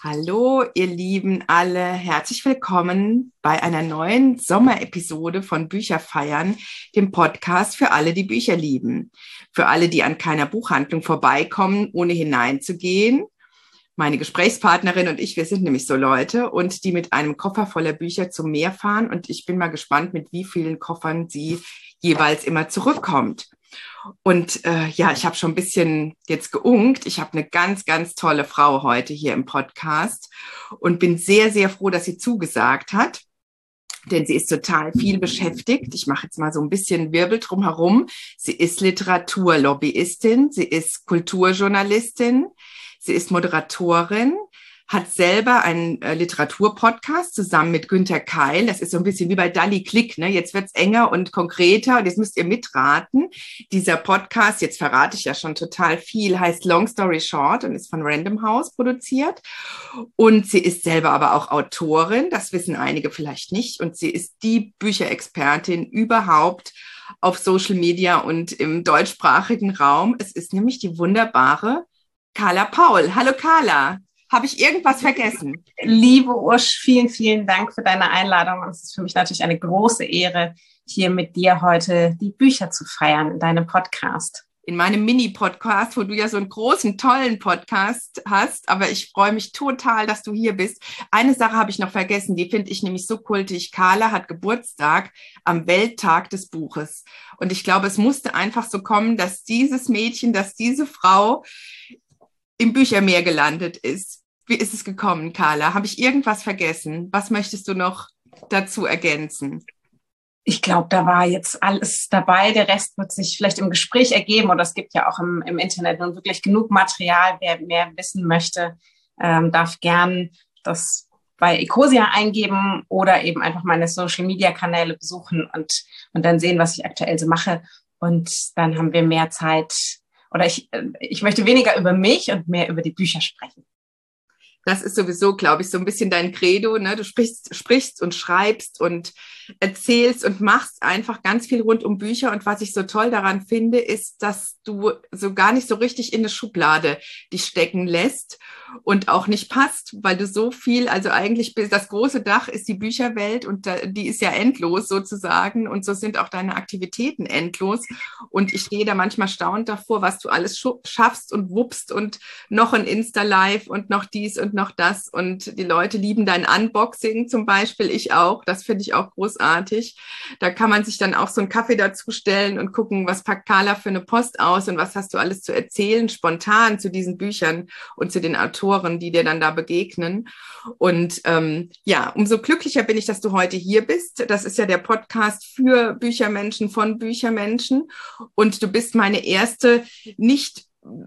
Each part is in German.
Hallo, ihr Lieben alle, herzlich willkommen bei einer neuen Sommerepisode von Bücherfeiern, dem Podcast für alle, die Bücher lieben. Für alle, die an keiner Buchhandlung vorbeikommen, ohne hineinzugehen. Meine Gesprächspartnerin und ich, wir sind nämlich so Leute, und die mit einem Koffer voller Bücher zum Meer fahren. Und ich bin mal gespannt, mit wie vielen Koffern sie jeweils immer zurückkommt. Und ich habe schon ein bisschen jetzt geunkt. Ich habe eine ganz, ganz tolle Frau heute hier im Podcast und bin sehr, sehr froh, dass sie zugesagt hat, denn sie ist total viel beschäftigt. Ich mache jetzt mal so ein bisschen Wirbel drumherum. Sie ist Literaturlobbyistin, sie ist Kulturjournalistin, sie ist Moderatorin, hat selber einen Literaturpodcast zusammen mit Günther Keil. Das ist so ein bisschen wie bei Dalli Klick, ne? Jetzt wird's enger und konkreter und jetzt müsst ihr mitraten. Dieser Podcast, jetzt verrate ich ja schon total viel, heißt Long Story Short und ist von Random House produziert. Und sie ist selber aber auch Autorin, das wissen einige vielleicht nicht. Und sie ist die Bücherexpertin überhaupt auf Social Media und im deutschsprachigen Raum. Es ist nämlich die wunderbare Carla Paul. Hallo Carla. Habe ich irgendwas vergessen? Liebe Ursch, vielen, vielen Dank für deine Einladung. Und es ist für mich natürlich eine große Ehre, hier mit dir heute die Bücher zu feiern in deinem Podcast. In meinem Mini-Podcast, wo du ja so einen großen, tollen Podcast hast. Aber ich freue mich total, dass du hier bist. Eine Sache habe ich noch vergessen, die finde ich nämlich so kultig. Carla hat Geburtstag am Welttag des Buches. Und ich glaube, es musste einfach so kommen, dass dieses Mädchen, dass diese Frau im Büchermeer gelandet ist. Wie ist es gekommen, Carla? Habe ich irgendwas vergessen? Was möchtest du noch dazu ergänzen? Ich glaube, da war jetzt alles dabei. Der Rest wird sich vielleicht im Gespräch ergeben. Oder es gibt ja auch im Internet nun wirklich genug Material. Wer mehr wissen möchte, darf gern das bei Ecosia eingeben oder eben einfach meine Social-Media-Kanäle besuchen und dann sehen, was ich aktuell so mache. Und dann haben wir mehr Zeit. Oder ich möchte weniger über mich und mehr über die Bücher sprechen. Das ist sowieso, glaube ich, so ein bisschen dein Credo, ne? Du sprichst und schreibst und erzählst und machst einfach ganz viel rund um Bücher. Und was ich so toll daran finde, ist, dass du so gar nicht so richtig in eine Schublade dich stecken lässt und auch nicht passt, weil du so viel, also eigentlich das große Dach ist die Bücherwelt und die ist ja endlos sozusagen und so sind auch deine Aktivitäten endlos. Und ich stehe da manchmal staunend davor, was du alles schaffst und wuppst und noch ein Insta-Live und noch dies und noch das. Und die Leute lieben dein Unboxing zum Beispiel, ich auch. Das finde ich auch großartig. Da kann man sich dann auch so einen Kaffee dazu stellen und gucken, was packt Carla für eine Post aus und was hast du alles zu erzählen, spontan zu diesen Büchern und zu den Autoren, die dir dann da begegnen. Und umso glücklicher bin ich, dass du heute hier bist. Das ist ja der Podcast für Büchermenschen, von Büchermenschen. Und du bist meine erste nicht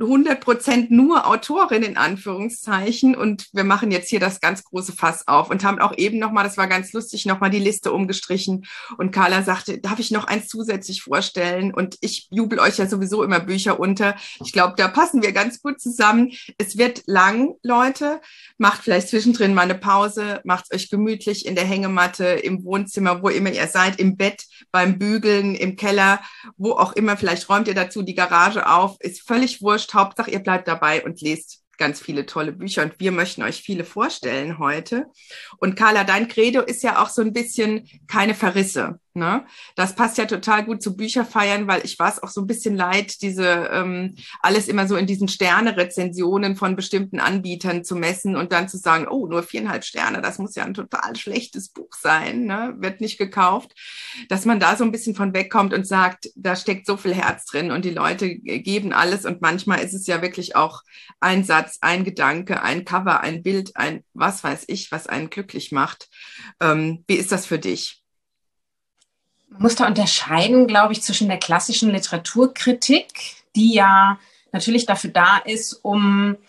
100% nur Autorin in Anführungszeichen und wir machen jetzt hier das ganz große Fass auf und haben auch eben nochmal, das war ganz lustig, nochmal die Liste umgestrichen und Carla sagte, darf ich noch eins zusätzlich vorstellen und ich jubel euch ja sowieso immer Bücher unter. Ich glaube, da passen wir ganz gut zusammen. Es wird lang, Leute, macht vielleicht zwischendrin mal eine Pause, macht euch gemütlich in der Hängematte, im Wohnzimmer, wo immer ihr seid, im Bett, beim Bügeln, im Keller, wo auch immer, vielleicht räumt ihr dazu die Garage auf, ist völlig wurscht, Hauptsache ihr bleibt dabei und lest ganz viele tolle Bücher und wir möchten euch viele vorstellen heute. Und Carla, dein Credo ist ja auch so ein bisschen keine Verrisse, ne? Das passt ja total gut zu Bücherfeiern, weil ich war es auch so ein bisschen leid, diese alles immer so in diesen Sterne-Rezensionen von bestimmten Anbietern zu messen und dann zu sagen, oh, nur 4,5 Sterne, das muss ja ein total schlechtes Buch sein, ne? Wird nicht gekauft. Dass man da so ein bisschen von wegkommt und sagt, da steckt so viel Herz drin und die Leute geben alles und manchmal ist es ja wirklich auch ein Satz, ein Gedanke, ein Cover, ein Bild, ein was weiß ich, was einen glücklich macht. Wie ist das für dich? Man muss da unterscheiden, glaube ich, zwischen der klassischen Literaturkritik, die ja natürlich dafür da ist, um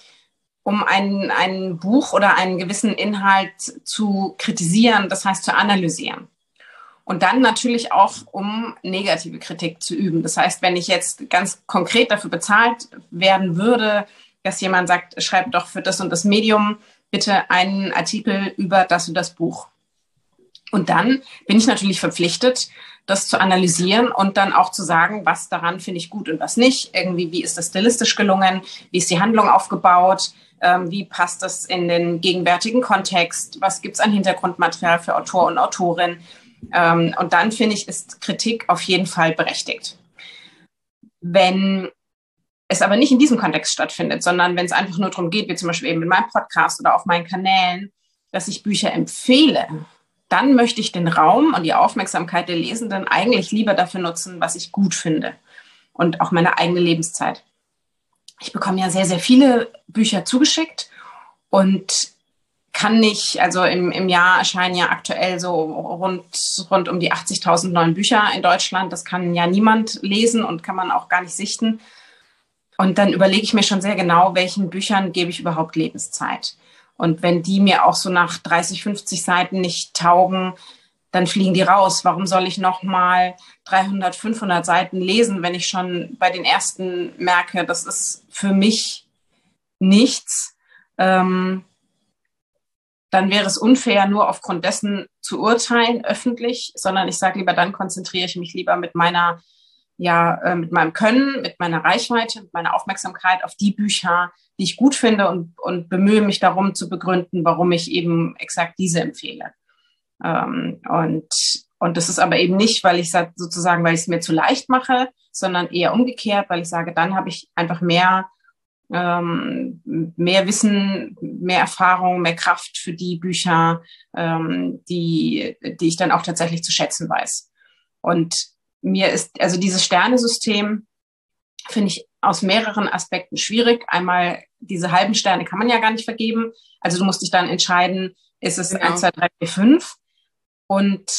ein Buch oder einen gewissen Inhalt zu kritisieren, das heißt zu analysieren. Und dann natürlich auch, um negative Kritik zu üben. Das heißt, wenn ich jetzt ganz konkret dafür bezahlt werden würde, dass jemand sagt, schreib doch für das und das Medium bitte einen Artikel über das und das Buch. Und dann bin ich natürlich verpflichtet, das zu analysieren und dann auch zu sagen, was daran finde ich gut und was nicht. Irgendwie, wie ist das stilistisch gelungen? Wie ist die Handlung aufgebaut? Wie passt das in den gegenwärtigen Kontext? Was gibt es an Hintergrundmaterial für Autor und Autorin? Und dann finde ich, ist Kritik auf jeden Fall berechtigt. Wenn es aber nicht in diesem Kontext stattfindet, sondern wenn es einfach nur darum geht, wie zum Beispiel eben in meinem Podcast oder auf meinen Kanälen, dass ich Bücher empfehle, dann möchte ich den Raum und die Aufmerksamkeit der Lesenden eigentlich lieber dafür nutzen, was ich gut finde und auch meine eigene Lebenszeit. Ich bekomme ja sehr, sehr viele Bücher zugeschickt und kann nicht, also im Jahr erscheinen ja aktuell so rund um die 80.000 neuen Bücher in Deutschland. Das kann ja niemand lesen und kann man auch gar nicht sichten. Und dann überlege ich mir schon sehr genau, welchen Büchern gebe ich überhaupt Lebenszeit. Und wenn die mir auch so nach 30, 50 Seiten nicht taugen, dann fliegen die raus. Warum soll ich nochmal 300, 500 Seiten lesen, wenn ich schon bei den ersten merke, das ist für mich nichts? Dann wäre es unfair, nur aufgrund dessen zu urteilen, öffentlich, sondern ich sage lieber, dann konzentriere ich mich lieber mit meinem Können, mit meiner Reichweite, mit meiner Aufmerksamkeit auf die Bücher, die ich gut finde und bemühe mich darum zu begründen, warum ich eben exakt diese empfehle. Und das ist aber eben nicht, weil ich es mir zu leicht mache, sondern eher umgekehrt, weil ich sage, dann habe ich einfach mehr Wissen, mehr Erfahrung, mehr Kraft für die Bücher, die ich dann auch tatsächlich zu schätzen weiß. Und mir ist, also dieses Sternesystem finde ich aus mehreren Aspekten schwierig. Einmal, diese halben Sterne kann man ja gar nicht vergeben. Also du musst dich dann entscheiden, ist es 1, 2, 3, 4, 5? Und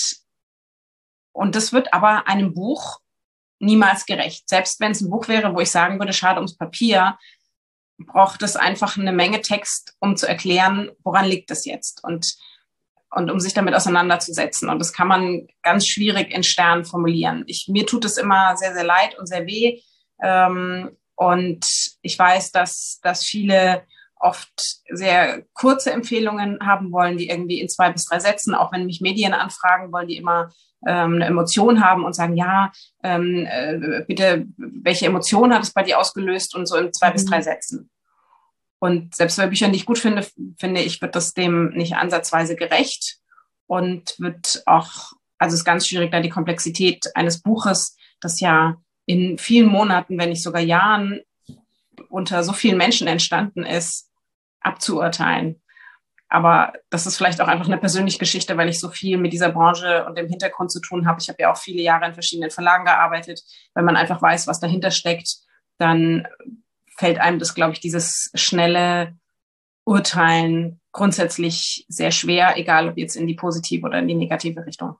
das wird aber einem Buch niemals gerecht. Selbst wenn es ein Buch wäre, wo ich sagen würde, schade ums Papier, braucht es einfach eine Menge Text, um zu erklären, woran liegt es jetzt und um sich damit auseinanderzusetzen. Und das kann man ganz schwierig in Sternen formulieren. Mir tut es immer sehr, sehr leid und sehr weh. Und ich weiß, dass viele oft sehr kurze Empfehlungen haben wollen, die irgendwie in 2 bis 3 Sätzen, auch wenn mich Medien anfragen, wollen die immer eine Emotion haben und sagen, ja, bitte, welche Emotion hat es bei dir ausgelöst und so in 2 bis 3 Sätzen. Und selbst bei Büchern, die ich gut finde, wird das dem nicht ansatzweise gerecht und wird auch, also es ist ganz schwierig, da die Komplexität eines Buches, das ja in vielen Monaten, wenn nicht sogar Jahren unter so vielen Menschen entstanden ist, abzuurteilen. Aber das ist vielleicht auch einfach eine persönliche Geschichte, weil ich so viel mit dieser Branche und dem Hintergrund zu tun habe. Ich habe ja auch viele Jahre in verschiedenen Verlagen gearbeitet. Wenn man einfach weiß, was dahinter steckt, dann fällt einem das, glaube ich, dieses schnelle Urteilen grundsätzlich sehr schwer, egal ob jetzt in die positive oder in die negative Richtung.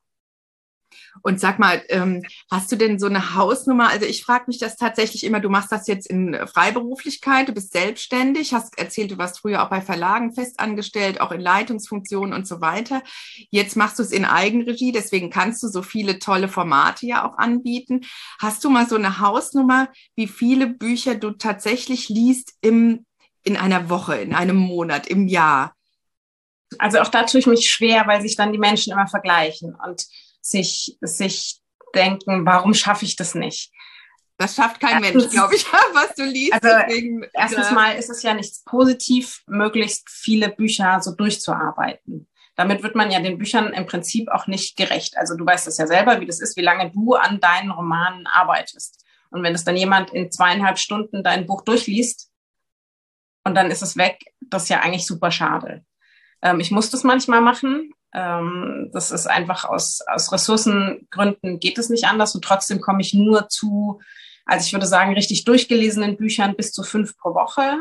Und sag mal, hast du denn so eine Hausnummer? Also ich frage mich das tatsächlich immer, du machst das jetzt in Freiberuflichkeit, du bist selbstständig, hast erzählt, du warst früher auch bei Verlagen festangestellt, auch in Leitungsfunktionen und so weiter. Jetzt machst du es in Eigenregie, deswegen kannst du so viele tolle Formate ja auch anbieten. Hast du mal so eine Hausnummer, wie viele Bücher du tatsächlich liest in einer Woche, in einem Monat, im Jahr? Also auch da tue ich mich schwer, weil sich dann die Menschen immer vergleichen und sich denken, warum schaffe ich das nicht? Das schafft kein Mensch, glaube ich, was du liest. Also erstens mal ist es ja nicht positiv, möglichst viele Bücher so durchzuarbeiten. Damit wird man ja den Büchern im Prinzip auch nicht gerecht. Also du weißt das ja selber, wie das ist, wie lange du an deinen Romanen arbeitest. Und wenn es dann jemand in 2,5 Stunden dein Buch durchliest und dann ist es weg, das ist ja eigentlich super schade. Ich muss das manchmal machen. Das ist einfach aus Ressourcengründen geht es nicht anders und trotzdem komme ich nur zu, also ich würde sagen, richtig durchgelesenen Büchern bis zu 5 pro Woche.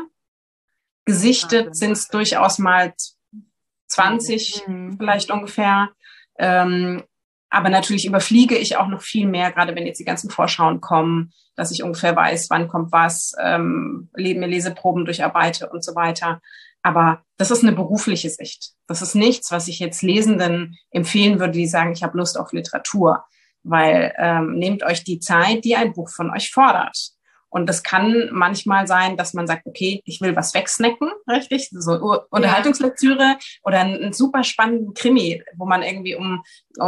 Gesichtet sind es durchaus mal 20 vielleicht ungefähr. Aber natürlich überfliege ich auch noch viel mehr, gerade wenn jetzt die ganzen Vorschauen kommen, dass ich ungefähr weiß, wann kommt was, mir Leseproben durcharbeite und so weiter. Aber das ist eine berufliche Sicht. Das ist nichts, was ich jetzt Lesenden empfehlen würde, die sagen, ich habe Lust auf Literatur. Weil nehmt euch die Zeit, die ein Buch von euch fordert. Und das kann manchmal sein, dass man sagt, okay, ich will was wegsnacken, richtig? So Unterhaltungslektüre oder einen super spannenden Krimi, wo man irgendwie um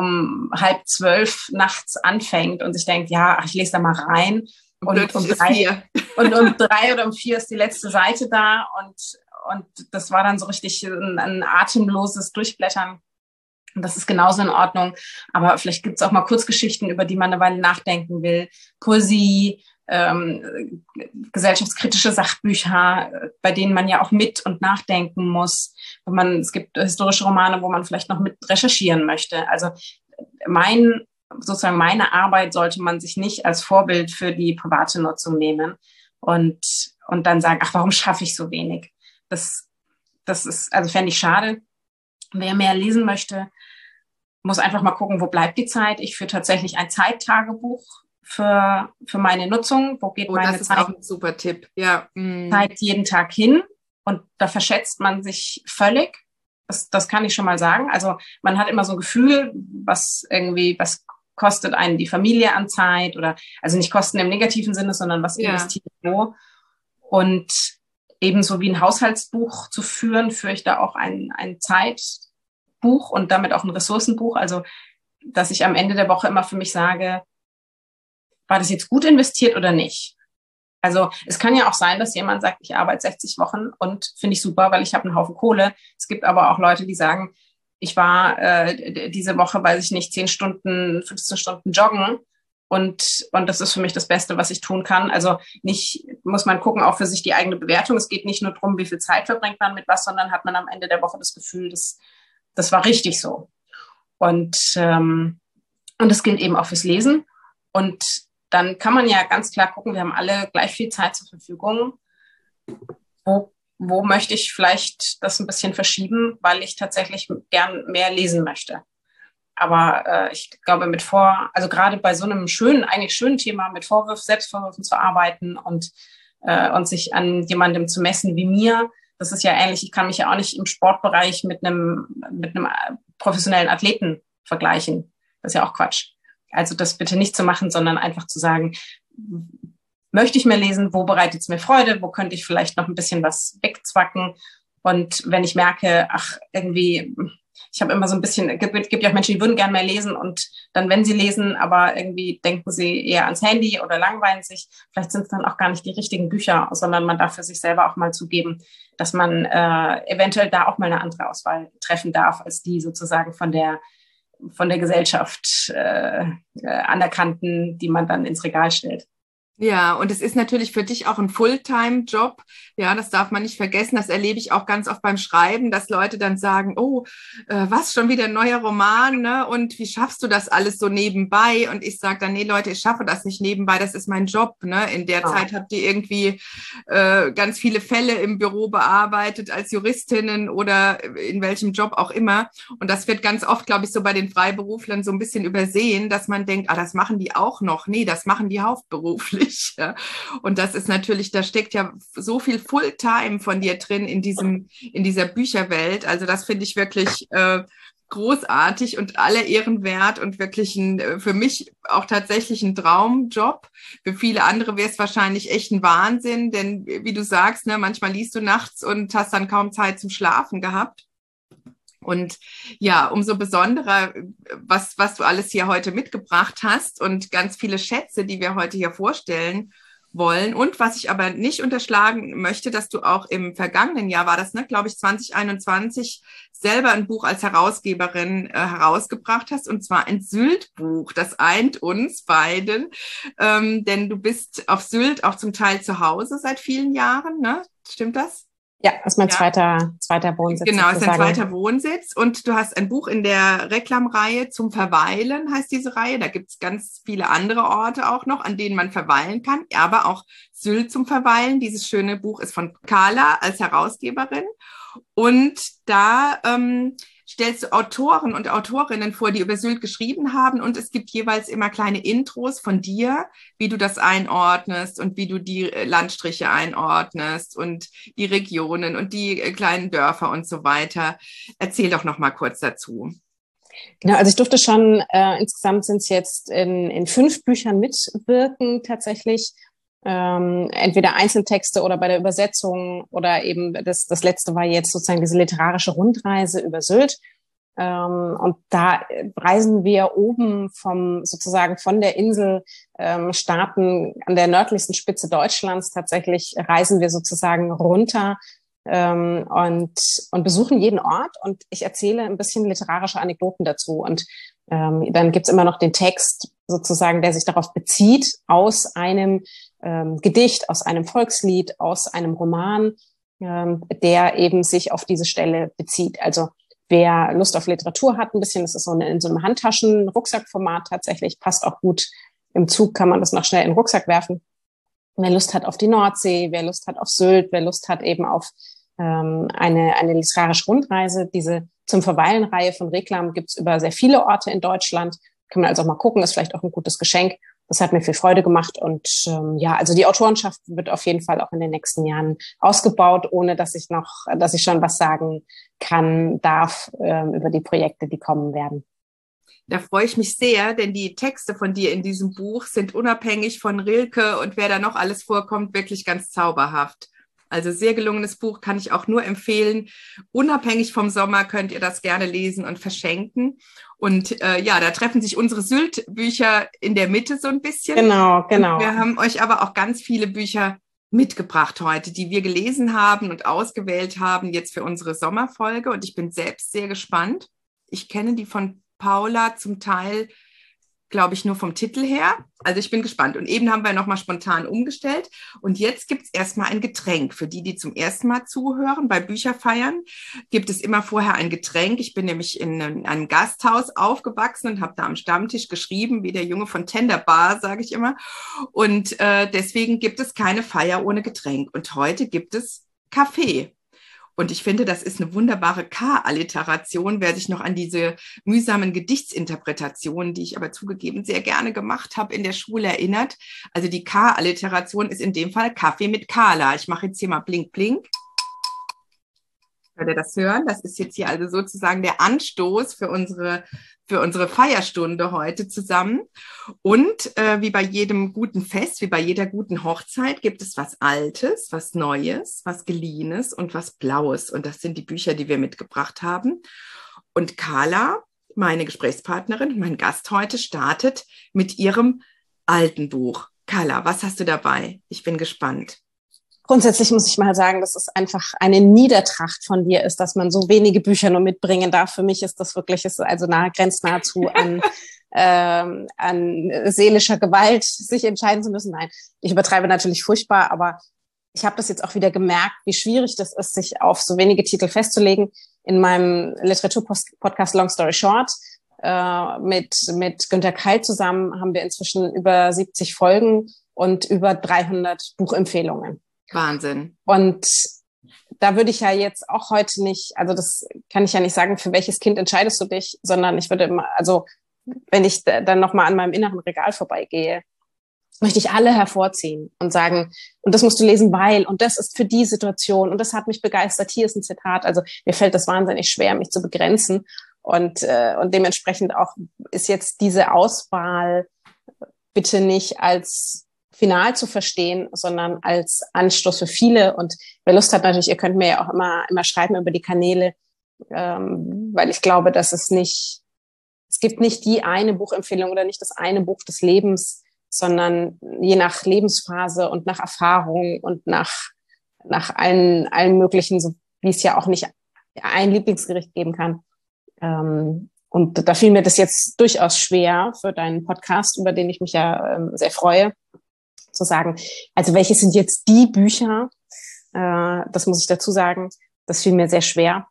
11:30 nachts anfängt und sich denkt, ja, ich lese da mal rein. Und um 3 oder um 4 ist die letzte Seite da und das war dann so richtig ein atemloses Durchblättern. Und das ist genauso in Ordnung. Aber vielleicht gibt es auch mal Kurzgeschichten, über die man eine Weile nachdenken will. Poesie, gesellschaftskritische Sachbücher, bei denen man ja auch mit und nachdenken muss. Es gibt historische Romane, wo man vielleicht noch mit recherchieren möchte. Also meine Arbeit sollte man sich nicht als Vorbild für die private Nutzung nehmen und dann sagen, ach, warum schaffe ich so wenig? Das ist, also fände ich schade. Wer mehr lesen möchte, muss einfach mal gucken, wo bleibt die Zeit. Ich führe tatsächlich ein Zeittagebuch für meine Nutzung. Wo geht meine das ist auch ein super Tipp. Ja. Zeit jeden Tag hin? Und da verschätzt man sich völlig. Das kann ich schon mal sagen. Also man hat immer so ein Gefühl, was kostet einen die Familie an Zeit oder, also nicht Kosten im negativen Sinne, sondern was investiert wo. Und ebenso wie ein Haushaltsbuch zu führen, führe ich da auch ein Zeitbuch und damit auch ein Ressourcenbuch. Also, dass ich am Ende der Woche immer für mich sage, war das jetzt gut investiert oder nicht? Also es kann ja auch sein, dass jemand sagt, ich arbeite 60 Wochen und finde ich super, weil ich habe einen Haufen Kohle. Es gibt aber auch Leute, die sagen, ich war diese Woche, weiß ich nicht, 10 Stunden, 15 Stunden joggen und das ist für mich das Beste, was ich tun kann. Also muss man gucken, auch für sich die eigene Bewertung. Es geht nicht nur darum, wie viel Zeit verbringt man mit was, sondern hat man am Ende der Woche das Gefühl, das war richtig so. Und das gilt eben auch fürs Lesen. Und dann kann man ja ganz klar gucken, wir haben alle gleich viel Zeit zur Verfügung. Wo möchte ich vielleicht das ein bisschen verschieben, weil ich tatsächlich gern mehr lesen möchte. Aber ich glaube, also gerade bei so einem eigentlich schönen Thema mit Selbstvorwürfen zu arbeiten und sich an jemandem zu messen wie mir, das ist ja ähnlich. Ich kann mich ja auch nicht im Sportbereich mit einem professionellen Athleten vergleichen. Das ist ja auch Quatsch. Also das bitte nicht zu machen, sondern einfach zu sagen, möchte ich mehr lesen? Wo bereitet es mir Freude? Wo könnte ich vielleicht noch ein bisschen was wegzwacken? Und wenn ich merke, ach, irgendwie, ich habe immer so ein bisschen, es gibt ja auch Menschen, die würden gerne mehr lesen und dann, wenn sie lesen, aber irgendwie denken sie eher ans Handy oder langweilen sich, vielleicht sind es dann auch gar nicht die richtigen Bücher, sondern man darf für sich selber auch mal zugeben, dass man eventuell da auch mal eine andere Auswahl treffen darf, als die sozusagen von der Gesellschaft anerkannten, die man dann ins Regal stellt. Ja, und es ist natürlich für dich auch ein Fulltime-Job. Ja, das darf man nicht vergessen. Das erlebe ich auch ganz oft beim Schreiben, dass Leute dann sagen, oh, was, schon wieder ein neuer Roman, ne? Und wie schaffst du das alles so nebenbei? Und ich sage dann, nee, Leute, ich schaffe das nicht nebenbei, das ist mein Job, ne? In der Zeit habt ihr irgendwie ganz viele Fälle im Büro bearbeitet als Juristinnen oder in welchem Job auch immer. Und das wird ganz oft, glaube ich, so bei den Freiberuflern so ein bisschen übersehen, dass man denkt, das machen die auch noch. Nee, das machen die hauptberuflich. Ja. Und das ist natürlich, da steckt ja so viel Fulltime von dir drin in dieser Bücherwelt. Also das finde ich wirklich großartig und alle Ehren wert und wirklich für mich auch tatsächlich ein Traumjob. Für viele andere wäre es wahrscheinlich echt ein Wahnsinn, denn wie du sagst, ne, manchmal liest du nachts und hast dann kaum Zeit zum Schlafen gehabt. Und ja, umso besonderer, was du alles hier heute mitgebracht hast und ganz viele Schätze, die wir heute hier vorstellen wollen. Und was ich aber nicht unterschlagen möchte, dass du auch im vergangenen Jahr, war das, ne, glaube ich, 2021, selber ein Buch als Herausgeberin herausgebracht hast, und zwar ein Sylt-Buch. Das eint uns beiden, denn du bist auf Sylt auch zum Teil zu Hause seit vielen Jahren, ne? Stimmt das? Ja, das ist mein zweiter Wohnsitz. Genau, ist ein zweiter Wohnsitz. Und du hast ein Buch in der Reklamreihe zum Verweilen, heißt diese Reihe. Da gibt es ganz viele andere Orte auch noch, an denen man verweilen kann. Aber auch Sylt zum Verweilen. Dieses schöne Buch ist von Carla als Herausgeberin. Und da stellst du Autoren und Autorinnen vor, die über Sylt geschrieben haben. Und es gibt jeweils immer kleine Intros von dir, wie du das einordnest und wie du die Landstriche einordnest und die Regionen und die kleinen Dörfer und so weiter. Erzähl doch noch mal kurz dazu. Genau, also ich durfte schon, insgesamt sind es jetzt in 5 Büchern mitwirken tatsächlich. Entweder Einzeltexte oder bei der Übersetzung oder eben das letzte war jetzt sozusagen diese literarische Rundreise über Sylt. Und da reisen wir oben sozusagen von der Insel, starten an der nördlichsten Spitze Deutschlands tatsächlich, reisen wir sozusagen runter und besuchen jeden Ort und ich erzähle ein bisschen literarische Anekdoten dazu. Und dann gibt's immer noch den Text sozusagen, der sich darauf bezieht, aus einem Gedicht, aus einem Volkslied, aus einem Roman, der eben sich auf diese Stelle bezieht. Also wer Lust auf Literatur hat, ein bisschen, das ist so in so einem Handtaschen-Rucksackformat tatsächlich, passt auch gut. Im Zug kann man das noch schnell in den Rucksack werfen. Wer Lust hat auf die Nordsee, wer Lust hat auf Sylt, wer Lust hat eben auf eine literarische Rundreise. Diese zum Verweilen-Reihe von Reklam gibt's über sehr viele Orte in Deutschland. Kann man also auch mal gucken, ist vielleicht auch ein gutes Geschenk. Das hat mir viel Freude gemacht und also die Autorenschaft wird auf jeden Fall auch in den nächsten Jahren ausgebaut, ohne dass ich schon was sagen darf über die Projekte, die kommen werden. Da freue ich mich sehr, denn die Texte von dir in diesem Buch sind unabhängig von Rilke und wer da noch alles vorkommt, wirklich ganz zauberhaft. Also sehr gelungenes Buch, kann ich auch nur empfehlen. Unabhängig vom Sommer könnt ihr das gerne lesen und verschenken. Und da treffen sich unsere Sylt-Bücher in der Mitte so ein bisschen. Genau. Und wir haben euch aber auch ganz viele Bücher mitgebracht heute, die wir gelesen haben und ausgewählt haben jetzt für unsere Sommerfolge. Und ich bin selbst sehr gespannt. Ich kenne die von Paula zum Teil, glaube ich, nur vom Titel her. Also ich bin gespannt. Und eben haben wir nochmal spontan umgestellt. Und jetzt gibt es erstmal ein Getränk. Für die zum ersten Mal zuhören, bei Bücherfeiern gibt es immer vorher ein Getränk. Ich bin nämlich in einem Gasthaus aufgewachsen und habe da am Stammtisch geschrieben, wie der Junge von Tender Bar, sage ich immer. Und deswegen gibt es keine Feier ohne Getränk. Und heute gibt es Kaffee. Und ich finde, das ist eine wunderbare K-Alliteration, wer sich noch an diese mühsamen Gedichtsinterpretationen, die ich aber zugegeben sehr gerne gemacht habe, in der Schule erinnert. Also die K-Alliteration ist in dem Fall Kaffee mit Kala. Ich mache jetzt hier mal Blink, Blink. Könnt ihr das hören? Das ist jetzt hier also sozusagen der Anstoß für unsere Feierstunde heute zusammen. Und wie bei jedem guten Fest, wie bei jeder guten Hochzeit, gibt es was Altes, was Neues, was Geliehenes und was Blaues. Und das sind die Bücher, die wir mitgebracht haben. Und Carla, meine Gesprächspartnerin, mein Gast heute, startet mit ihrem alten Buch. Carla, was hast du dabei? Ich bin gespannt. Grundsätzlich muss ich mal sagen, dass es einfach eine Niedertracht von dir ist, dass man so wenige Bücher nur mitbringen darf. Für mich ist das wirklich, grenzt nahezu an seelischer Gewalt, sich entscheiden zu müssen. Nein, ich übertreibe natürlich furchtbar, aber ich habe das jetzt auch wieder gemerkt, wie schwierig das ist, sich auf so wenige Titel festzulegen. In meinem Literaturpodcast Long Story Short mit Günter Keil zusammen haben wir inzwischen über 70 Folgen und über 300 Buchempfehlungen. Wahnsinn. Und da würde ich ja jetzt auch heute nicht, also das kann ich ja nicht sagen, für welches Kind entscheidest du dich, sondern ich würde immer, also wenn ich dann nochmal an meinem inneren Regal vorbeigehe, möchte ich alle hervorziehen und sagen, und das musst du lesen, weil, und das ist für die Situation, und das hat mich begeistert, hier ist ein Zitat, also mir fällt das wahnsinnig schwer, mich zu begrenzen und dementsprechend auch ist jetzt diese Auswahl bitte nicht als final zu verstehen, sondern als Anstoß für viele. Und wer Lust hat, natürlich, ihr könnt mir ja auch immer schreiben über die Kanäle, weil ich glaube, dass es gibt nicht die eine Buchempfehlung oder nicht das eine Buch des Lebens, sondern je nach Lebensphase und nach Erfahrung und nach allen möglichen, so wie es ja auch nicht ein Lieblingsgericht geben kann. Und da fiel mir das jetzt durchaus schwer für deinen Podcast, über den ich mich ja sehr freue, zu sagen, also welche sind jetzt die Bücher, das muss ich dazu sagen, das fiel mir sehr schwer.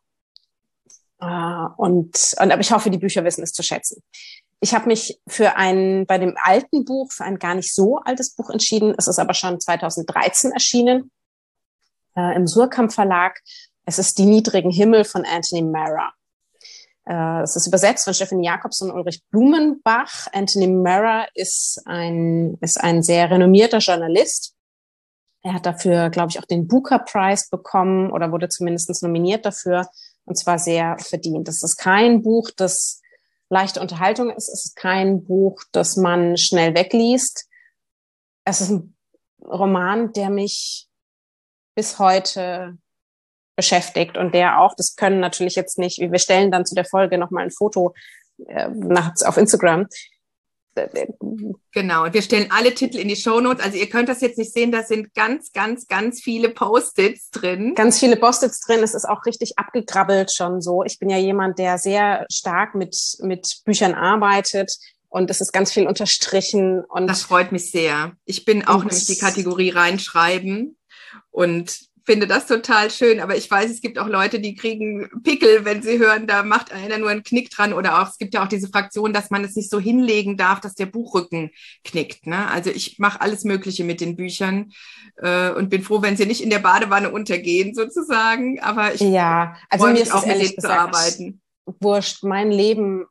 Aber ich hoffe, die Bücher wissen es zu schätzen. Ich habe mich bei dem alten Buch, für ein gar nicht so altes Buch entschieden. Es ist aber schon 2013 erschienen, im Suhrkamp Verlag. Es ist Die niedrigen Himmel von Anthony Marra. Es ist übersetzt von Stefanie Jacobson und Ulrich Blumenbach. Anthony Marra ist ein sehr renommierter Journalist. Er hat dafür, glaube ich, auch den Booker Prize bekommen oder wurde zumindest nominiert dafür, und zwar sehr verdient. Das ist kein Buch, das leichte Unterhaltung ist. Es ist kein Buch, das man schnell wegliest. Es ist ein Roman, der mich bis heute beschäftigt und der auch, das können natürlich jetzt nicht, wir stellen dann zu der Folge nochmal ein Foto nachts auf Instagram, Genau, und wir stellen alle Titel in die Shownotes. Also ihr könnt das jetzt nicht sehen, da sind ganz, ganz, ganz viele Post-its drin. Ganz viele Post-its drin. Es ist auch richtig abgegrabbelt schon so. Ich bin ja jemand, der sehr stark mit Büchern arbeitet. Und es ist ganz viel unterstrichen. Und das freut mich sehr. Ich bin auch nämlich die Kategorie reinschreiben und finde das total schön. Aber ich weiß, es gibt auch Leute, die kriegen Pickel, wenn sie hören, da macht einer nur einen Knick dran. Oder auch, es gibt ja auch diese Fraktion, dass man es nicht so hinlegen darf, dass der Buchrücken knickt. Ne? Also ich mache alles Mögliche mit den Büchern und bin froh, wenn sie nicht in der Badewanne untergehen, sozusagen. Aber ich freue mich auch, mit denen zu arbeiten. Wurscht, mein Leben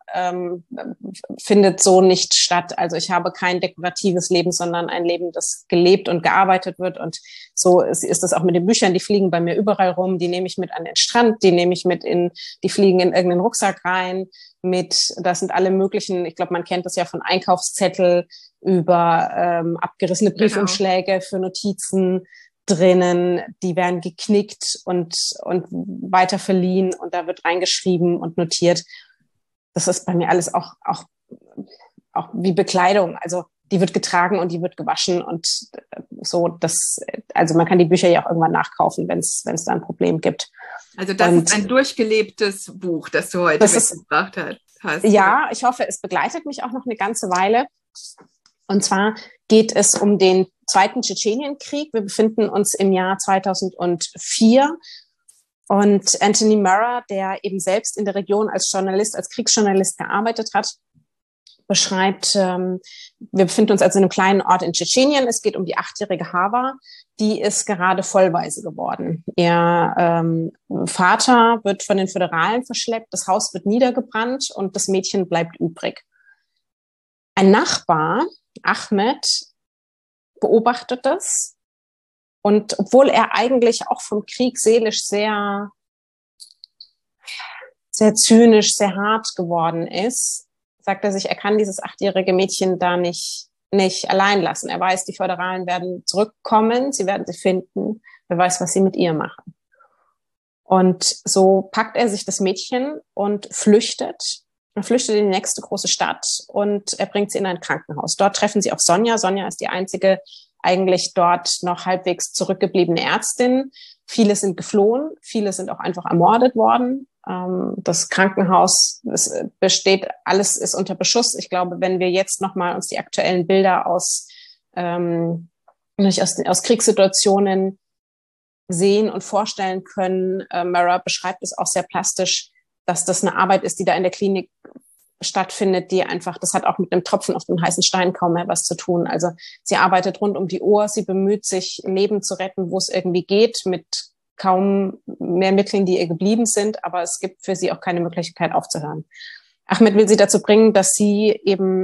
findet so nicht statt. Also ich habe kein dekoratives Leben, sondern ein Leben, das gelebt und gearbeitet wird. Und so ist es auch mit den Büchern. Die fliegen bei mir überall rum. Die nehme ich mit an den Strand. Die nehme ich die fliegen in irgendeinen Rucksack rein. Das sind alle möglichen, ich glaube, man kennt das ja von Einkaufszettel über abgerissene Briefumschläge für Notizen drinnen, die werden geknickt und weiter verliehen und da wird reingeschrieben und notiert. Das ist bei mir alles auch wie Bekleidung. Also die wird getragen und die wird gewaschen und so. Also man kann die Bücher ja auch irgendwann nachkaufen, wenn es da ein Problem gibt. Also das ist ein durchgelebtes Buch, das du heute mitgebracht hast. Ja, ich hoffe, es begleitet mich auch noch eine ganze Weile. Und zwar geht es um den Zweiten Tschetschenienkrieg. Wir befinden uns im Jahr 2004 und Anthony Murrah, der eben selbst in der Region als Kriegsjournalist gearbeitet hat, beschreibt, wir befinden uns also in einem kleinen Ort in Tschetschenien. Es geht um die 8-jährige Hava, die ist gerade vollweise geworden. Ihr Vater wird von den Föderalen verschleppt, das Haus wird niedergebrannt und das Mädchen bleibt übrig. Ein Nachbar, Ahmed, beobachtet das und obwohl er eigentlich auch vom Krieg seelisch sehr, sehr zynisch, sehr hart geworden ist, sagt er sich, er kann dieses 8-jährige Mädchen da nicht allein lassen. Er weiß, die Föderalen werden zurückkommen, sie werden sie finden, wer weiß, was sie mit ihr machen. Und so packt er sich das Mädchen und flüchtet. Er flüchtet in die nächste große Stadt und er bringt sie in ein Krankenhaus. Dort treffen sie auf Sonja. Sonja ist die einzige eigentlich dort noch halbwegs zurückgebliebene Ärztin. Viele sind geflohen, viele sind auch einfach ermordet worden. Das Krankenhaus besteht, alles ist unter Beschuss. Ich glaube, wenn wir jetzt nochmal uns die aktuellen Bilder aus Kriegssituationen sehen und vorstellen können, Murrah beschreibt es auch sehr plastisch, dass das eine Arbeit ist, die da in der Klinik stattfindet, die einfach, das hat auch mit einem Tropfen auf dem heißen Stein kaum mehr was zu tun. Also sie arbeitet rund um die Uhr, sie bemüht sich, Leben zu retten, wo es irgendwie geht, mit kaum mehr Mitteln, die ihr geblieben sind, aber es gibt für sie auch keine Möglichkeit aufzuhören. Ahmed will sie dazu bringen, dass sie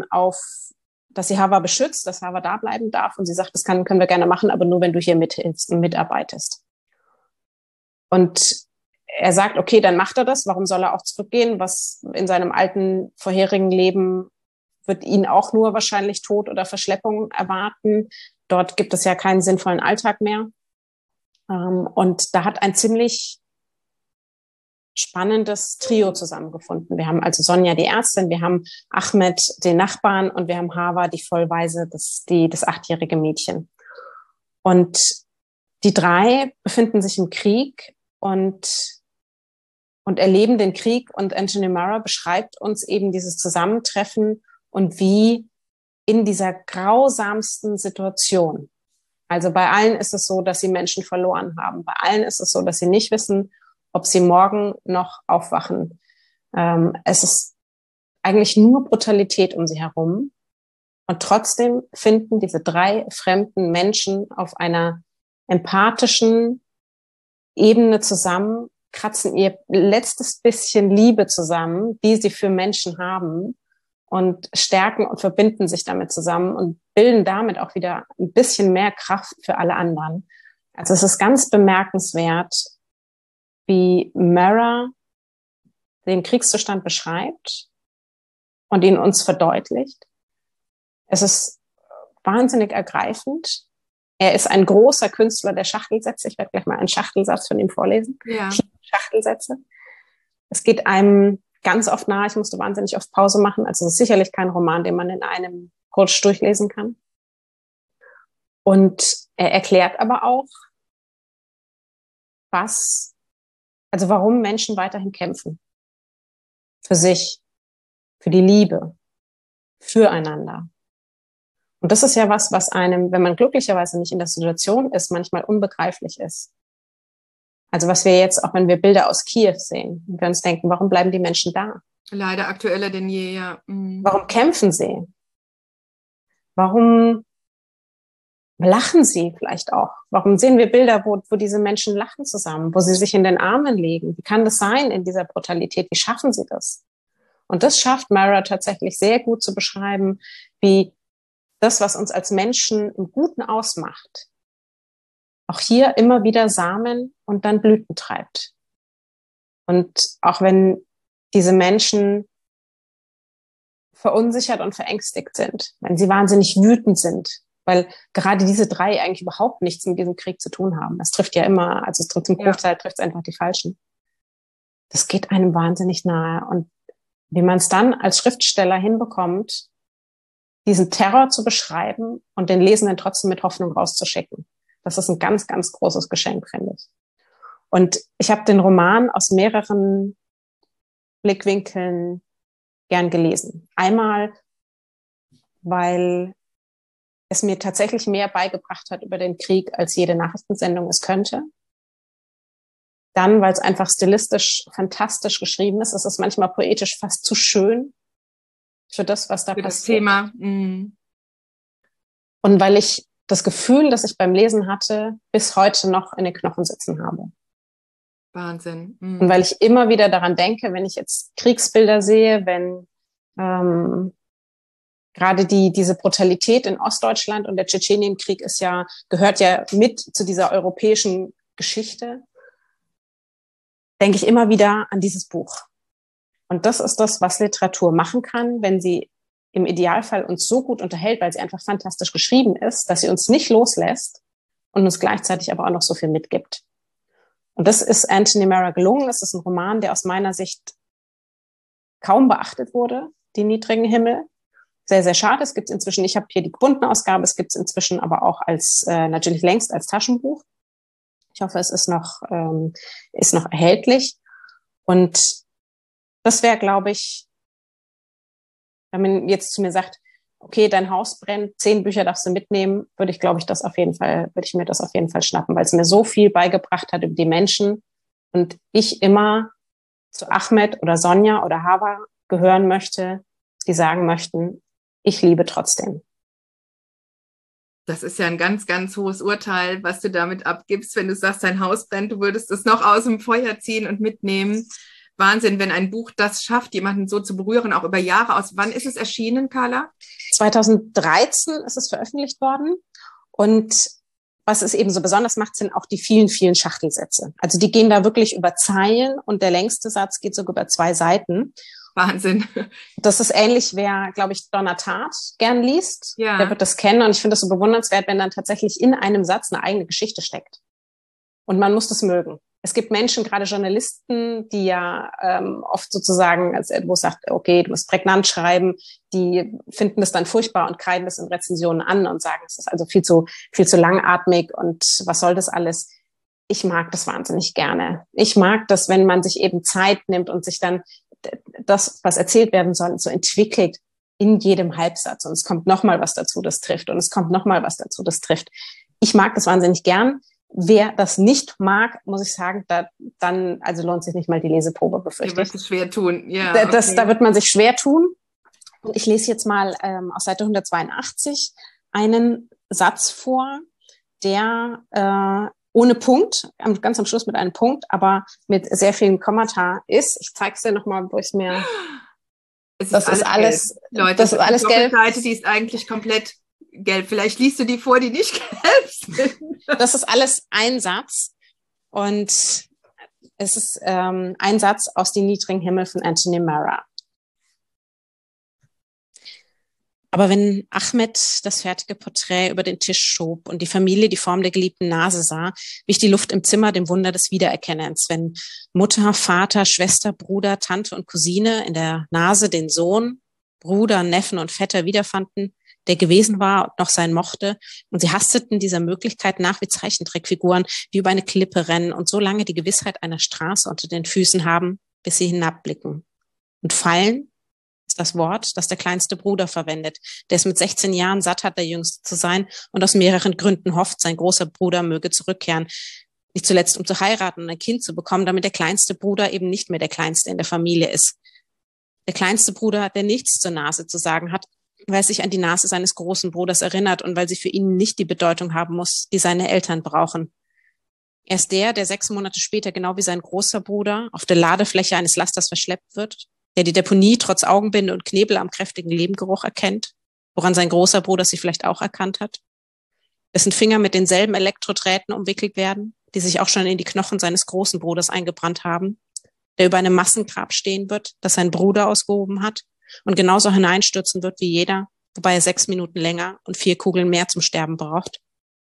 Hava beschützt, dass Hava da bleiben darf und sie sagt, das können wir gerne machen, aber nur, wenn du hier mithilfst und mitarbeitest. Und er sagt, okay, dann macht er das. Warum soll er auch zurückgehen? Was in seinem alten, vorherigen Leben wird ihn auch nur wahrscheinlich Tod oder Verschleppung erwarten. Dort gibt es ja keinen sinnvollen Alltag mehr. Und da hat ein ziemlich spannendes Trio zusammengefunden. Wir haben also Sonja, die Ärztin, wir haben Ahmed, den Nachbarn, und wir haben Hava, die Vollweise, das 8-jährige Mädchen. Und die 3 befinden sich im Krieg und erleben den Krieg, und Anthony Murrah beschreibt uns eben dieses Zusammentreffen und wie in dieser grausamsten Situation, also bei allen ist es so, dass sie Menschen verloren haben, bei allen ist es so, dass sie nicht wissen, ob sie morgen noch aufwachen. Es ist eigentlich nur Brutalität um sie herum und trotzdem finden diese 3 fremden Menschen auf einer empathischen Ebene zusammen, kratzen ihr letztes bisschen Liebe zusammen, die sie für Menschen haben, und stärken und verbinden sich damit zusammen und bilden damit auch wieder ein bisschen mehr Kraft für alle anderen. Also es ist ganz bemerkenswert, wie Murrah den Kriegszustand beschreibt und ihn uns verdeutlicht. Es ist wahnsinnig ergreifend. Er ist ein großer Künstler der Schachtelsätze. Ich werde gleich mal einen Schachtelsatz von ihm vorlesen. Ja. Schachtelsätze. Es geht einem ganz oft nahe. Ich musste wahnsinnig oft Pause machen. Also es ist sicherlich kein Roman, den man in einem Rutsch durchlesen kann. Und er erklärt aber auch, warum Menschen weiterhin kämpfen. Für sich, für die Liebe, füreinander. Und das ist ja was einem, wenn man glücklicherweise nicht in der Situation ist, manchmal unbegreiflich ist. Also was wir jetzt, auch wenn wir Bilder aus Kiew sehen, und wir uns denken, warum bleiben die Menschen da? Leider aktueller denn je, ja. Mhm. Warum kämpfen sie? Warum lachen sie vielleicht auch? Warum sehen wir Bilder, wo diese Menschen lachen zusammen, wo sie sich in den Armen legen? Wie kann das sein in dieser Brutalität? Wie schaffen sie das? Und das schafft Mara tatsächlich sehr gut zu beschreiben, wie das, was uns als Menschen im Guten ausmacht, auch hier immer wieder Samen und dann Blüten treibt. Und auch wenn diese Menschen verunsichert und verängstigt sind, wenn sie wahnsinnig wütend sind, weil gerade diese drei eigentlich überhaupt nichts mit diesem Krieg zu tun haben. Es trifft ja immer, also es trifft zum Großteil, trifft es einfach die Falschen. Das geht einem wahnsinnig nahe. Und wie man es dann als Schriftsteller hinbekommt, diesen Terror zu beschreiben und den Lesenden trotzdem mit Hoffnung rauszuschicken. Das ist ein ganz, ganz großes Geschenk, finde ich. Und ich habe den Roman aus mehreren Blickwinkeln gern gelesen. Einmal, weil es mir tatsächlich mehr beigebracht hat über den Krieg, als jede Nachrichtensendung es könnte. Dann, weil es einfach stilistisch fantastisch geschrieben ist. Es ist manchmal poetisch fast zu schön für das, was da für passiert. Das Thema. Mhm. Und weil ich das Gefühl, das ich beim Lesen hatte, bis heute noch in den Knochen sitzen habe. Wahnsinn. Mhm. Und weil ich immer wieder daran denke, wenn ich jetzt Kriegsbilder sehe, wenn gerade diese Brutalität in Ostdeutschland und der Tschetschenienkrieg gehört ja mit zu dieser europäischen Geschichte, denke ich immer wieder an dieses Buch. Und das ist das, was Literatur machen kann, wenn sie im Idealfall uns so gut unterhält, weil sie einfach fantastisch geschrieben ist, dass sie uns nicht loslässt und uns gleichzeitig aber auch noch so viel mitgibt. Und das ist Anthony Mara gelungen. Das ist ein Roman, der aus meiner Sicht kaum beachtet wurde, Die niedrigen Himmel. Sehr, sehr schade. Es gibt inzwischen, ich habe hier die gebundene Ausgabe, es gibt es inzwischen aber auch natürlich längst als Taschenbuch. Ich hoffe, es ist noch erhältlich. Und das wäre, glaube ich, wenn man jetzt zu mir sagt, okay, dein Haus brennt, 10 Bücher darfst du mitnehmen, würde ich mir das auf jeden Fall schnappen, weil es mir so viel beigebracht hat über die Menschen und ich immer zu Ahmed oder Sonja oder Hava gehören möchte, die sagen möchten, ich liebe trotzdem. Das ist ja ein ganz, ganz hohes Urteil, was du damit abgibst, wenn du sagst, dein Haus brennt, du würdest es noch aus dem Feuer ziehen und mitnehmen. Wahnsinn, wenn ein Buch das schafft, jemanden so zu berühren, auch über Jahre aus. Wann ist es erschienen, Carla? 2013 ist es veröffentlicht worden. Und was es eben so besonders macht, sind auch die vielen, vielen Schachtelsätze. Also die gehen da wirklich über Zeilen und der längste Satz geht sogar über 2 Seiten. Wahnsinn. Das ist ähnlich, wer, glaube ich, Donna Tartt gern liest. Ja. Der wird das kennen. Und ich finde es so bewundernswert, wenn dann tatsächlich in einem Satz eine eigene Geschichte steckt. Und man muss das mögen. Es gibt Menschen, gerade Journalisten, die ja oft sozusagen, wo es sagt, okay, du musst prägnant schreiben, die finden das dann furchtbar und kreiden das in Rezensionen an und sagen, es ist also viel zu langatmig und was soll das alles? Ich mag das wahnsinnig gerne. Ich mag das, wenn man sich eben Zeit nimmt und sich dann das, was erzählt werden soll, so entwickelt in jedem Halbsatz. Und es kommt nochmal was dazu, das trifft. Und es kommt nochmal was dazu, das trifft. Ich mag das wahnsinnig gern. Wer das nicht mag, muss ich sagen, dann lohnt sich nicht mal die Leseprobe, befürchte ich. Da wird es schwer tun, ja. Okay. Da wird man sich schwer tun. Und ich lese jetzt mal auf Seite 182 einen Satz vor, der ohne Punkt, ganz am Schluss mit einem Punkt, aber mit sehr vielen Kommata ist. Ich zeige es dir nochmal, wo ich mir... Das ist alles gelb. Leute, das ist alles gelb. Die Seite, die ist eigentlich komplett gelb. Vielleicht liest du die vor, die nicht gelb sind. Das ist alles ein Satz und es ist ein Satz aus Die niedrigen Himmel von Anthony Mara. Aber wenn Ahmed das fertige Porträt über den Tisch schob und die Familie die Form der geliebten Nase sah, wich die Luft im Zimmer dem Wunder des Wiedererkennens, wenn Mutter, Vater, Schwester, Bruder, Tante und Cousine in der Nase den Sohn, Bruder, Neffen und Vetter wiederfanden, der gewesen war und noch sein mochte, und sie hasteten dieser Möglichkeit nach wie Zeichentrickfiguren, wie über eine Klippe rennen und so lange die Gewissheit einer Straße unter den Füßen haben, bis sie hinabblicken. Und fallen ist das Wort, das der kleinste Bruder verwendet, der es mit 16 Jahren satt hat, der Jüngste zu sein und aus mehreren Gründen hofft, sein großer Bruder möge zurückkehren. Nicht zuletzt, um zu heiraten und ein Kind zu bekommen, damit der kleinste Bruder eben nicht mehr der Kleinste in der Familie ist. Der kleinste Bruder, der nichts zur Nase zu sagen hat, weil er sich an die Nase seines großen Bruders erinnert und weil sie für ihn nicht die Bedeutung haben muss, die seine Eltern brauchen. Er ist der 6 Monate später, genau wie sein großer Bruder, auf der Ladefläche eines Lasters verschleppt wird, der die Deponie trotz Augenbinde und Knebel am kräftigen Lebengeruch erkennt, woran sein großer Bruder sie vielleicht auch erkannt hat, dessen Finger mit denselben Elektrodrähten umwickelt werden, die sich auch schon in die Knochen seines großen Bruders eingebrannt haben, der über einem Massengrab stehen wird, das sein Bruder ausgehoben hat und genauso hineinstürzen wird wie jeder, wobei er 6 Minuten länger und 4 Kugeln mehr zum Sterben braucht,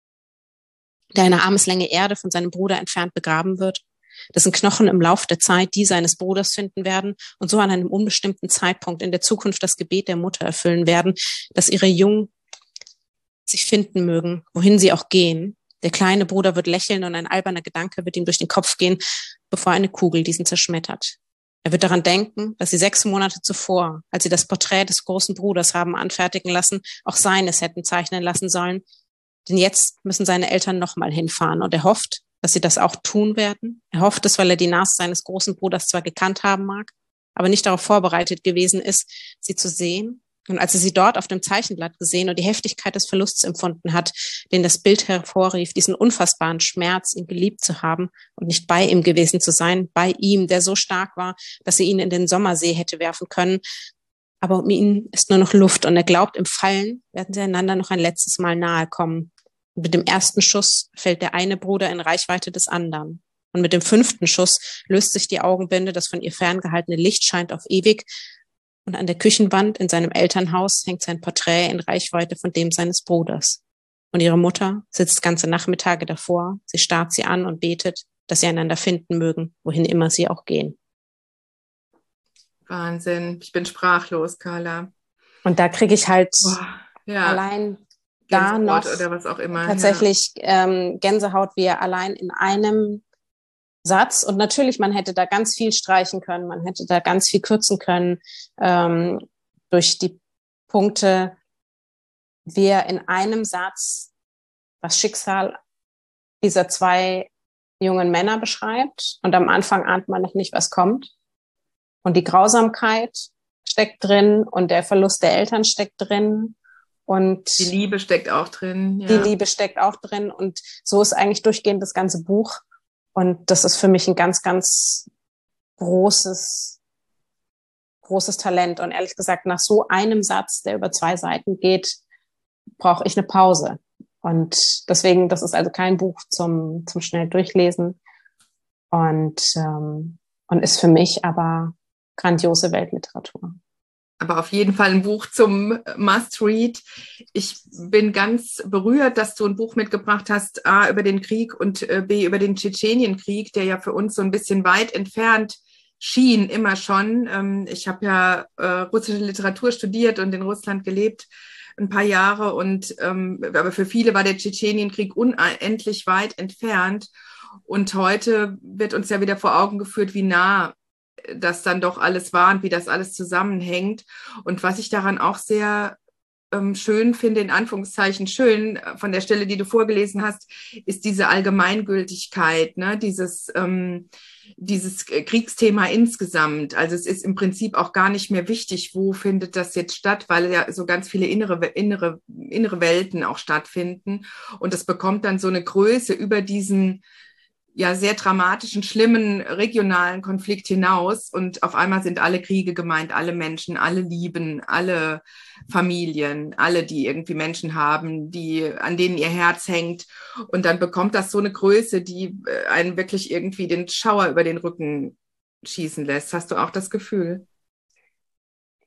der eine Armeslänge Erde von seinem Bruder entfernt begraben wird, dessen Knochen im Lauf der Zeit die seines Bruders finden werden und so an einem unbestimmten Zeitpunkt in der Zukunft das Gebet der Mutter erfüllen werden, dass ihre Jungen sich finden mögen, wohin sie auch gehen. Der kleine Bruder wird lächeln und ein alberner Gedanke wird ihm durch den Kopf gehen, bevor eine Kugel diesen zerschmettert. Er wird daran denken, dass sie 6 Monate zuvor, als sie das Porträt des großen Bruders haben anfertigen lassen, auch seines hätten zeichnen lassen sollen. Denn jetzt müssen seine Eltern nochmal hinfahren und er hofft, dass sie das auch tun werden. Er hofft es, weil er die Nase seines großen Bruders zwar gekannt haben mag, aber nicht darauf vorbereitet gewesen ist, sie zu sehen. Und als er sie dort auf dem Zeichenblatt gesehen und die Heftigkeit des Verlusts empfunden hat, den das Bild hervorrief, diesen unfassbaren Schmerz, ihn geliebt zu haben und nicht bei ihm gewesen zu sein, bei ihm, der so stark war, dass er ihn in den Sommersee hätte werfen können. Aber um ihn ist nur noch Luft und er glaubt, im Fallen werden sie einander noch ein letztes Mal nahe kommen. Und mit dem ersten Schuss fällt der eine Bruder in Reichweite des anderen. Und mit dem 5. Schuss löst sich die Augenbinde, das von ihr ferngehaltene Licht scheint auf ewig. Und an der Küchenwand in seinem Elternhaus hängt sein Porträt in Reichweite von dem seines Bruders. Und ihre Mutter sitzt ganze Nachmittage davor. Sie starrt sie an und betet, dass sie einander finden mögen, wohin immer sie auch gehen. Wahnsinn. Ich bin sprachlos, Carla. Und da kriege ich halt allein da noch oder was auch immer. Tatsächlich Gänsehaut, wie er allein in einem Satz, und natürlich, man hätte da ganz viel streichen können, man hätte da ganz viel kürzen können, durch die Punkte, wie er in einem Satz das Schicksal dieser 2 jungen Männer beschreibt. Und am Anfang ahnt man noch nicht, was kommt. Und die Grausamkeit steckt drin und der Verlust der Eltern steckt drin. Und die Liebe steckt auch drin. Ja. Die Liebe steckt auch drin. Und so ist eigentlich durchgehend das ganze Buch. Und das ist für mich ein ganz, ganz großes Talent. Und ehrlich gesagt, nach so einem Satz, der über 2 Seiten geht, brauche ich eine Pause. Und deswegen, das ist also kein Buch zum schnell durchlesen. Und ist für mich aber grandiose Weltliteratur. Aber auf jeden Fall ein Buch zum Must-Read. Ich bin ganz berührt, dass du ein Buch mitgebracht hast, A, über den Krieg und B, über den Tschetschenienkrieg, der ja für uns so ein bisschen weit entfernt schien, immer schon. Ich habe ja russische Literatur studiert und in Russland gelebt ein paar Jahre. Aber für viele war der Tschetschenienkrieg unendlich weit entfernt. Und heute wird uns ja wieder vor Augen geführt, wie nah das dann doch alles war und wie das alles zusammenhängt. Und was ich daran auch sehr schön finde, in Anführungszeichen schön, von der Stelle, die du vorgelesen hast, ist diese Allgemeingültigkeit, ne? Dieses Kriegsthema insgesamt. Also es ist im Prinzip auch gar nicht mehr wichtig, wo findet das jetzt statt, weil ja so ganz viele innere Welten auch stattfinden. Und das bekommt dann so eine Größe über diesen ja sehr dramatischen, schlimmen regionalen Konflikt hinaus und auf einmal sind alle Kriege gemeint, alle Menschen, alle Lieben, alle Familien, alle, die irgendwie Menschen haben, an denen ihr Herz hängt und dann bekommt das so eine Größe, die einen wirklich irgendwie den Schauer über den Rücken schießen lässt. Hast du auch das Gefühl?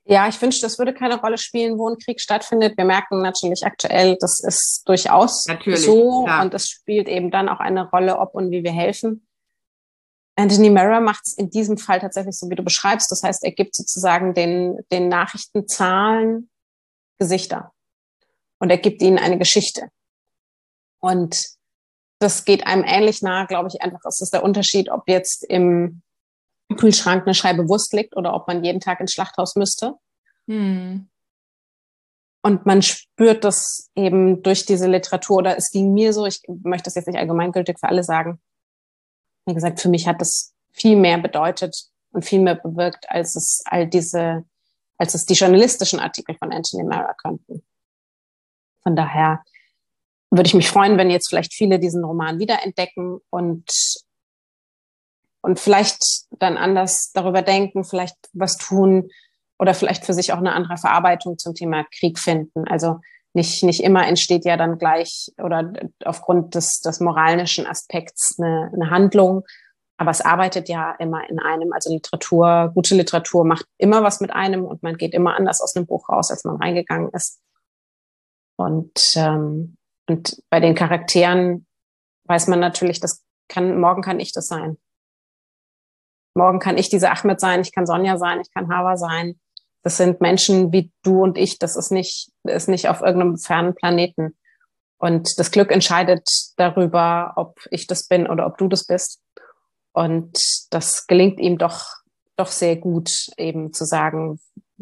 Ja, ich wünschte, das würde keine Rolle spielen, wo ein Krieg stattfindet. Wir merken natürlich aktuell, das ist durchaus Natürlich, so klar. und es spielt eben dann auch eine Rolle, ob und wie wir helfen. Anthony Murrah macht es in diesem Fall tatsächlich so, wie du beschreibst. Das heißt, er gibt sozusagen den Nachrichtenzahlen Gesichter und er gibt ihnen eine Geschichte. Und das geht einem ähnlich nahe, glaube ich, einfach. Es ist der Unterschied, ob jetzt im Kühlschrank eine Scheibe Wurst liegt oder ob man jeden Tag ins Schlachthaus müsste. Hm. Und man spürt das eben durch diese Literatur, oder es ging mir so, ich möchte das jetzt nicht allgemeingültig für alle sagen. Wie gesagt, für mich hat das viel mehr bedeutet und viel mehr bewirkt, als es die journalistischen Artikel von Anthony Murrah könnten. Von daher würde ich mich freuen, wenn jetzt vielleicht viele diesen Roman wiederentdecken und vielleicht dann anders darüber denken, vielleicht was tun oder vielleicht für sich auch eine andere Verarbeitung zum Thema Krieg finden. Also nicht immer entsteht ja dann gleich oder aufgrund des moralischen Aspekts eine Handlung, aber es arbeitet ja immer in einem. Also gute Literatur macht immer was mit einem und man geht immer anders aus einem Buch raus, als man reingegangen ist. Und bei den Charakteren weiß man natürlich, morgen kann ich das sein. Morgen kann ich diese Ahmed sein, ich kann Sonja sein, ich kann Hawa sein. Das sind Menschen wie du und ich. Das ist nicht auf irgendeinem fernen Planeten. Und das Glück entscheidet darüber, ob ich das bin oder ob du das bist. Und das gelingt ihm doch sehr gut, eben zu sagen,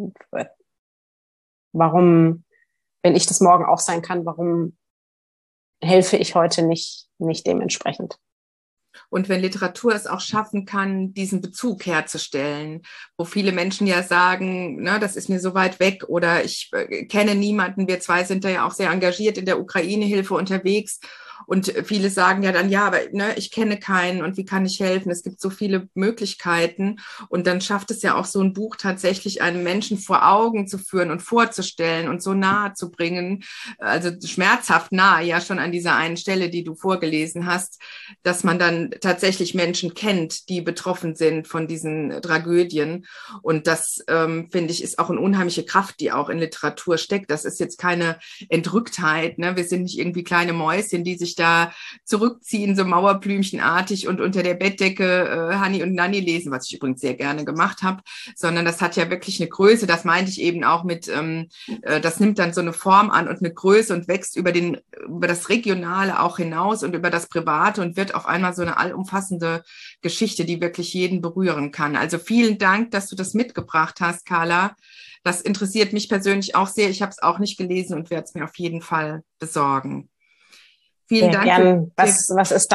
warum, wenn ich das morgen auch sein kann, warum helfe ich heute nicht dementsprechend. Und wenn Literatur es auch schaffen kann, diesen Bezug herzustellen, wo viele Menschen ja sagen, ne, das ist mir so weit weg oder ich kenne niemanden, wir zwei sind da ja auch sehr engagiert in der Ukraine-Hilfe unterwegs. Und viele sagen ja dann, ja, aber ne, ich kenne keinen und wie kann ich helfen? Es gibt so viele Möglichkeiten. Und dann schafft es ja auch so ein Buch tatsächlich einem Menschen vor Augen zu führen und vorzustellen und so nahe zu bringen. Also schmerzhaft nahe, ja schon an dieser einen Stelle, die du vorgelesen hast, dass man dann tatsächlich Menschen kennt, die betroffen sind von diesen Tragödien. Und das, finde ich, ist auch eine unheimliche Kraft, die auch in Literatur steckt. Das ist jetzt keine Entrücktheit. Ne? Wir sind nicht irgendwie kleine Mäuschen, die sich da zurückziehen, so Mauerblümchenartig und unter der Bettdecke Hani und Nanni lesen, was ich übrigens sehr gerne gemacht habe, sondern das hat ja wirklich eine Größe. Das meinte ich eben auch mit, das nimmt dann so eine Form an und eine Größe und wächst über das Regionale auch hinaus und über das Private und wird auf einmal so eine allumfassende Geschichte, die wirklich jeden berühren kann. Also vielen Dank, dass du das mitgebracht hast, Carla. Das interessiert mich persönlich auch sehr. Ich habe es auch nicht gelesen und werde es mir auf jeden Fall besorgen. Vielen Dank. Gern. Was ist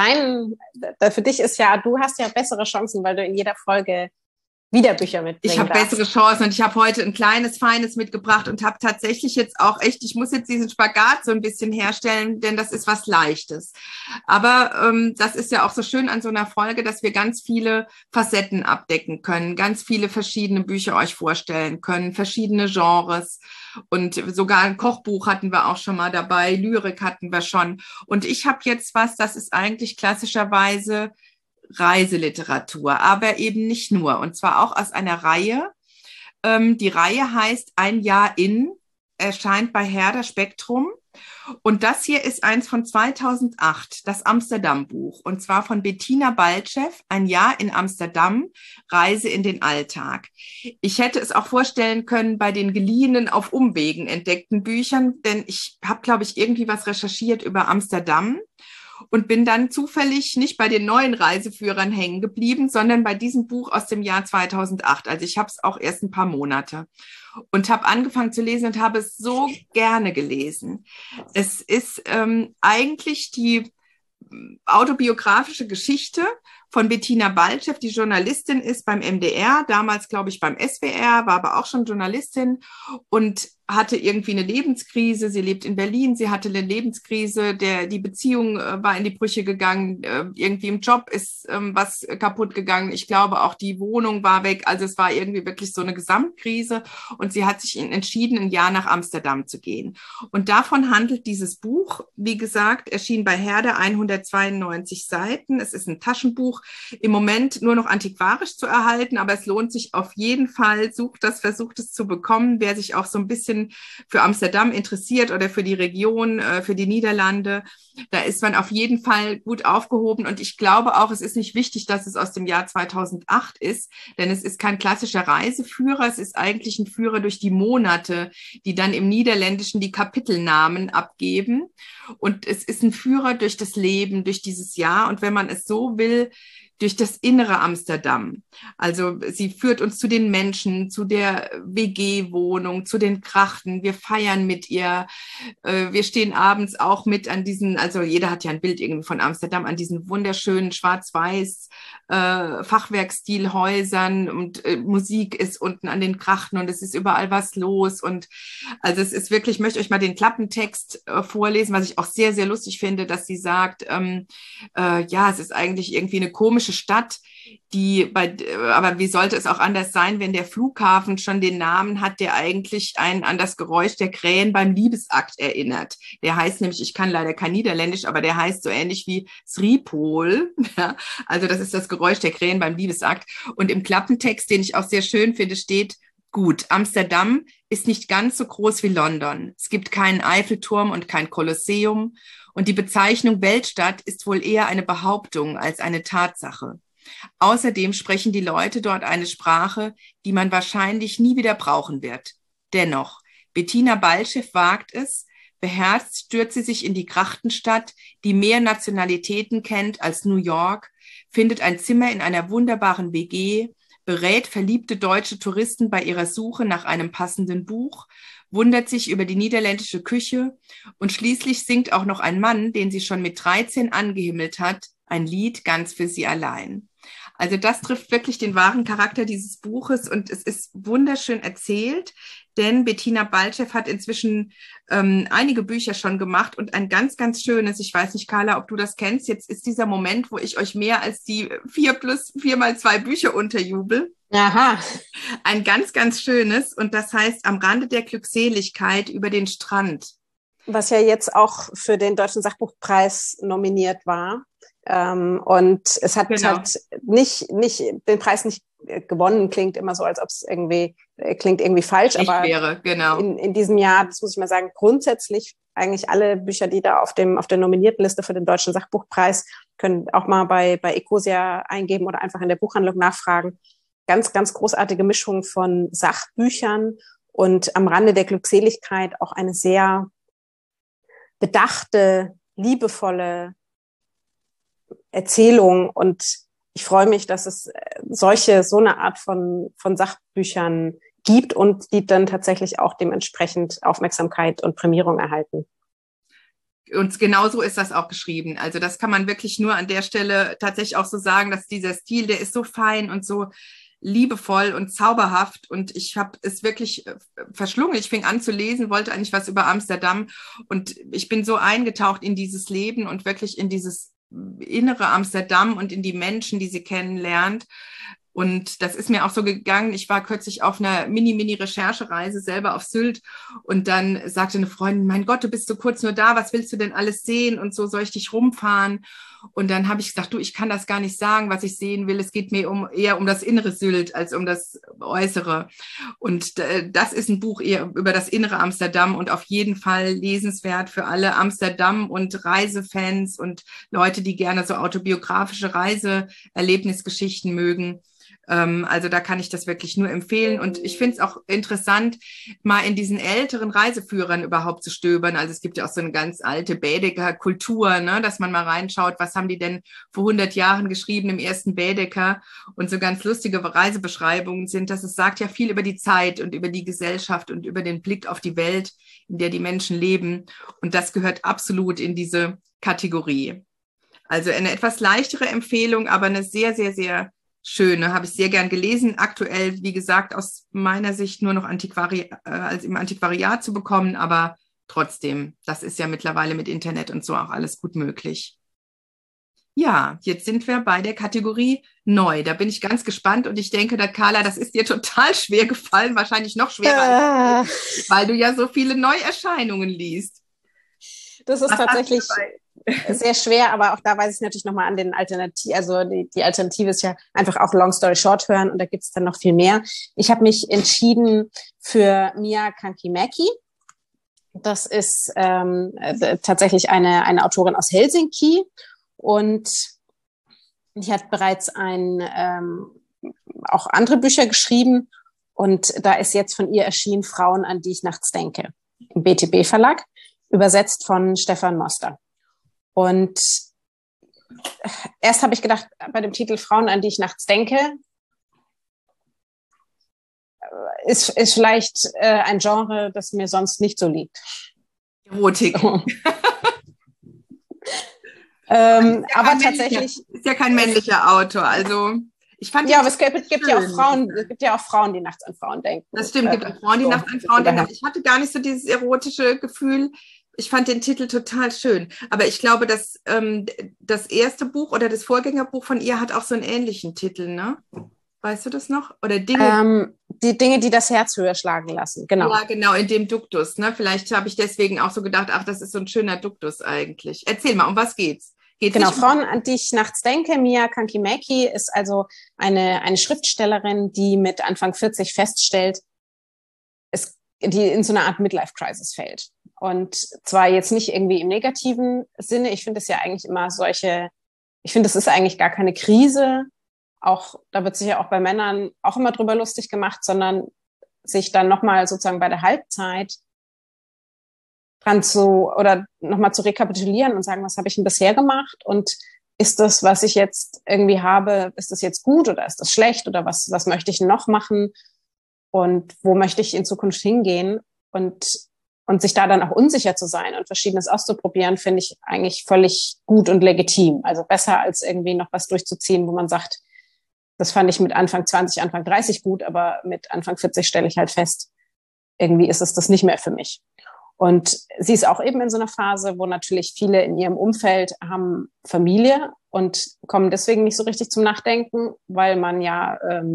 für dich ist ja, du hast ja bessere Chancen, weil du in jeder Folge wieder Bücher mitbringen Ich habe bessere Chancen und ich habe heute ein kleines, feines mitgebracht und habe tatsächlich jetzt auch echt, ich muss jetzt diesen Spagat so ein bisschen herstellen, denn das ist was Leichtes. Aber das ist ja auch so schön an so einer Folge, dass wir ganz viele Facetten abdecken können, ganz viele verschiedene Bücher euch vorstellen können, verschiedene Genres. Und sogar ein Kochbuch hatten wir auch schon mal dabei, Lyrik hatten wir schon. Und ich habe jetzt was, das ist eigentlich klassischerweise Reiseliteratur, aber eben nicht nur. Und zwar auch aus einer Reihe. Die Reihe heißt Ein Jahr in, erscheint bei Herder Spektrum. Und das hier ist eins von 2008, das Amsterdam-Buch. Und zwar von Bettina Baltschew, Ein Jahr in Amsterdam, Reise in den Alltag. Ich hätte es auch vorstellen können bei den geliehenen, auf Umwegen entdeckten Büchern, denn ich habe, glaube ich, irgendwie was recherchiert über Amsterdam und bin dann zufällig nicht bei den neuen Reiseführern hängen geblieben, sondern bei diesem Buch aus dem Jahr 2008. Also ich habe es auch erst ein paar Monate und habe angefangen zu lesen und habe es so gerne gelesen. Es ist eigentlich die autobiografische Geschichte von Bettina Baltschew, die Journalistin ist beim MDR, damals glaube ich beim SWR, war aber auch schon Journalistin und hatte irgendwie eine Lebenskrise. Sie lebt in Berlin, sie hatte eine Lebenskrise, die Beziehung war in die Brüche gegangen, irgendwie im Job ist was kaputt gegangen. Ich glaube auch die Wohnung war weg, also es war irgendwie wirklich so eine Gesamtkrise und sie hat sich entschieden, ein Jahr nach Amsterdam zu gehen. Und davon handelt dieses Buch, wie gesagt, erschien bei Herder, 192 Seiten. Es ist ein Taschenbuch. Buch im Moment nur noch antiquarisch zu erhalten, aber es lohnt sich auf jeden Fall. Versucht es zu bekommen, wer sich auch so ein bisschen für Amsterdam interessiert oder für die Region, für die Niederlande. Da ist man auf jeden Fall gut aufgehoben und ich glaube auch, es ist nicht wichtig, dass es aus dem Jahr 2008 ist, denn es ist kein klassischer Reiseführer, es ist eigentlich ein Führer durch die Monate, die dann im Niederländischen die Kapitelnamen abgeben und es ist ein Führer durch das Leben, durch dieses Jahr und wenn man es so will, durch das innere Amsterdam. Also sie führt uns zu den Menschen, zu der WG-Wohnung, zu den Krachten. Wir feiern mit ihr. Wir stehen abends auch mit an diesen, also jeder hat ja ein Bild irgendwie von Amsterdam, an diesen wunderschönen schwarz-weiß Fachwerkstilhäusern und Musik ist unten an den Krachten und es ist überall was los. Und also es ist wirklich, ich möchte euch mal den Klappentext vorlesen, was ich auch sehr, sehr lustig finde, dass sie sagt, ja, es ist eigentlich irgendwie eine komische Stadt, aber wie sollte es auch anders sein, wenn der Flughafen schon den Namen hat, der eigentlich einen an das Geräusch der Krähen beim Liebesakt erinnert. Der heißt nämlich, ich kann leider kein Niederländisch, aber der heißt so ähnlich wie Sripol. Ja, also das ist das Geräusch der Krähen beim Liebesakt. Und im Klappentext, den ich auch sehr schön finde, steht, gut, Amsterdam ist nicht ganz so groß wie London. Es gibt keinen Eiffelturm und kein Kolosseum. Und die Bezeichnung Weltstadt ist wohl eher eine Behauptung als eine Tatsache. Außerdem sprechen die Leute dort eine Sprache, die man wahrscheinlich nie wieder brauchen wird. Dennoch, Bettina Baltschew wagt es, beherzt stürzt sie sich in die Krachtenstadt, die mehr Nationalitäten kennt als New York, findet ein Zimmer in einer wunderbaren WG, berät verliebte deutsche Touristen bei ihrer Suche nach einem passenden Buch, wundert sich über die niederländische Küche und schließlich singt auch noch ein Mann, den sie schon mit 13 angehimmelt hat, ein Lied ganz für sie allein. Also das trifft wirklich den wahren Charakter dieses Buches und es ist wunderschön erzählt, denn Bettina Baltschew hat inzwischen einige Bücher schon gemacht und ein ganz, ganz schönes, ich weiß nicht, Carla, ob du das kennst, jetzt ist dieser Moment, wo ich euch mehr als die 4+4x2 Bücher unterjubel. Aha. Ein ganz, ganz schönes und das heißt Am Rande der Glückseligkeit über den Strand. Was ja jetzt auch für den Deutschen Sachbuchpreis nominiert war. Und es hat halt nicht den Preis nicht gewonnen, klingt immer so, als ob es klingt irgendwie falsch, aber wäre, genau. In diesem Jahr, das muss ich mal sagen, grundsätzlich eigentlich alle Bücher, die da auf der nominierten Liste für den Deutschen Sachbuchpreis, können auch mal bei Ecosia eingeben oder einfach in der Buchhandlung nachfragen. Ganz, ganz großartige Mischung von Sachbüchern und Am Rande der Glückseligkeit auch eine sehr bedachte, liebevolle Erzählung. Und ich freue mich, dass es so eine Art von Sachbüchern gibt und die dann tatsächlich auch dementsprechend Aufmerksamkeit und Prämierung erhalten. Und genauso ist das auch geschrieben. Also das kann man wirklich nur an der Stelle tatsächlich auch so sagen, dass dieser Stil, der ist so fein und so liebevoll und zauberhaft und ich habe es wirklich verschlungen. Ich fing an zu lesen, wollte eigentlich was über Amsterdam und ich bin so eingetaucht in dieses Leben und wirklich in dieses innere Amsterdam und in die Menschen, die sie kennenlernt. Und das ist mir auch so gegangen. Ich war kürzlich auf einer Mini-Recherchereise selber auf Sylt und dann sagte eine Freundin, mein Gott, du bist so kurz nur da, was willst du denn alles sehen und so, soll ich dich rumfahren? Und dann habe ich gesagt, du, ich kann das gar nicht sagen, was ich sehen will. Es geht mir eher um das innere Sylt als um das Äußere. Und das ist ein Buch eher über das innere Amsterdam und auf jeden Fall lesenswert für alle Amsterdam- und Reisefans und Leute, die gerne so autobiografische Reiseerlebnisgeschichten mögen. Also da kann ich das wirklich nur empfehlen. Und ich finde es auch interessant, mal in diesen älteren Reiseführern überhaupt zu stöbern. Also es gibt ja auch so eine ganz alte Baedeker-Kultur, ne, dass man mal reinschaut, was haben die denn vor 100 Jahren geschrieben im ersten Baedeker. Und so ganz lustige Reisebeschreibungen sind, dass es sagt ja viel über die Zeit und über die Gesellschaft und über den Blick auf die Welt, in der die Menschen leben. Und das gehört absolut in diese Kategorie. Also eine etwas leichtere Empfehlung, aber eine sehr, sehr, sehr schöne, habe ich sehr gern gelesen. Aktuell, wie gesagt, aus meiner Sicht nur noch als im Antiquariat zu bekommen, aber trotzdem, das ist ja mittlerweile mit Internet und so auch alles gut möglich. Ja, jetzt sind wir bei der Kategorie neu. Da bin ich ganz gespannt und ich denke, Carla, das ist dir total schwer gefallen, wahrscheinlich noch schwerer, weil du ja so viele Neuerscheinungen liest. Das ist tatsächlich sehr schwer, aber auch da weise ich natürlich nochmal an den Alternativ, also die Alternative ist ja einfach auch Long Story Short hören und da gibt es dann noch viel mehr. Ich habe mich entschieden für Mia Kankimäki. Das ist tatsächlich eine Autorin aus Helsinki und die hat bereits auch andere Bücher geschrieben und da ist jetzt von ihr erschienen Frauen, an die ich nachts denke, im BTB Verlag, übersetzt von Stefan Moster. Und erst habe ich gedacht, bei dem Titel Frauen, an die ich nachts denke, ist vielleicht ein Genre, das mir sonst nicht so liegt. Erotik. So. Aber tatsächlich ist ja kein männlicher Autor, also ich fand aber es gibt ja auch Frauen, die nachts an Frauen denken. Das stimmt, gibt auch Frauen, die nachts an Frauen denken. Ich hatte gar nicht so dieses erotische Gefühl. Ich fand den Titel total schön. Aber ich glaube, dass das erste Buch oder das Vorgängerbuch von ihr hat auch so einen ähnlichen Titel, ne? Weißt du das noch? Oder Dinge? Die Dinge, die das Herz höher schlagen lassen, genau. Ja, genau, in dem Duktus, ne? Vielleicht habe ich deswegen auch so gedacht, ach, das ist so ein schöner Duktus eigentlich. Erzähl mal, um was geht's? Genau, Frauen, an die ich nachts denke. Mia Kankimäki ist also eine Schriftstellerin, die mit Anfang 40 feststellt, die in so eine Art Midlife-Crisis fällt. Und zwar jetzt nicht irgendwie im negativen Sinne. Ich finde es ja eigentlich immer ich finde, es ist eigentlich gar keine Krise. Auch, da wird sich ja auch bei Männern auch immer drüber lustig gemacht, sondern sich dann nochmal sozusagen bei der Halbzeit nochmal zu rekapitulieren und sagen, was habe ich denn bisher gemacht und ist das, was ich jetzt irgendwie habe, ist das jetzt gut oder ist das schlecht oder was möchte ich noch machen und wo möchte ich in Zukunft hingehen und sich da dann auch unsicher zu sein und Verschiedenes auszuprobieren, finde ich eigentlich völlig gut und legitim. Also besser als irgendwie noch was durchzuziehen, wo man sagt, das fand ich mit Anfang 20, Anfang 30 gut, aber mit Anfang 40 stelle ich halt fest, irgendwie ist es das nicht mehr für mich. Und sie ist auch eben in so einer Phase, wo natürlich viele in ihrem Umfeld haben Familie und kommen deswegen nicht so richtig zum Nachdenken, weil man ja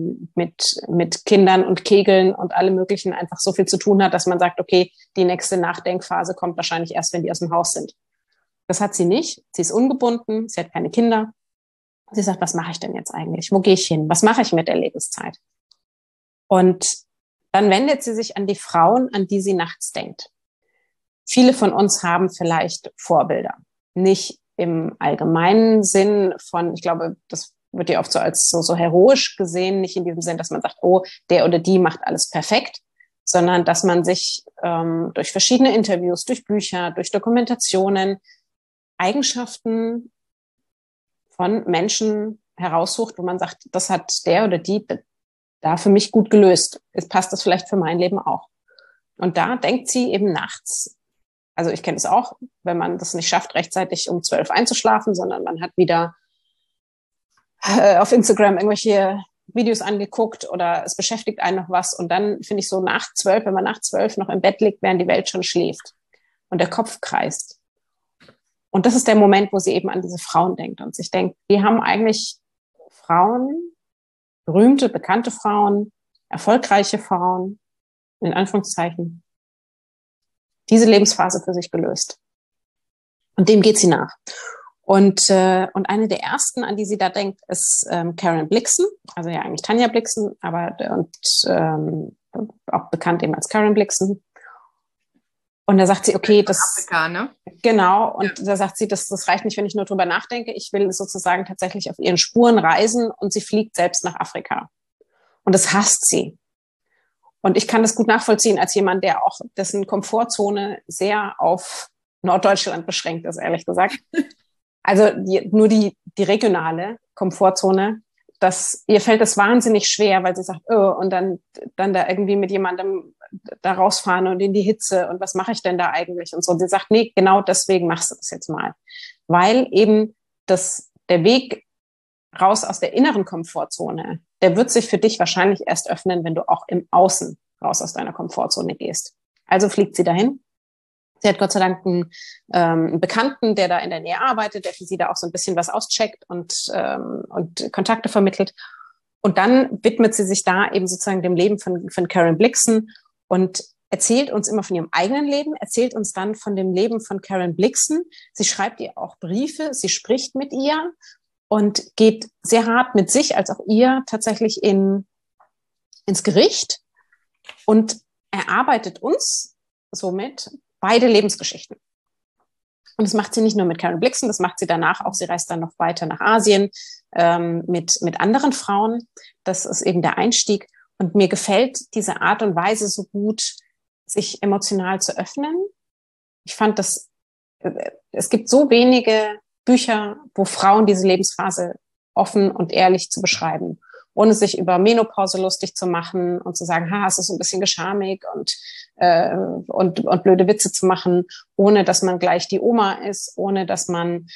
mit Kindern und Kegeln und allem Möglichen einfach so viel zu tun hat, dass man sagt, okay, die nächste Nachdenkphase kommt wahrscheinlich erst, wenn die aus dem Haus sind. Das hat sie nicht. Sie ist ungebunden, sie hat keine Kinder. Sie sagt, was mache ich denn jetzt eigentlich? Wo gehe ich hin? Was mache ich mit der Lebenszeit? Und dann wendet sie sich an die Frauen, an die sie nachts denkt. Viele von uns haben vielleicht Vorbilder. Nicht im allgemeinen Sinn von, ich glaube, das wird ja oft so als so heroisch gesehen, nicht in diesem Sinn, dass man sagt, oh, der oder die macht alles perfekt, sondern dass man sich durch verschiedene Interviews, durch Bücher, durch Dokumentationen Eigenschaften von Menschen heraussucht, wo man sagt, das hat der oder die da für mich gut gelöst. Jetzt passt das vielleicht für mein Leben auch. Und da denkt sie eben nachts. Also ich kenne es auch, wenn man das nicht schafft, rechtzeitig um 12 einzuschlafen, sondern man hat wieder auf Instagram irgendwelche Videos angeguckt oder es beschäftigt einen noch was. Und dann finde ich so nach 12, wenn man nach 12 noch im Bett liegt, während die Welt schon schläft und der Kopf kreist. Und das ist der Moment, wo sie eben an diese Frauen denkt und sich denkt, wir haben eigentlich Frauen, berühmte, bekannte Frauen, erfolgreiche Frauen, in Anführungszeichen, diese Lebensphase für sich gelöst. Und dem geht sie nach. Und eine der ersten, an die sie da denkt, ist Karen Blixen, also ja eigentlich Tanja Blixen, aber auch bekannt eben als Karen Blixen. Und da sagt sie, okay, das Afrika, ne? Genau. Und da sagt sie, das reicht nicht, wenn ich nur drüber nachdenke. Ich will sozusagen tatsächlich auf ihren Spuren reisen und sie fliegt selbst nach Afrika. Und das hasst sie. Und ich kann das gut nachvollziehen als jemand, der auch dessen Komfortzone sehr auf Norddeutschland beschränkt ist, ehrlich gesagt. Also nur die regionale Komfortzone, ihr fällt das wahnsinnig schwer, weil sie sagt, oh, und dann da irgendwie mit jemandem da rausfahren und in die Hitze und was mache ich denn da eigentlich und so. Und sie sagt, nee, genau deswegen machst du das jetzt mal. Weil eben der Weg raus aus der inneren Komfortzone, der wird sich für dich wahrscheinlich erst öffnen, wenn du auch im Außen raus aus deiner Komfortzone gehst. Also fliegt sie dahin. Sie hat Gott sei Dank einen Bekannten, der da in der Nähe arbeitet, der für sie da auch so ein bisschen was auscheckt und Kontakte vermittelt. Und dann widmet sie sich da eben sozusagen dem Leben von Karen Blixen und erzählt uns immer von ihrem eigenen Leben, erzählt uns dann von dem Leben von Karen Blixen. Sie schreibt ihr auch Briefe, sie spricht mit ihr und geht sehr hart mit sich als auch ihr tatsächlich ins Gericht und erarbeitet uns somit beide Lebensgeschichten. Und das macht sie nicht nur mit Karen Blixen, das macht sie danach auch. Sie reist dann noch weiter nach Asien mit anderen Frauen. Das ist eben der Einstieg. Und mir gefällt diese Art und Weise so gut, sich emotional zu öffnen. Ich fand, es gibt so wenige Bücher, wo Frauen diese Lebensphase offen und ehrlich zu beschreiben, ohne sich über Menopause lustig zu machen und zu sagen, es ist so ein bisschen geschamig und blöde Witze zu machen, ohne dass man gleich die Oma ist, ohne dass man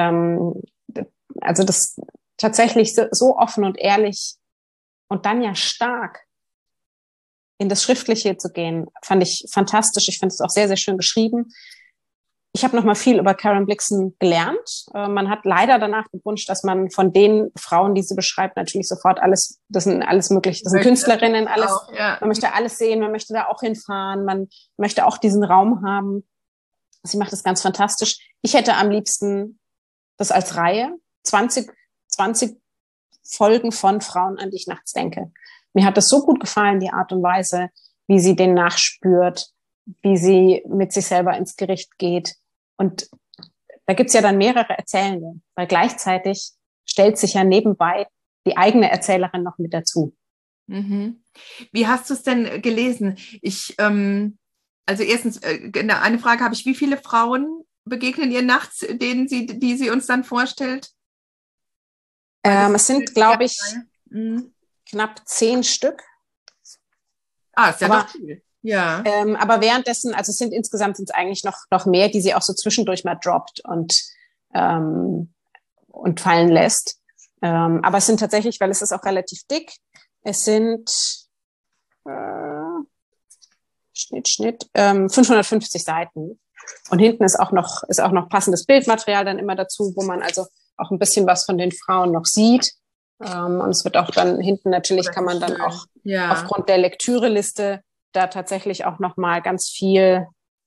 also das tatsächlich so offen und ehrlich und dann ja stark in das Schriftliche zu gehen, fand ich fantastisch. Ich finde es auch sehr, sehr schön geschrieben. Ich habe noch mal viel über Karen Blixen gelernt. Man hat leider danach gewünscht, dass man von den Frauen, die sie beschreibt, natürlich sofort alles, das sind alles mögliche, das sind Künstlerinnen, alles. Auch, ja. Man möchte alles sehen, man möchte da auch hinfahren, man möchte auch diesen Raum haben. Sie macht das ganz fantastisch. Ich hätte am liebsten das als Reihe, 20 Folgen von Frauen, an die ich nachts denke. Mir hat das so gut gefallen, die Art und Weise, wie sie den nachspürt, wie sie mit sich selber ins Gericht geht. Und da gibt's ja dann mehrere Erzählende, weil gleichzeitig stellt sich ja nebenbei die eigene Erzählerin noch mit dazu. Mhm. Wie hast du es denn gelesen? Also erstens, eine Frage habe ich, wie viele Frauen begegnen ihr nachts, die sie uns dann vorstellt? Es sind, glaube ich, knapp 10 Stück. Ist ja doch viel. Ja. Aber währenddessen, also insgesamt sind es eigentlich noch mehr, die sie auch so zwischendurch mal droppt und fallen lässt. Aber es sind tatsächlich, weil es ist auch relativ dick, es sind 550 Seiten. Und hinten ist auch noch passendes Bildmaterial dann immer dazu, wo man also auch ein bisschen was von den Frauen noch sieht. Und es wird auch dann hinten natürlich, kann man dann auch aufgrund der Lektüreliste da tatsächlich auch noch mal ganz viel,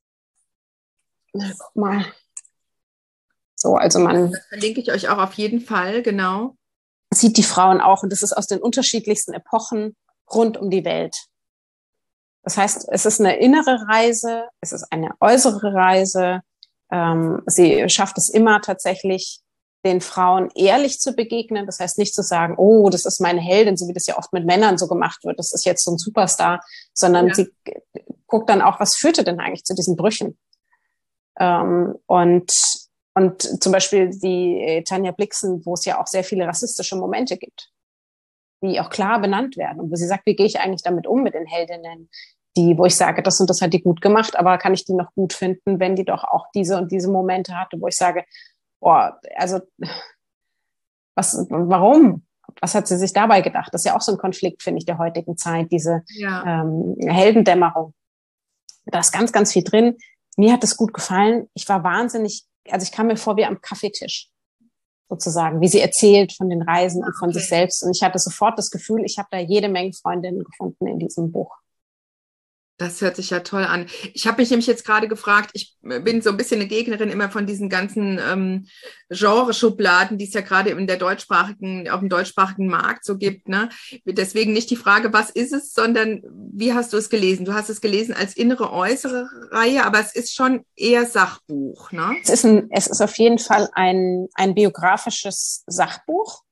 guck mal, so, also das verlinke ich euch auch auf jeden Fall, genau. Sieht die Frauen auch, und das ist aus den unterschiedlichsten Epochen rund um die Welt. Das heißt, es ist eine innere Reise, es ist eine äußere Reise. Sie schafft es immer tatsächlich, den Frauen ehrlich zu begegnen. Das heißt nicht zu sagen, oh, das ist meine Heldin, so wie das ja oft mit Männern so gemacht wird. Das ist jetzt so ein Superstar, sondern sie guckt dann auch, was führte denn eigentlich zu diesen Brüchen? Und zum Beispiel die Tanja Blixen, wo es ja auch sehr viele rassistische Momente gibt, die auch klar benannt werden und wo sie sagt, wie gehe ich eigentlich damit um mit den Heldinnen, wo ich sage, das und das hat die gut gemacht, aber kann ich die noch gut finden, wenn die doch auch diese und diese Momente hatte, wo ich sage, also warum? Was hat sie sich dabei gedacht? Das ist ja auch so ein Konflikt, finde ich, der heutigen Zeit, diese Heldendämmerung. Da ist ganz, ganz viel drin. Mir hat es gut gefallen. Ich war wahnsinnig, also ich kam mir vor wie am Kaffeetisch, sozusagen, wie sie erzählt von den Reisen und von sich selbst. Und ich hatte sofort das Gefühl, ich habe da jede Menge Freundinnen gefunden in diesem Buch. Das hört sich ja toll an. Ich habe mich nämlich jetzt gerade gefragt, ich bin so ein bisschen eine Gegnerin immer von diesen ganzen Genreschubladen, die es ja gerade auf dem deutschsprachigen Markt so gibt. Ne? Deswegen nicht die Frage, was ist es, sondern wie hast du es gelesen? Du hast es gelesen als innere, äußere Reihe, aber es ist schon eher Sachbuch. Ne? Es ist auf jeden Fall ein biografisches Sachbuch.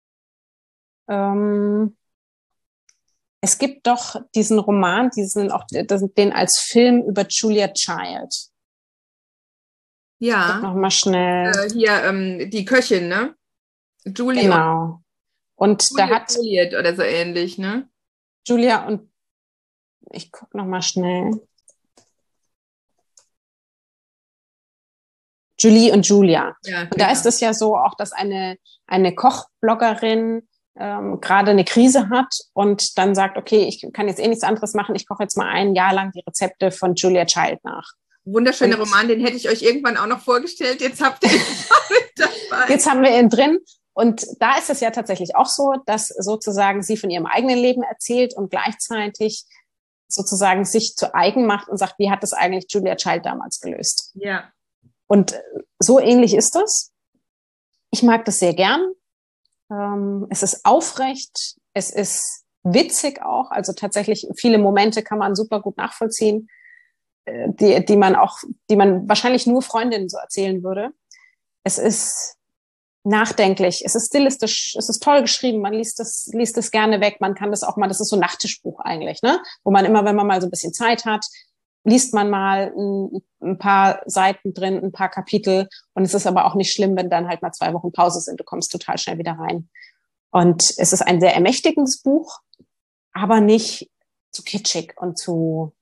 Es gibt doch diesen Roman, den als Film über Julia Child. Ja. Noch mal schnell. Die Köchin, ne? Julia. Genau. Und Julia da hat Juliet oder so ähnlich, ne? Julia und ich guck noch mal schnell. Julie und Julia. Ja, und da ist es ja so auch, dass eine Kochbloggerin gerade eine Krise hat und dann sagt, okay, ich kann jetzt nichts anderes machen, ich koche jetzt mal ein Jahr lang die Rezepte von Julia Child nach. Wunderschöner Roman, den hätte ich euch irgendwann auch noch vorgestellt, jetzt habt ihr ihn mit dabei. Jetzt haben wir ihn drin und da ist es ja tatsächlich auch so, dass sozusagen sie von ihrem eigenen Leben erzählt und gleichzeitig sozusagen sich zu eigen macht und sagt, wie hat das eigentlich Julia Child damals gelöst? Ja. Und so ähnlich ist das. Ich mag das sehr gern. Es ist aufrecht, es ist witzig auch, also tatsächlich viele Momente kann man super gut nachvollziehen, die man wahrscheinlich nur Freundinnen so erzählen würde. Es ist nachdenklich, es ist stilistisch, es ist toll geschrieben, man liest es gerne weg, man kann das auch mal, das ist so ein Nachttischbuch eigentlich, ne? Wo man immer, wenn man mal so ein bisschen Zeit hat, liest man mal ein paar Seiten drin, ein paar Kapitel, und es ist aber auch nicht schlimm, wenn dann halt mal 2 Wochen Pause sind, du kommst total schnell wieder rein. Und es ist ein sehr ermächtigendes Buch, aber nicht zu kitschig und zu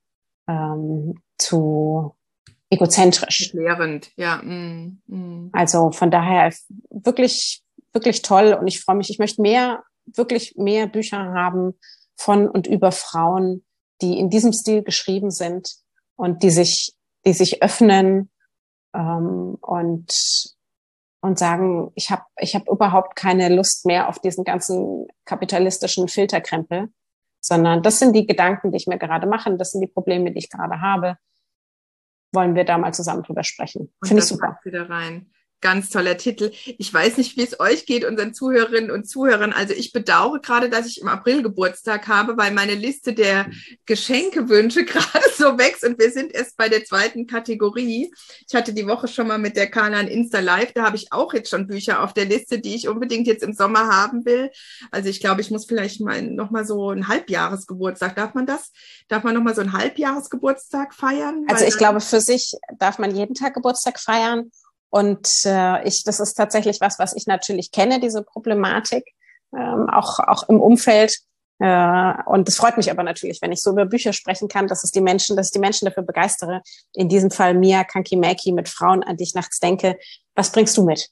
egozentrisch. Erklärend, ja. Also von daher wirklich, wirklich toll, und ich freue mich, ich möchte wirklich mehr Bücher haben von und über Frauen, die in diesem Stil geschrieben sind und die sich öffnen und sagen, ich hab überhaupt keine Lust mehr auf diesen ganzen kapitalistischen Filterkrempel, sondern das sind die Gedanken, die ich mir gerade mache, das sind die Probleme, die ich gerade habe. Wollen wir da mal zusammen drüber sprechen. Finde ich super. Wieder rein. Ganz toller Titel. Ich weiß nicht, wie es euch geht, unseren Zuhörerinnen und Zuhörern. Also ich bedauere gerade, dass ich im April Geburtstag habe, weil meine Liste der Geschenkewünsche gerade so wächst und wir sind erst bei der 2. Kategorie. Ich hatte die Woche schon mal mit der Carla ein Insta-Live, da habe ich auch jetzt schon Bücher auf der Liste, die ich unbedingt jetzt im Sommer haben will. Also ich glaube, ich muss vielleicht mal nochmal so ein Halbjahresgeburtstag, darf man das? Darf man nochmal so einen Halbjahresgeburtstag feiern? Also ich glaube, für sich darf man jeden Tag Geburtstag feiern. Und das ist tatsächlich was ich natürlich kenne, diese Problematik, auch im Umfeld. Und es freut mich aber natürlich, wenn ich so über Bücher sprechen kann, dass ich die Menschen dafür begeistere. In diesem Fall Mia Kankimäki mit Frauen, an die ich nachts denke. Was bringst du mit?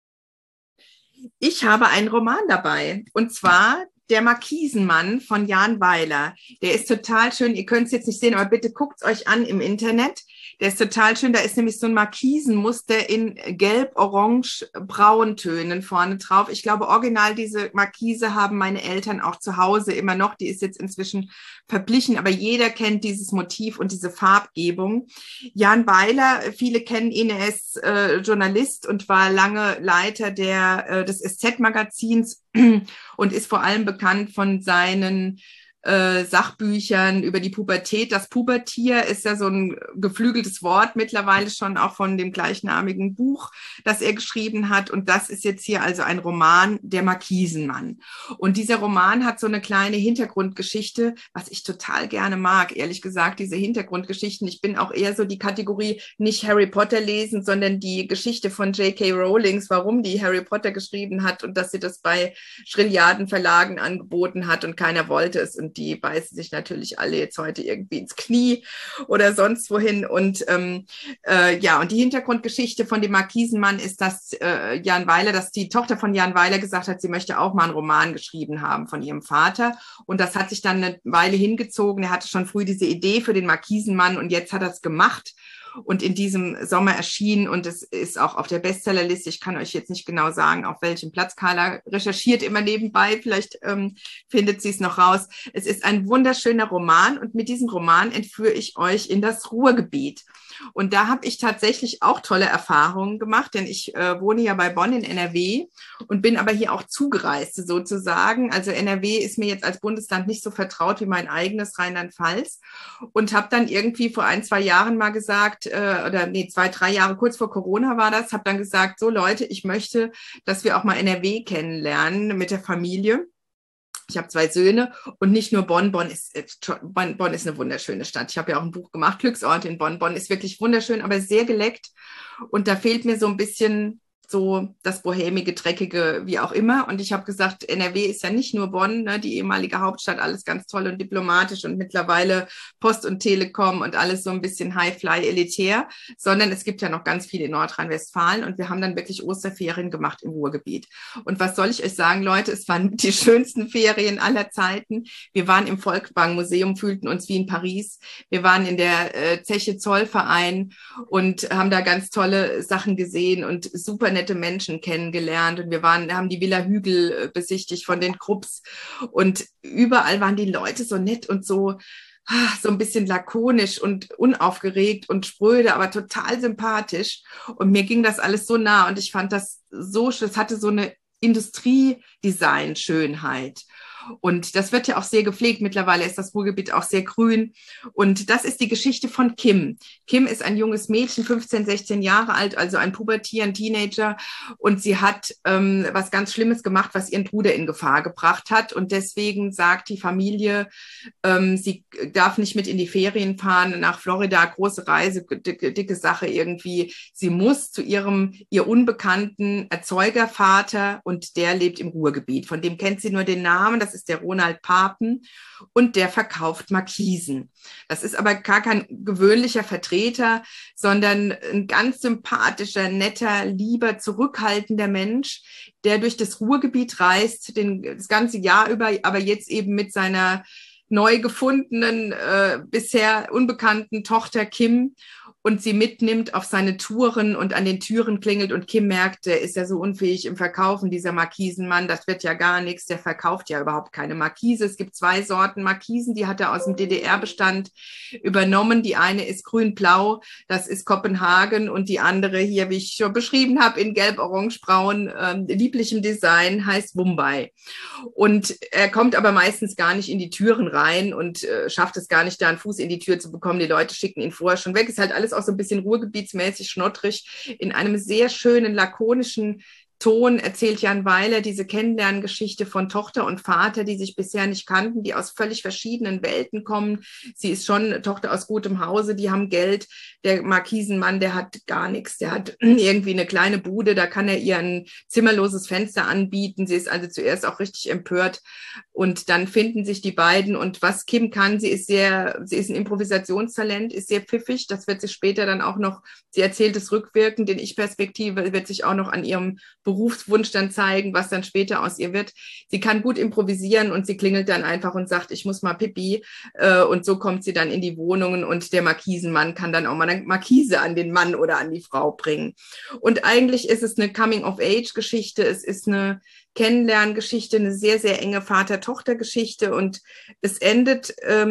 Ich habe einen Roman dabei, und zwar Der Markisenmann von Jan Weiler. Der ist total schön. Ihr könnt es jetzt nicht sehen, aber bitte guckt es euch an im Internet. Der ist total schön. Da ist nämlich so ein Markisenmuster in gelb, orange, brauntönen vorne drauf. Ich glaube, original diese Markise haben meine Eltern auch zu Hause immer noch. Die ist jetzt inzwischen verblichen, aber jeder kennt dieses Motiv und diese Farbgebung. Jan Weiler, viele kennen ihn, er ist Journalist und war lange Leiter des SZ-Magazins und ist vor allem bekannt von seinen Sachbüchern über die Pubertät. Das Pubertier ist ja so ein geflügeltes Wort mittlerweile schon auch von dem gleichnamigen Buch, das er geschrieben hat. Und das ist jetzt hier also ein Roman, Der Markisenmann. Und dieser Roman hat so eine kleine Hintergrundgeschichte, was ich total gerne mag, ehrlich gesagt, diese Hintergrundgeschichten. Ich bin auch eher so die Kategorie nicht Harry Potter lesen, sondern die Geschichte von J.K. Rowling, warum die Harry Potter geschrieben hat und dass sie das bei Schrilliarden Verlagen angeboten hat und keiner wollte es. Und die beißen sich natürlich alle jetzt heute irgendwie ins Knie oder sonst wohin. Und und die Hintergrundgeschichte von dem Markisenmann ist, dass dass die Tochter von Jan Weiler gesagt hat, sie möchte auch mal einen Roman geschrieben haben von ihrem Vater. Und das hat sich dann eine Weile hingezogen. Er hatte schon früh diese Idee für den Markisenmann und jetzt hat er es gemacht und in diesem Sommer erschienen, und es ist auch auf der Bestsellerliste. Ich kann euch jetzt nicht genau sagen, auf welchem Platz. Carla recherchiert immer nebenbei, vielleicht findet sie es noch raus. Es ist ein wunderschöner Roman, und mit diesem Roman entführe ich euch in das Ruhrgebiet. Und da habe ich tatsächlich auch tolle Erfahrungen gemacht, denn ich wohne ja bei Bonn in NRW und bin aber hier auch Zugereiste sozusagen. Also NRW ist mir jetzt als Bundesland nicht so vertraut wie mein eigenes Rheinland-Pfalz, und habe dann irgendwie vor 1-2 Jahren mal gesagt, 2-3 Jahre, kurz vor Corona war das, habe dann gesagt, so Leute, ich möchte, dass wir auch mal NRW kennenlernen mit der Familie. Ich habe 2 Söhne und nicht nur Bonn. Bonn ist eine wunderschöne Stadt. Ich habe ja auch ein Buch gemacht, Glücksorte in Bonn. Bonn ist wirklich wunderschön, aber sehr geleckt. Und da fehlt mir so ein bisschen so das bohämige, dreckige, wie auch immer. Und ich habe gesagt, NRW ist ja nicht nur Bonn, ne, die ehemalige Hauptstadt, alles ganz toll und diplomatisch und mittlerweile Post und Telekom und alles so ein bisschen High-Fly elitär, sondern es gibt ja noch ganz viel in Nordrhein-Westfalen, und wir haben dann wirklich Osterferien gemacht im Ruhrgebiet. Und was soll ich euch sagen, Leute, es waren die schönsten Ferien aller Zeiten. Wir waren im Volkswagen-Museum, fühlten uns wie in Paris. Wir waren in der Zeche Zollverein und haben da ganz tolle Sachen gesehen und super nette Menschen kennengelernt, und wir haben die Villa Hügel besichtigt von den Krupps, und überall waren die Leute so nett und so so ein bisschen lakonisch und unaufgeregt und spröde, aber total sympathisch. Und mir ging das alles so nah und ich fand das so, das hatte so eine Industriedesign-Schönheit. Und das wird ja auch sehr gepflegt. Mittlerweile ist das Ruhrgebiet auch sehr grün. Und das ist die Geschichte von Kim. Kim ist ein junges Mädchen, 15, 16 Jahre alt, also ein Pubertier, ein Teenager. Und sie hat was ganz Schlimmes gemacht, was ihren Bruder in Gefahr gebracht hat. Und deswegen sagt die Familie, sie darf nicht mit in die Ferien fahren nach Florida, große Reise, dicke Sache irgendwie. Sie muss zu ihr unbekannten Erzeugervater und der lebt im Ruhrgebiet. Von dem kennt sie nur den Namen, das ist der Ronald Papen und der verkauft Markisen. Das ist aber gar kein gewöhnlicher Vertreter, sondern ein ganz sympathischer, netter, lieber, zurückhaltender Mensch, der durch das Ruhrgebiet reist, das ganze Jahr über, aber jetzt eben mit seiner neu gefundenen, bisher unbekannten Tochter Kim und sie mitnimmt auf seine Touren und an den Türen klingelt und Kim merkt, der ist ja so unfähig im Verkaufen, dieser Markisenmann, das wird ja gar nichts, der verkauft ja überhaupt keine Markise. Es gibt 2 Sorten Markisen, die hat er aus dem DDR-Bestand übernommen. Die eine ist grün-blau, das ist Kopenhagen und die andere hier, wie ich schon beschrieben habe, in gelb-orange-braun, lieblichem Design, heißt Mumbai. Und er kommt aber meistens gar nicht in die Türen rein und schafft es gar nicht, da einen Fuß in die Tür zu bekommen. Die Leute schicken ihn vorher schon weg. Ist halt alles auch so ein bisschen ruhrgebietsmäßig schnottrig. In einem sehr schönen, lakonischen Ton erzählt Jan Weiler diese Kennenlerngeschichte von Tochter und Vater, die sich bisher nicht kannten, die aus völlig verschiedenen Welten kommen. Sie ist schon Tochter aus gutem Hause, die haben Geld. Der Markisenmann, der hat gar nichts. Der hat irgendwie eine kleine Bude, da kann er ihr ein zimmerloses Fenster anbieten. Sie ist also zuerst auch richtig empört. Und dann finden sich die beiden. Und was Kim kann, sie ist ein Improvisationstalent, ist sehr pfiffig. Das wird sich später dann auch noch, sie erzählt es rückwirkend, in Ich-Perspektive wird sich auch noch an ihrem Berufswunsch dann zeigen, was dann später aus ihr wird. Sie kann gut improvisieren und sie klingelt dann einfach und sagt, ich muss mal Pipi. Und so kommt sie dann in die Wohnungen und der Markisenmann kann dann auch mal eine Markise an den Mann oder an die Frau bringen. Und eigentlich ist es eine Coming-of-Age-Geschichte. Es ist eine Kennenlerngeschichte, eine sehr, sehr enge Vater-Tochter-Geschichte und es endet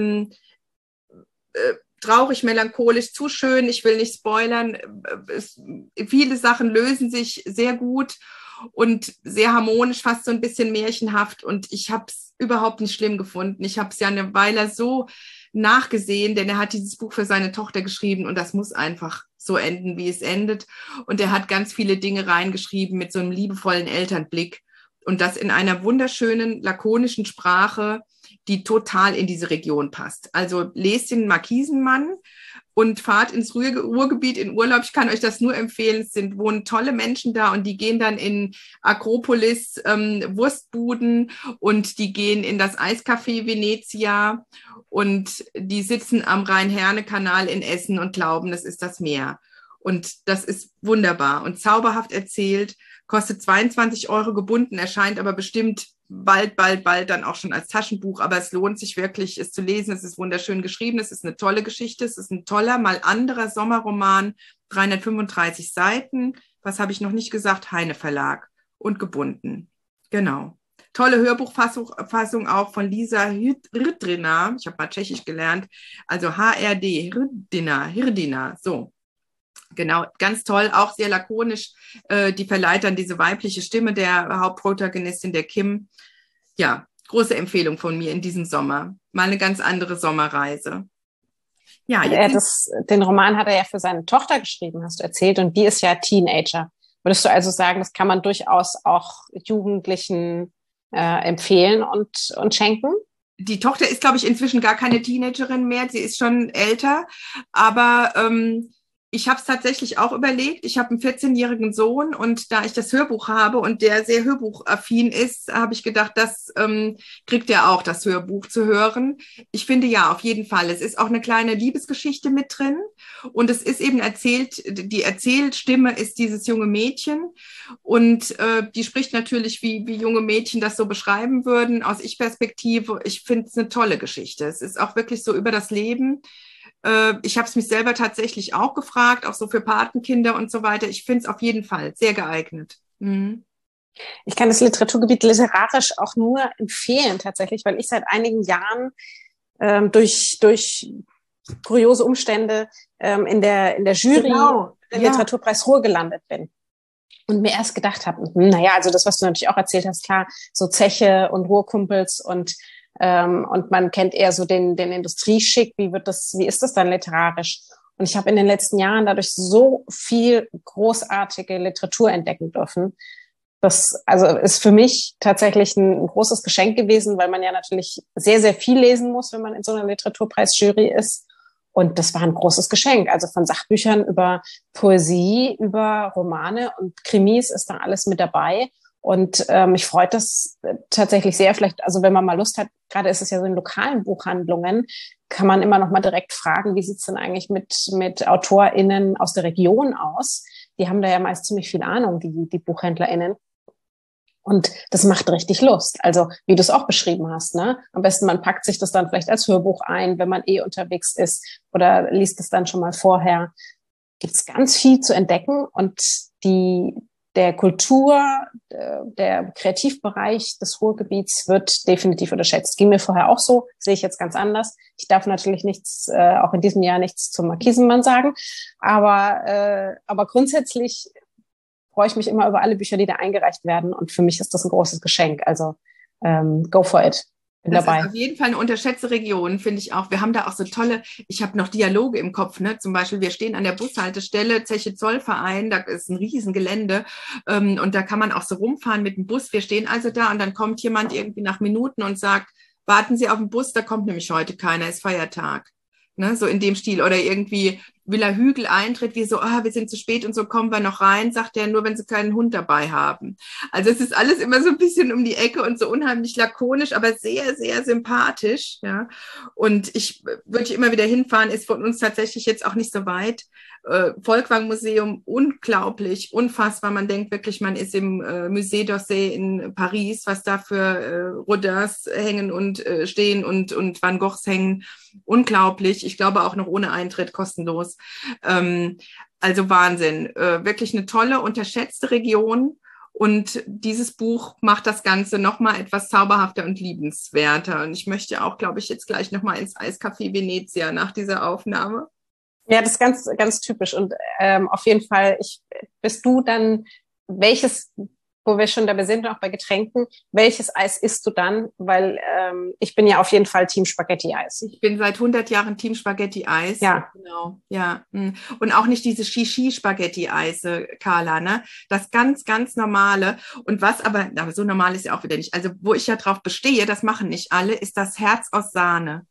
traurig, melancholisch, zu schön, ich will nicht spoilern. Viele Sachen lösen sich sehr gut und sehr harmonisch, fast so ein bisschen märchenhaft und ich habe es überhaupt nicht schlimm gefunden. Ich habe es Jan Weiler so nachgesehen, denn er hat dieses Buch für seine Tochter geschrieben und das muss einfach so enden, wie es endet. Und er hat ganz viele Dinge reingeschrieben mit so einem liebevollen Elternblick und das in einer wunderschönen, lakonischen Sprache, die total in diese Region passt. Also lest den Markisenmann und fahrt ins Ruhrgebiet in Urlaub. Ich kann euch das nur empfehlen. Es wohnen tolle Menschen da und die gehen dann in Akropolis Wurstbuden und die gehen in das Eiscafé Venezia und die sitzen am Rhein-Herne-Kanal in Essen und glauben, das ist das Meer. Und das ist wunderbar und zauberhaft erzählt, kostet 22 € gebunden, erscheint aber bestimmt bald dann auch schon als Taschenbuch, aber es lohnt sich wirklich, es zu lesen. Es ist wunderschön geschrieben, es ist eine tolle Geschichte, es ist ein toller, mal anderer Sommerroman, 335 Seiten, was habe ich noch nicht gesagt, Heine Verlag und gebunden. Genau. Tolle Hörbuchfassung auch von Lisa Hrdina, ich habe mal Tschechisch gelernt, also HRD, Hrdina, so. Genau, ganz toll, auch sehr lakonisch. Die verleiht dann diese weibliche Stimme der Hauptprotagonistin, der Kim. Ja, große Empfehlung von mir in diesem Sommer. Mal eine ganz andere Sommerreise. Ja, den Roman hat er ja für seine Tochter geschrieben, hast du erzählt, und die ist ja Teenager. Würdest du also sagen, das kann man durchaus auch Jugendlichen empfehlen und schenken? Die Tochter ist, glaube ich, inzwischen gar keine Teenagerin mehr. Sie ist schon älter, aber ich habe es tatsächlich auch überlegt. Ich habe einen 14-jährigen Sohn und da ich das Hörbuch habe und der sehr hörbuchaffin ist, habe ich gedacht, das kriegt er auch, das Hörbuch zu hören. Ich finde ja, auf jeden Fall. Es ist auch eine kleine Liebesgeschichte mit drin und es ist eben erzählt, die Erzählstimme ist dieses junge Mädchen und die spricht natürlich, wie junge Mädchen das so beschreiben würden, aus Ich-Perspektive. Ich finde es eine tolle Geschichte. Es ist auch wirklich so über das Leben. Ich habe es mich selber tatsächlich auch gefragt, auch so für Patenkinder und so weiter. Ich finde es auf jeden Fall sehr geeignet. Mhm. Ich kann das Literaturgebiet literarisch auch nur empfehlen tatsächlich, weil ich seit einigen Jahren durch kuriose Umstände in der Jury im Literaturpreis Ruhr gelandet bin. Und mir erst gedacht habe, naja, also das, was du natürlich auch erzählt hast, klar, so Zeche und Ruhrkumpels und man kennt eher so den Industrieschick, wie ist das dann literarisch? Und ich habe in den letzten Jahren dadurch so viel großartige Literatur entdecken dürfen. Das also ist für mich tatsächlich ein großes Geschenk gewesen, weil man ja natürlich sehr, sehr viel lesen muss, wenn man in so einer Literaturpreisjury ist. Und das war ein großes Geschenk. Also von Sachbüchern über Poesie, über Romane und Krimis ist da alles mit dabei. Und mich freut das tatsächlich sehr. Vielleicht, also wenn man mal Lust hat, gerade ist es ja so in lokalen Buchhandlungen, kann man immer noch mal direkt fragen, wie sieht's denn eigentlich mit AutorInnen aus der Region aus? Die haben da ja meist ziemlich viel Ahnung, die BuchhändlerInnen. Und das macht richtig Lust. Also, wie du es auch beschrieben hast, ne? Am besten, man packt sich das dann vielleicht als Hörbuch ein, wenn man unterwegs ist oder liest es dann schon mal vorher. Gibt's ganz viel zu entdecken und der Kreativbereich des Ruhrgebiets wird definitiv unterschätzt. Ging mir vorher auch so, sehe ich jetzt ganz anders. Ich darf natürlich auch in diesem Jahr nichts zum Markisenmann sagen, aber grundsätzlich freue ich mich immer über alle Bücher, die da eingereicht werden. Und für mich ist das ein großes Geschenk. Also go for it. Bin das dabei. Ist auf jeden Fall eine unterschätzte Region, finde ich auch. Wir haben da auch so ich habe noch Dialoge im Kopf, ne? Zum Beispiel, wir stehen an der Bushaltestelle, Zeche Zollverein, da ist ein Riesengelände und da kann man auch so rumfahren mit dem Bus. Wir stehen also da und dann kommt jemand irgendwie nach Minuten und sagt, warten Sie auf den Bus, da kommt nämlich heute keiner, ist Feiertag. Ne, so in dem Stil. Oder irgendwie Villa Hügel Eintritt, wie so, wir sind zu spät und so kommen wir noch rein, sagt er, nur wenn sie keinen Hund dabei haben. Also es ist alles immer so ein bisschen um die Ecke und so unheimlich lakonisch, aber sehr, sehr sympathisch. Ja. Und ich würde immer wieder hinfahren, ist von uns tatsächlich jetzt auch nicht so weit. Volkwang-Museum, unglaublich, unfassbar. Man denkt wirklich, man ist im Musée d'Orsay in Paris, was da für Rodins hängen und stehen und Van Goghs hängen. Unglaublich. Ich glaube auch noch ohne Eintritt kostenlos. Also Wahnsinn. Wirklich eine tolle, unterschätzte Region. Und dieses Buch macht das Ganze nochmal etwas zauberhafter und liebenswerter. Und ich möchte auch, glaube ich, jetzt gleich nochmal ins Eiscafé Venezia nach dieser Aufnahme. Ja, das ist ganz, ganz typisch. Und auf jeden Fall, bist du dann, wo wir schon dabei sind, auch bei Getränken, welches Eis isst du dann? Weil ich bin ja auf jeden Fall Team Spaghetti-Eis. Ich bin seit 100 Jahren Team Spaghetti-Eis. Ja. Genau, ja. Und auch nicht diese Shishi-Spaghetti-Eise, Carla, ne? Das ganz, ganz normale. Und aber so normal ist ja auch wieder nicht. Also, wo ich ja drauf bestehe, das machen nicht alle, ist das Herz aus Sahne.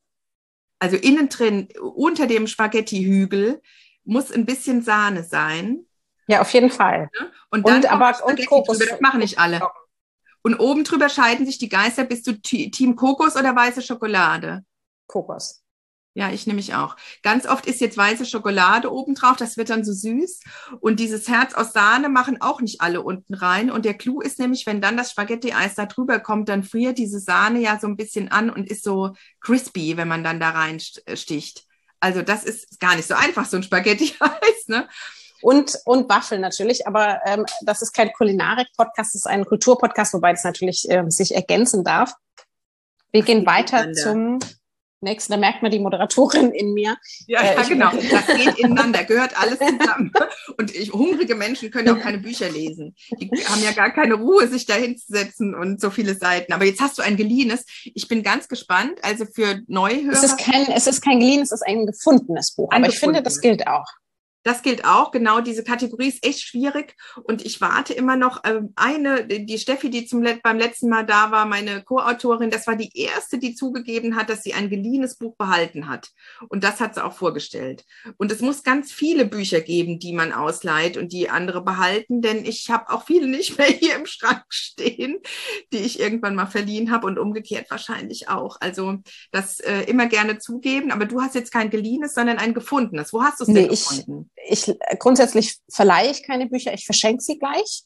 Also innen drin, unter dem Spaghetti-Hügel, muss ein bisschen Sahne sein. Ja, auf jeden Fall. Und dann und Kokos drüber. Das machen nicht alle. Und oben drüber scheiden sich die Geister. Bist du Team Kokos oder weiße Schokolade? Kokos. Ja, ich nämlich auch. Ganz oft ist jetzt weiße Schokolade oben drauf, das wird dann so süß. Und dieses Herz aus Sahne machen auch nicht alle unten rein. Und der Clou ist nämlich, wenn dann das Spaghetti-Eis da drüber kommt, dann friert diese Sahne ja so ein bisschen an und ist so crispy, wenn man dann da reinsticht. Also das ist gar nicht so einfach, so ein Spaghetti-Eis, ne? Und Waffeln natürlich, aber das ist kein Kulinarik-Podcast, das ist ein Kulturpodcast, wobei das natürlich sich ergänzen darf. Wir gehen weiter zum nächsten, da merkt man die Moderatorin in mir. Ja, genau, das geht ineinander, gehört alles zusammen. Und hungrige Menschen können ja auch keine Bücher lesen. Die haben ja gar keine Ruhe, sich da hinzusetzen und so viele Seiten. Aber jetzt hast du ein geliehenes. Ich bin ganz gespannt, also für Neuhörer. Es ist kein geliehenes, es ist ein gefundenes Buch. Aber ich finde, das gilt auch. Das gilt auch, genau, diese Kategorie ist echt schwierig und ich warte immer noch, die Steffi, die beim letzten Mal da war, meine Co-Autorin, das war die erste, die zugegeben hat, dass sie ein geliehenes Buch behalten hat und das hat sie auch vorgestellt. Und es muss ganz viele Bücher geben, die man ausleiht und die andere behalten, denn ich habe auch viele nicht mehr hier im Schrank stehen, die ich irgendwann mal verliehen habe und umgekehrt wahrscheinlich auch. Also das immer gerne zugeben, aber du hast jetzt kein geliehenes, sondern ein gefundenes. Wo hast du es denn gefunden? Grundsätzlich verleihe ich keine Bücher, ich verschenke sie gleich,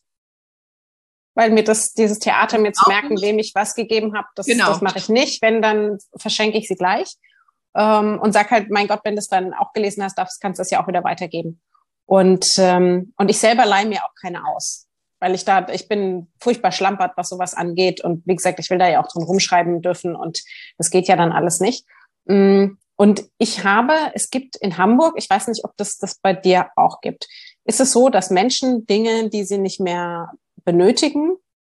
weil mir dieses Theater mir zu merken, wem ich was gegeben habe, das mache ich nicht. Wenn, dann verschenke ich sie gleich und sag halt, mein Gott, wenn du es dann auch gelesen hast, kannst du es ja auch wieder weitergeben. Und ich selber leihe mir auch keine aus, weil ich bin furchtbar schlampert, was sowas angeht. Und wie gesagt, ich will da ja auch drin rumschreiben dürfen und das geht ja dann alles nicht. Und es gibt in Hamburg, ich weiß nicht, ob das bei dir auch gibt, ist es so, dass Menschen Dinge, die sie nicht mehr benötigen,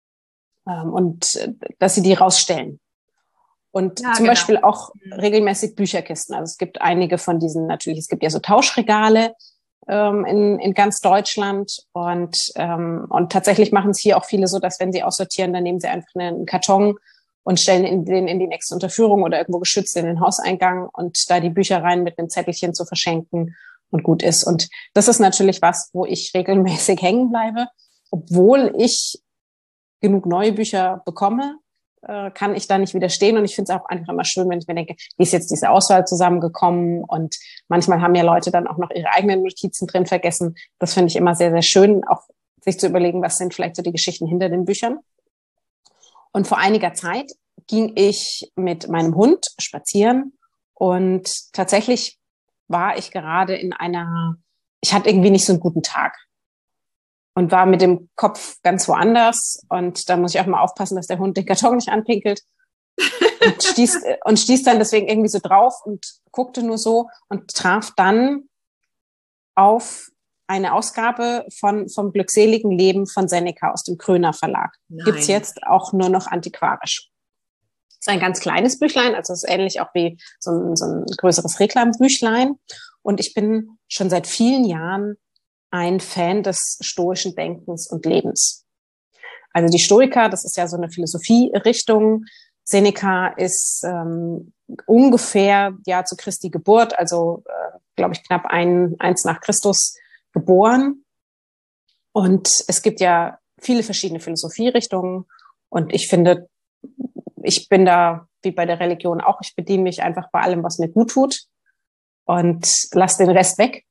und dass sie die rausstellen. Und Ja, zum genau. Beispiel auch regelmäßig Bücherkisten. Also es gibt einige von diesen, natürlich, es gibt ja so Tauschregale in ganz Deutschland und tatsächlich machen es hier auch viele so, dass wenn sie aussortieren, dann nehmen sie einfach einen Karton und stellen den in die nächste Unterführung oder irgendwo geschützt in den Hauseingang und da die Bücher rein mit einem Zettelchen zu verschenken und gut ist. Und das ist natürlich was, wo ich regelmäßig hängen bleibe, obwohl ich genug neue Bücher bekomme, kann ich da nicht widerstehen. Und ich finde es auch einfach immer schön, wenn ich mir denke, wie ist jetzt diese Auswahl zusammengekommen? Und manchmal haben ja Leute dann auch noch ihre eigenen Notizen drin vergessen. Das finde ich immer sehr, sehr schön, auch sich zu überlegen, was sind vielleicht so die Geschichten hinter den Büchern. Und vor einiger Zeit ging ich mit meinem Hund spazieren und tatsächlich war ich gerade ich hatte irgendwie nicht so einen guten Tag und war mit dem Kopf ganz woanders. Und da muss ich auch mal aufpassen, dass der Hund den Karton nicht anpinkelt. Und stieß dann deswegen irgendwie so drauf und guckte nur so und traf dann auf eine Ausgabe vom glückseligen Leben von Seneca aus dem Kröner Verlag. Gibt's jetzt auch nur noch antiquarisch. ist ein ganz kleines Büchlein, also es ist ähnlich auch wie so ein größeres Reklambüchlein. Und ich bin schon seit vielen Jahren ein Fan des stoischen Denkens und Lebens. Also die Stoiker, das ist ja so eine Philosophierichtung. Seneca ist ungefähr zu Christi Geburt, also glaube ich knapp eins nach Christus geboren. Und es gibt ja viele verschiedene Philosophierichtungen. Und ich finde, ich bin da wie bei der Religion auch, ich bediene mich einfach bei allem, was mir gut tut und lasse den Rest weg.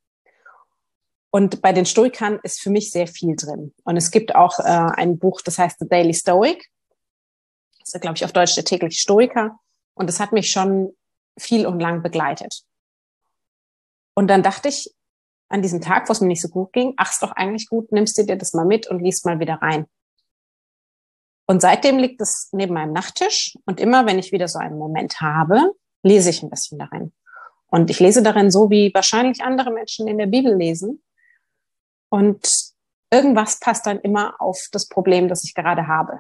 Und bei den Stoikern ist für mich sehr viel drin. Und es gibt auch ein Buch, das heißt The Daily Stoic. Das ist, glaube ich, auf Deutsch der tägliche Stoiker. Und das hat mich schon viel und lang begleitet. Und dann dachte ich an diesem Tag, wo es mir nicht so gut ging, ach, ist doch eigentlich gut, nimmst du dir das mal mit und liest mal wieder rein. Und seitdem liegt es neben meinem Nachttisch. Und immer, wenn ich wieder so einen Moment habe, lese ich ein bisschen darin. Und ich lese darin so, wie wahrscheinlich andere Menschen in der Bibel lesen. Und irgendwas passt dann immer auf das Problem, das ich gerade habe.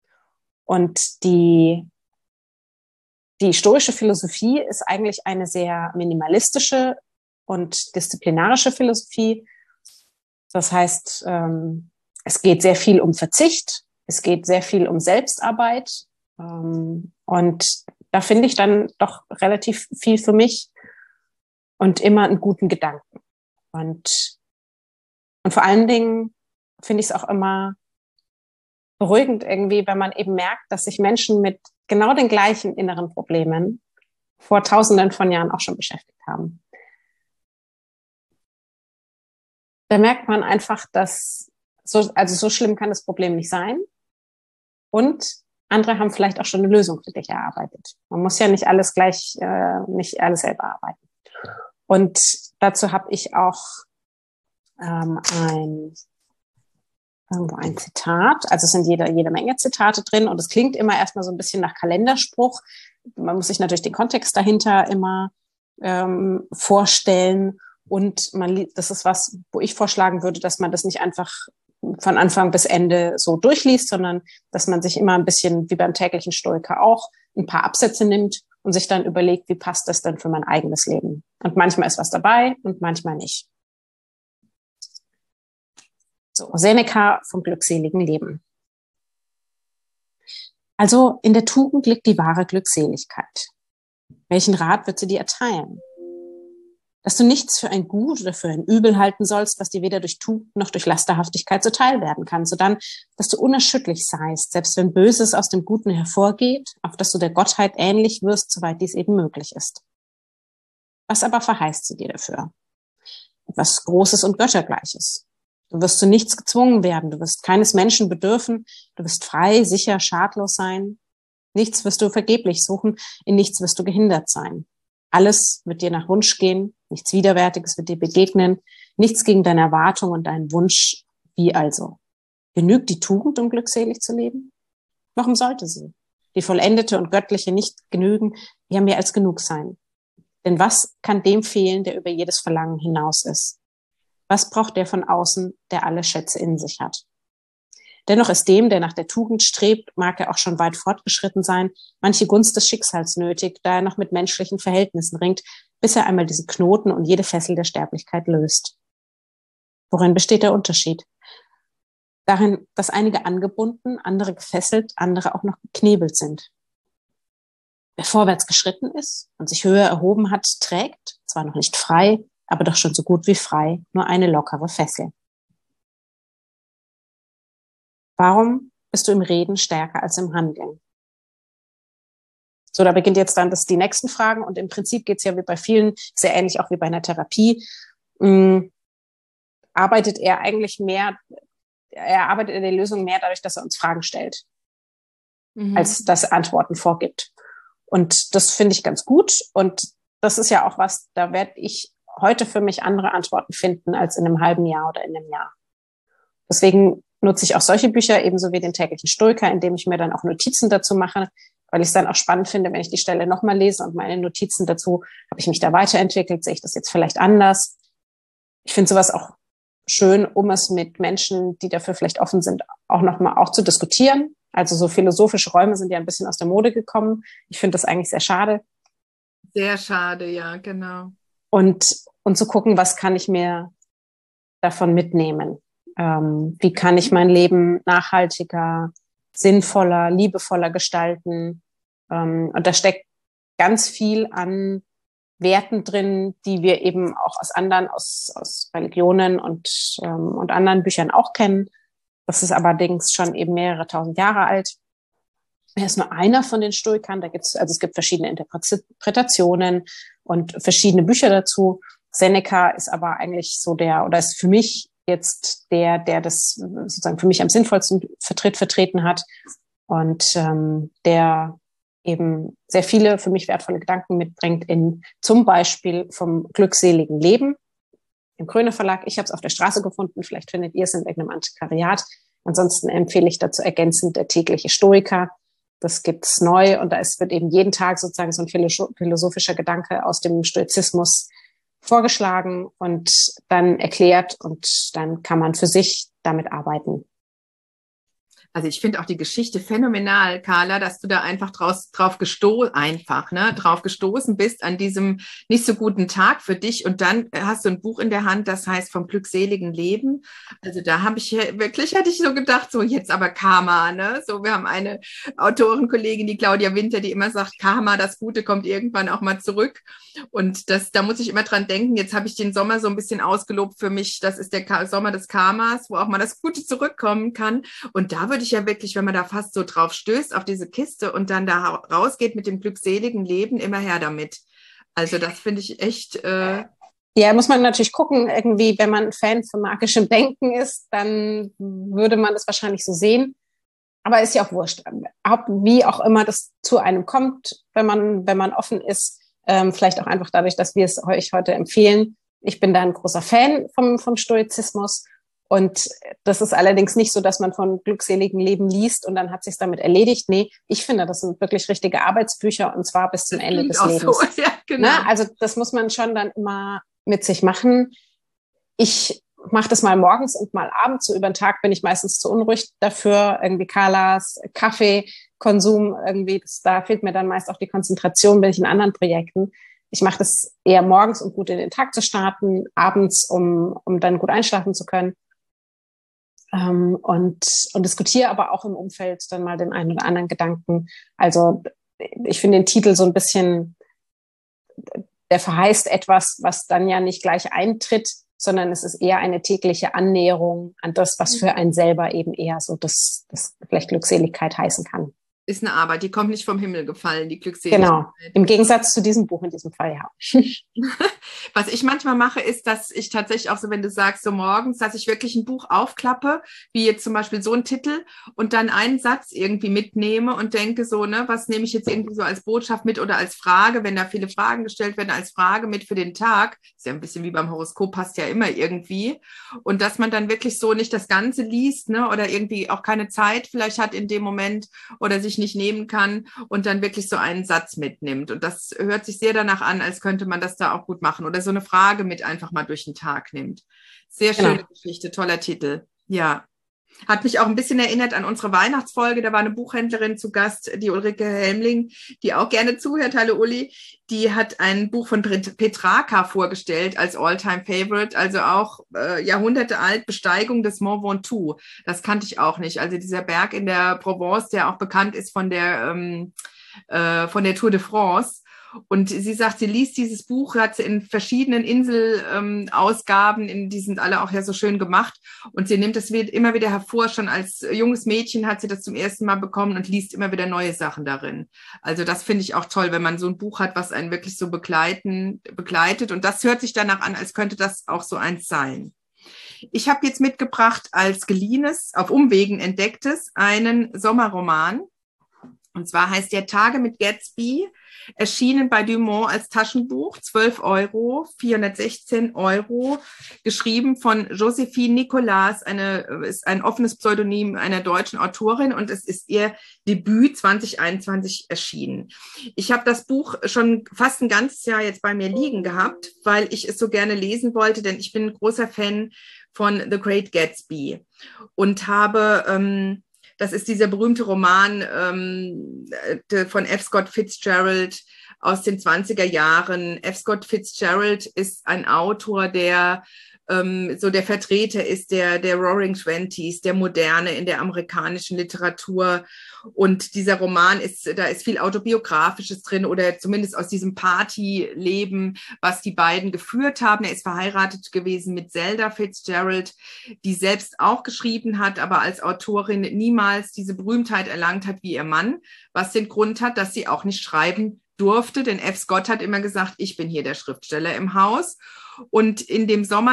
Und die stoische Philosophie ist eigentlich eine sehr minimalistische und disziplinarische Philosophie. Das heißt, es geht sehr viel um Verzicht, es geht sehr viel um Selbstarbeit. Und da finde ich dann doch relativ viel für mich und immer einen guten Gedanken. Und vor allen Dingen finde ich es auch immer beruhigend irgendwie, wenn man eben merkt, dass sich Menschen mit genau den gleichen inneren Problemen vor Tausenden von Jahren auch schon beschäftigt haben. Da merkt man einfach, dass so schlimm kann das Problem nicht sein. Und andere haben vielleicht auch schon eine Lösung für dich erarbeitet. Man muss ja nicht alles nicht alles selber arbeiten. Und dazu habe ich auch ein Zitat, also es sind jede Menge Zitate drin und es klingt immer erstmal so ein bisschen nach Kalenderspruch. Man muss sich natürlich den Kontext dahinter immer vorstellen und das ist was, wo ich vorschlagen würde, dass man das nicht einfach von Anfang bis Ende so durchliest, sondern dass man sich immer ein bisschen, wie beim täglichen Stoiker auch, ein paar Absätze nimmt und sich dann überlegt, wie passt das denn für mein eigenes Leben? Und manchmal ist was dabei und manchmal nicht. So, Seneca vom glückseligen Leben. Also in der Tugend liegt die wahre Glückseligkeit. Welchen Rat wird sie dir erteilen? Dass du nichts für ein Gut oder für ein Übel halten sollst, was dir weder durch Tugend noch durch Lasterhaftigkeit zuteil werden kann, sodann, dass du unerschütterlich seist, selbst wenn Böses aus dem Guten hervorgeht, auf dass du der Gottheit ähnlich wirst, soweit dies eben möglich ist. Was aber verheißt sie dir dafür? Etwas Großes und Göttergleiches. Du wirst zu nichts gezwungen werden, du wirst keines Menschen bedürfen, du wirst frei, sicher, schadlos sein. Nichts wirst du vergeblich suchen, in nichts wirst du gehindert sein. Alles wird dir nach Wunsch gehen, nichts Widerwärtiges wird dir begegnen, nichts gegen deine Erwartung und deinen Wunsch, wie also? Genügt die Tugend, um glückselig zu leben? Warum sollte sie, die vollendete und göttliche, nicht genügen, ja mehr als genug sein? Denn was kann dem fehlen, der über jedes Verlangen hinaus ist? Was braucht der von außen, der alle Schätze in sich hat? Dennoch ist dem, der nach der Tugend strebt, mag er auch schon weit fortgeschritten sein, manche Gunst des Schicksals nötig, da er noch mit menschlichen Verhältnissen ringt, bis er einmal diesen Knoten und jede Fessel der Sterblichkeit löst. Worin besteht der Unterschied? Darin, dass einige angebunden, andere gefesselt, andere auch noch geknebelt sind. Wer vorwärts geschritten ist und sich höher erhoben hat, trägt, zwar noch nicht frei, aber doch schon so gut wie frei, nur eine lockere Fessel. Warum bist du im Reden stärker als im Handeln? So, da beginnt jetzt dann die nächsten Fragen und im Prinzip geht es ja wie bei vielen, sehr ähnlich auch wie bei einer Therapie, arbeitet er eigentlich mehr, er arbeitet in der Lösung mehr dadurch, dass er uns Fragen stellt, als dass er Antworten vorgibt. Und das finde ich ganz gut und das ist ja auch was, da werde ich heute für mich andere Antworten finden als in einem halben Jahr oder in einem Jahr. Deswegen nutze ich auch solche Bücher, ebenso wie den täglichen Stoiker, indem ich mir dann auch Notizen dazu mache, weil ich es dann auch spannend finde, wenn ich die Stelle nochmal lese und meine Notizen dazu, habe ich mich da weiterentwickelt, sehe ich das jetzt vielleicht anders. Ich finde sowas auch schön, um es mit Menschen, die dafür vielleicht offen sind, auch nochmal auch zu diskutieren. Also so philosophische Räume sind ja ein bisschen aus der Mode gekommen. Ich finde das eigentlich sehr schade. Sehr schade, ja, genau. Und zu gucken, was kann ich mir davon mitnehmen? Wie kann ich mein Leben nachhaltiger, sinnvoller, liebevoller gestalten? Und da steckt ganz viel an Werten drin, die wir eben auch aus Religionen und anderen Büchern auch kennen. Das ist allerdings schon eben mehrere tausend Jahre alt. Er ist nur einer von den Stoikern. Es gibt verschiedene Interpretationen und verschiedene Bücher dazu. Seneca ist aber eigentlich so ist für mich jetzt der das sozusagen für mich am sinnvollsten vertreten hat und der eben sehr viele für mich wertvolle Gedanken mitbringt zum Beispiel vom glückseligen Leben im Kröner Verlag. Ich habe es auf der Straße gefunden, vielleicht findet ihr es in irgendeinem Antiquariat. Ansonsten empfehle ich dazu ergänzend der tägliche Stoiker. Das gibt's neu und wird eben jeden Tag sozusagen so ein philosophischer Gedanke aus dem Stoizismus vorgeschlagen und dann erklärt und dann kann man für sich damit arbeiten. Also ich finde auch die Geschichte phänomenal, Carla, dass du da einfach drauf gestoßen bist an diesem nicht so guten Tag für dich und dann hast du ein Buch in der Hand, das heißt vom glückseligen Leben. Also da hätte ich so gedacht, so jetzt aber Karma, ne? So, wir haben eine Autorenkollegin, die Claudia Winter, die immer sagt, Karma, das Gute kommt irgendwann auch mal zurück. Und da muss ich immer dran denken, jetzt habe ich den Sommer so ein bisschen ausgelobt für mich, das ist der Sommer des Karmas, wo auch mal das Gute zurückkommen kann. Und da würde ich ja wirklich, wenn man da fast so drauf stößt, auf diese Kiste und dann da rausgeht mit dem glückseligen Leben, immer her damit. Also das finde ich echt... Ja, muss man natürlich gucken, irgendwie, wenn man ein Fan von magischem Denken ist, dann würde man das wahrscheinlich so sehen. Aber ist ja auch wurscht. Wie auch immer das zu einem kommt, wenn man offen ist, vielleicht auch einfach dadurch, dass wir es euch heute empfehlen. Ich bin da ein großer Fan vom Stoizismus. Und das ist allerdings nicht so, dass man von glückseligen Leben liest und dann hat sich's damit erledigt. Nee, ich finde, das sind wirklich richtige Arbeitsbücher und zwar bis zum Ende des Lebens. So. Ja, genau. Ne? Also das muss man schon dann immer mit sich machen. Ich mache das mal morgens und mal abends. So über den Tag bin ich meistens zu unruhig dafür. Irgendwie Carlas Kaffeekonsum, da fehlt mir dann meist auch die Konzentration, bin ich in anderen Projekten. Ich mache das eher morgens, um gut in den Tag zu starten, abends, um dann gut einschlafen zu können. Und diskutiere aber auch im Umfeld dann mal den einen oder anderen Gedanken. Also ich finde den Titel so ein bisschen, der verheißt etwas, was dann ja nicht gleich eintritt, sondern es ist eher eine tägliche Annäherung an das, was für einen selber eben eher so das vielleicht Glückseligkeit heißen kann. Ist eine Arbeit, die kommt nicht vom Himmel gefallen, die Glückseligkeit. Genau, im Gegensatz zu diesem Buch in diesem Fall, ja. Was ich manchmal mache, ist, dass ich tatsächlich auch so, wenn du sagst, so morgens, dass ich wirklich ein Buch aufklappe, wie jetzt zum Beispiel so ein Titel und dann einen Satz irgendwie mitnehme und denke so, ne, was nehme ich jetzt irgendwie so als Botschaft mit oder als Frage, wenn da viele Fragen gestellt werden, als Frage mit für den Tag. Ist ja ein bisschen wie beim Horoskop, passt ja immer irgendwie. Und dass man dann wirklich so nicht das Ganze liest, ne, oder irgendwie auch keine Zeit vielleicht hat in dem Moment oder sich nicht nehmen kann und dann wirklich so einen Satz mitnimmt. Und das hört sich sehr danach an, als könnte man das da auch gut machen oder so eine Frage mit einfach mal durch den Tag nimmt. Sehr schöne Geschichte, toller Titel. Ja. Hat mich auch ein bisschen erinnert an unsere Weihnachtsfolge. Da war eine Buchhändlerin zu Gast, die Ulrike Helmling, die auch gerne zuhört. Hallo Uli. Die hat ein Buch von Petrarca vorgestellt als All-Time-Favorite, also auch Jahrhunderte alt, Besteigung des Mont Ventoux. Das kannte ich auch nicht. Also dieser Berg in der Provence, der auch bekannt ist von der Tour de France. Und sie sagt, sie liest dieses Buch, hat sie in verschiedenen Inselausgaben, die sind alle auch ja so schön gemacht. Und sie nimmt das immer wieder hervor. Schon als junges Mädchen hat sie das zum ersten Mal bekommen und liest immer wieder neue Sachen darin. Also das finde ich auch toll, wenn man so ein Buch hat, was einen wirklich so begleitet. Und das hört sich danach an, als könnte das auch so eins sein. Ich habe jetzt mitgebracht als geliehenes, auf Umwegen entdecktes, einen Sommerroman. Und zwar heißt der Tage mit Gatsby, erschienen bei Dumont als Taschenbuch, 12 Euro, 416 Euro, geschrieben von Josephine Nicolas, ist ein offenes Pseudonym einer deutschen Autorin und es ist ihr Debüt 2021 erschienen. Ich habe das Buch schon fast ein ganzes Jahr jetzt bei mir liegen gehabt, weil ich es so gerne lesen wollte, denn ich bin ein großer Fan von The Great Gatsby und habe... das ist dieser berühmte Roman von F. Scott Fitzgerald aus den 20er Jahren. F. Scott Fitzgerald ist ein Autor, der so der Vertreter ist der Roaring Twenties, der Moderne in der amerikanischen Literatur. Und dieser Roman da ist viel Autobiografisches drin oder zumindest aus diesem Partyleben, was die beiden geführt haben. Er ist verheiratet gewesen mit Zelda Fitzgerald, die selbst auch geschrieben hat, aber als Autorin niemals diese Berühmtheit erlangt hat wie ihr Mann, was den Grund hat, dass sie auch nicht schreiben durfte, denn F. Scott hat immer gesagt, ich bin hier der Schriftsteller im Haus. Und in dem Sommer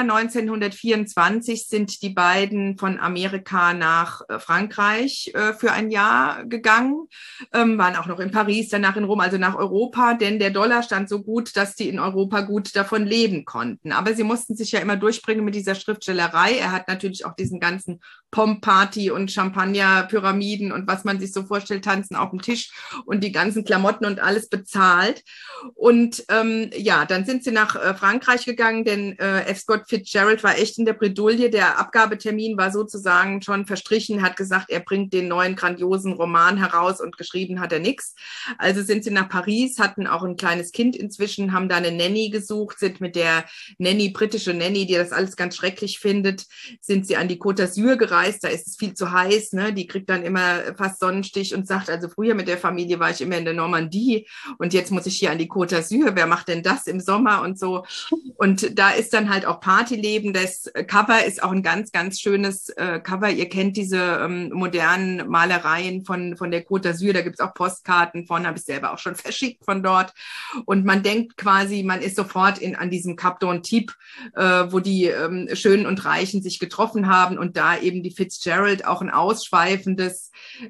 1924 sind die beiden von Amerika nach Frankreich für ein Jahr gegangen, waren auch noch in Paris, danach in Rom, also nach Europa, denn der Dollar stand so gut, dass die in Europa gut davon leben konnten. Aber sie mussten sich ja immer durchbringen mit dieser Schriftstellerei. Er hat natürlich auch diesen ganzen Pomp-Party und Champagner-Pyramiden und was man sich so vorstellt, Tanzen auf dem Tisch und die ganzen Klamotten und alles bezahlt. Und dann sind sie nach Frankreich gegangen, denn F. Scott Fitzgerald war echt in der Bredouille. Der Abgabetermin war sozusagen schon verstrichen, hat gesagt, er bringt den neuen grandiosen Roman heraus und geschrieben hat er nichts. Also sind sie nach Paris, hatten auch ein kleines Kind inzwischen, haben da eine Nanny gesucht, sind mit der Nanny, britische Nanny, die das alles ganz schrecklich findet, sind sie an die Côte d'Azur gereist, da ist es viel zu heiß, ne? Die kriegt dann immer fast Sonnenstich und sagt, also früher mit der Familie war ich immer in der Normandie und jetzt muss ich hier an die Côte d'Azur, wer macht denn das im Sommer und so. Und da ist dann halt auch Partyleben. Das Cover ist auch ein ganz, ganz schönes Cover. Ihr kennt diese modernen Malereien von der Côte d'Azur. Da gibt's auch Postkarten von, habe ich selber auch schon verschickt von dort. Und man denkt quasi, man ist sofort an diesem Cap d'Antibes, wo die Schönen und Reichen sich getroffen haben und da eben die Fitzgerald auch ein ausschweifendes,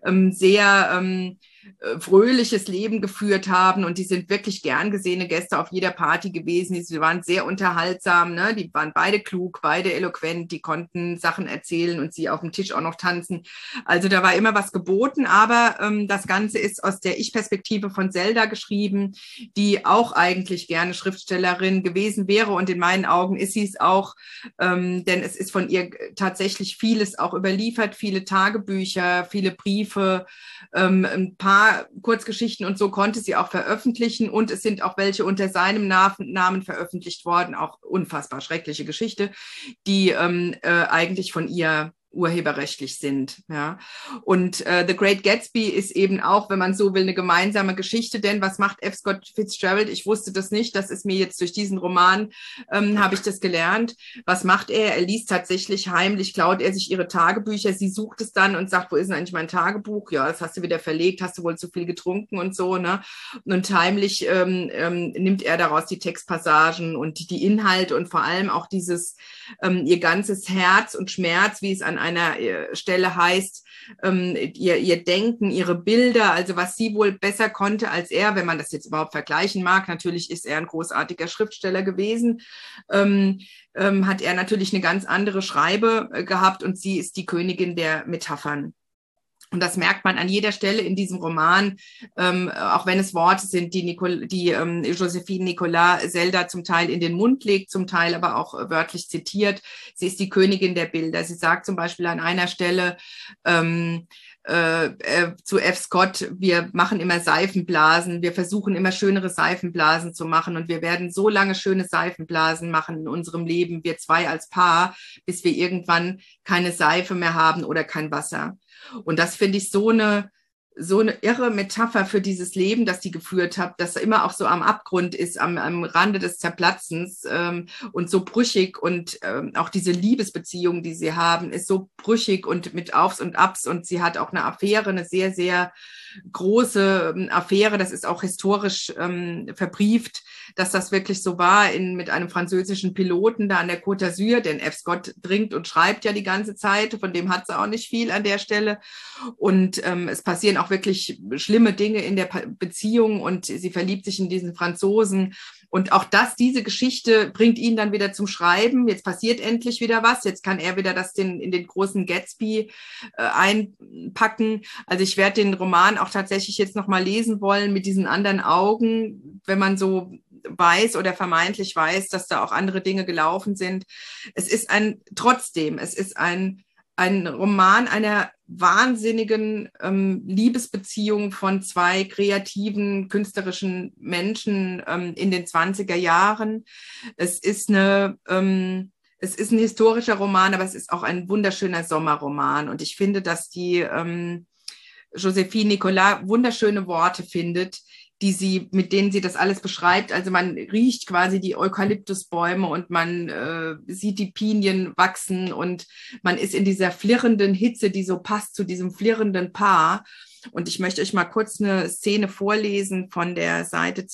sehr fröhliches Leben geführt haben und die sind wirklich gern gesehene Gäste auf jeder Party gewesen. Sie waren sehr unterhaltsam, ne? Die waren beide klug, beide eloquent, die konnten Sachen erzählen und sie auf dem Tisch auch noch tanzen. Also da war immer was geboten, aber das Ganze ist aus der Ich-Perspektive von Zelda geschrieben, die auch eigentlich gerne Schriftstellerin gewesen wäre und in meinen Augen ist sie es auch, denn es ist von ihr tatsächlich vieles auch überliefert, viele Tagebücher, viele Briefe, ein paar Kurzgeschichten und so konnte sie auch veröffentlichen und es sind auch welche unter seinem Namen veröffentlicht worden, auch unfassbar schreckliche Geschichte, die eigentlich von ihr urheberrechtlich sind. Ja. Und The Great Gatsby ist eben auch, wenn man so will, eine gemeinsame Geschichte. Denn was macht F. Scott Fitzgerald? Ich wusste das nicht. Das ist mir jetzt durch diesen Roman, habe ich das gelernt. Was macht er? Er liest tatsächlich heimlich, klaut er sich ihre Tagebücher. Sie sucht es dann und sagt, wo ist denn eigentlich mein Tagebuch? Ja, das hast du wieder verlegt. Hast du wohl zu viel getrunken und so. Ne? Und heimlich nimmt er daraus die Textpassagen und die Inhalte und vor allem auch dieses, ihr ganzes Herz und Schmerz, wie es an einer Stelle heißt, ihr Denken, ihre Bilder, also was sie wohl besser konnte als er, wenn man das jetzt überhaupt vergleichen mag. Natürlich ist er ein großartiger Schriftsteller gewesen, hat er natürlich eine ganz andere Schreibe gehabt und sie ist die Königin der Metaphern. Und das merkt man an jeder Stelle in diesem Roman, auch wenn es Worte sind, die Josephine Nicolas Zelda zum Teil in den Mund legt, zum Teil aber auch wörtlich zitiert. Sie ist die Königin der Bilder. Sie sagt zum Beispiel an einer Stelle zu F. Scott, wir machen immer Seifenblasen, wir versuchen immer schönere Seifenblasen zu machen und wir werden so lange schöne Seifenblasen machen in unserem Leben, wir zwei als Paar, bis wir irgendwann keine Seife mehr haben oder kein Wasser. Und das finde ich so eine irre Metapher für dieses Leben, das die geführt hat, das immer auch so am Abgrund ist, am Rande des Zerplatzens und so brüchig und auch diese Liebesbeziehung, die sie haben, ist so brüchig und mit Aufs und Abs und sie hat auch eine Affäre, eine sehr, sehr große Affäre, das ist auch historisch verbrieft, dass das wirklich so war mit einem französischen Piloten da an der Côte d'Azur, denn F. Scott trinkt und schreibt ja die ganze Zeit, von dem hat sie auch nicht viel an der Stelle und es passieren auch wirklich schlimme Dinge in der Beziehung und sie verliebt sich in diesen Franzosen und auch diese Geschichte bringt ihn dann wieder zum Schreiben, jetzt passiert endlich wieder was, jetzt kann er wieder das in den großen Gatsby einpacken, also ich werde den Roman auch tatsächlich jetzt nochmal lesen wollen mit diesen anderen Augen, wenn man so weiß oder vermeintlich weiß, dass da auch andere Dinge gelaufen sind. Es ist ein Roman einer wahnsinnigen Liebesbeziehung von zwei kreativen, künstlerischen Menschen in den 20er Jahren. Es ist ein historischer Roman, aber es ist auch ein wunderschöner Sommerroman. Und ich finde, dass die Josephine Nicolas wunderschöne Worte findet, mit denen sie das alles beschreibt. Also man riecht quasi die Eukalyptusbäume und man sieht die Pinien wachsen und man ist in dieser flirrenden Hitze, die so passt zu diesem flirrenden Paar. Und ich möchte euch mal kurz eine Szene vorlesen von der Seite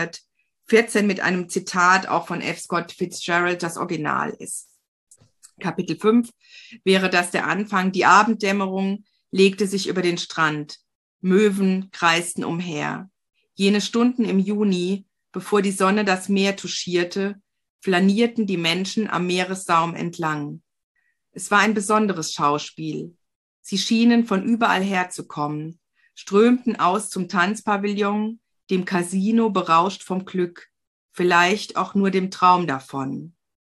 214 mit einem Zitat auch von F. Scott Fitzgerald, das Original ist. Kapitel 5 wäre das der Anfang. Die Abenddämmerung legte sich über den Strand. Möwen kreisten umher. Jene Stunden im Juni, bevor die Sonne das Meer touchierte, flanierten die Menschen am Meeressaum entlang. Es war ein besonderes Schauspiel. Sie schienen von überall herzukommen, strömten aus zum Tanzpavillon, dem Casino berauscht vom Glück, vielleicht auch nur dem Traum davon.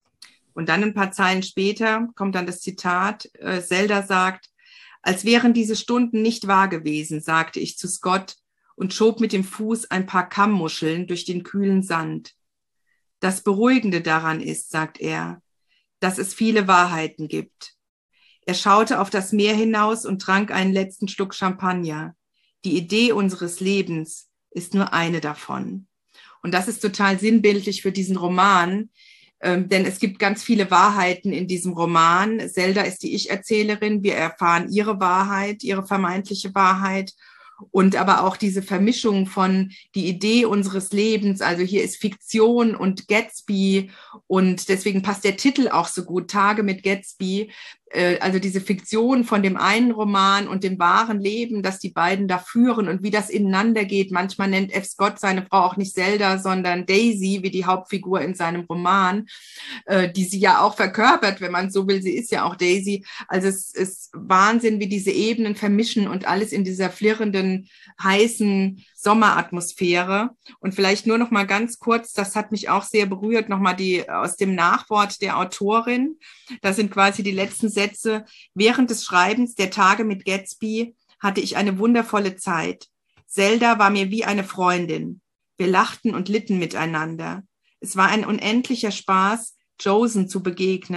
Und dann ein paar Zeilen später kommt dann das Zitat, Zelda sagt, als wären diese Stunden nicht wahr gewesen, sagte ich zu Scott, und schob mit dem Fuß ein paar Kammmuscheln durch den kühlen Sand. Das Beruhigende daran ist, sagt er, dass es viele Wahrheiten gibt. Er schaute auf das Meer hinaus und trank einen letzten Schluck Champagner. Die Idee unseres Lebens ist nur eine davon. Und das ist total sinnbildlich für diesen Roman, denn es gibt ganz viele Wahrheiten in diesem Roman. Zelda ist die Ich-Erzählerin. Wir erfahren ihre Wahrheit, ihre vermeintliche Wahrheit. Und aber auch diese Vermischung von die Idee unseres Lebens, also hier ist Fiktion und Gatsby und deswegen passt der Titel auch so gut, Tage mit Gatsby, also diese Fiktion von dem einen Roman und dem wahren Leben, das die beiden da führen und wie das ineinander geht. Manchmal nennt F. Scott seine Frau auch nicht Zelda, sondern Daisy, wie die Hauptfigur in seinem Roman, die sie ja auch verkörpert, wenn man so will, sie ist ja auch Daisy. Also es ist Wahnsinn, wie diese Ebenen vermischen und alles in dieser flirrenden, heißen Sommeratmosphäre. Und vielleicht nur noch mal ganz kurz, das hat mich auch sehr berührt, noch mal aus dem Nachwort der Autorin. Das sind quasi die letzten Sätze. Während des Schreibens der Tage mit Gatsby hatte ich eine wundervolle Zeit. Zelda war mir wie eine Freundin. Wir lachten und litten miteinander. Es war ein unendlicher Spaß, Josen zu begegnen,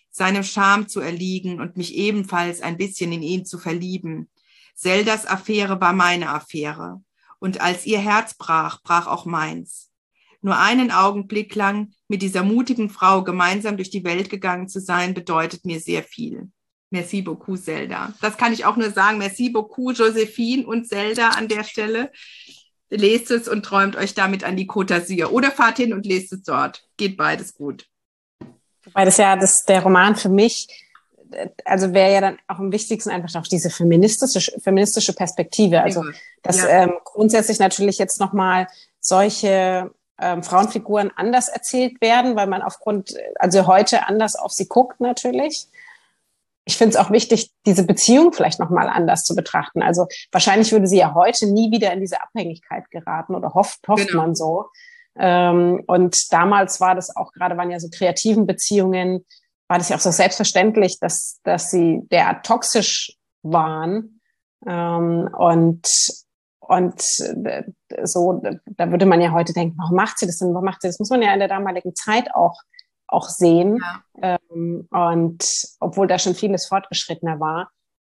seinem Charme zu erliegen und mich ebenfalls ein bisschen in ihn zu verlieben. Zeldas Affäre war meine Affäre. Und als ihr Herz brach, brach auch meins. Nur einen Augenblick lang mit dieser mutigen Frau gemeinsam durch die Welt gegangen zu sein, bedeutet mir sehr viel. Merci beaucoup, Zelda. Das kann ich auch nur sagen. Merci beaucoup, Josephine und Zelda an der Stelle. Lest es und träumt euch damit an die Côte d'Azur. Oder fahrt hin und lest es dort. Geht beides gut. Wobei der Roman für mich, also wäre ja dann auch am wichtigsten einfach auch diese feministische Perspektive. Also, dass grundsätzlich natürlich jetzt nochmal solche Frauenfiguren anders erzählt werden, weil man also heute anders auf sie guckt natürlich. Ich finde es auch wichtig, diese Beziehung vielleicht nochmal anders zu betrachten. Also wahrscheinlich würde sie ja heute nie wieder in diese Abhängigkeit geraten oder hofft man so. Und damals war das auch, gerade waren ja so kreativen Beziehungen, war das ja auch so selbstverständlich, dass sie derart toxisch waren. Und so, da würde man ja heute denken, warum macht sie das denn? Warum macht sie das? Muss man ja in der damaligen Zeit auch sehen. Ja. Und obwohl da schon vieles fortgeschrittener war,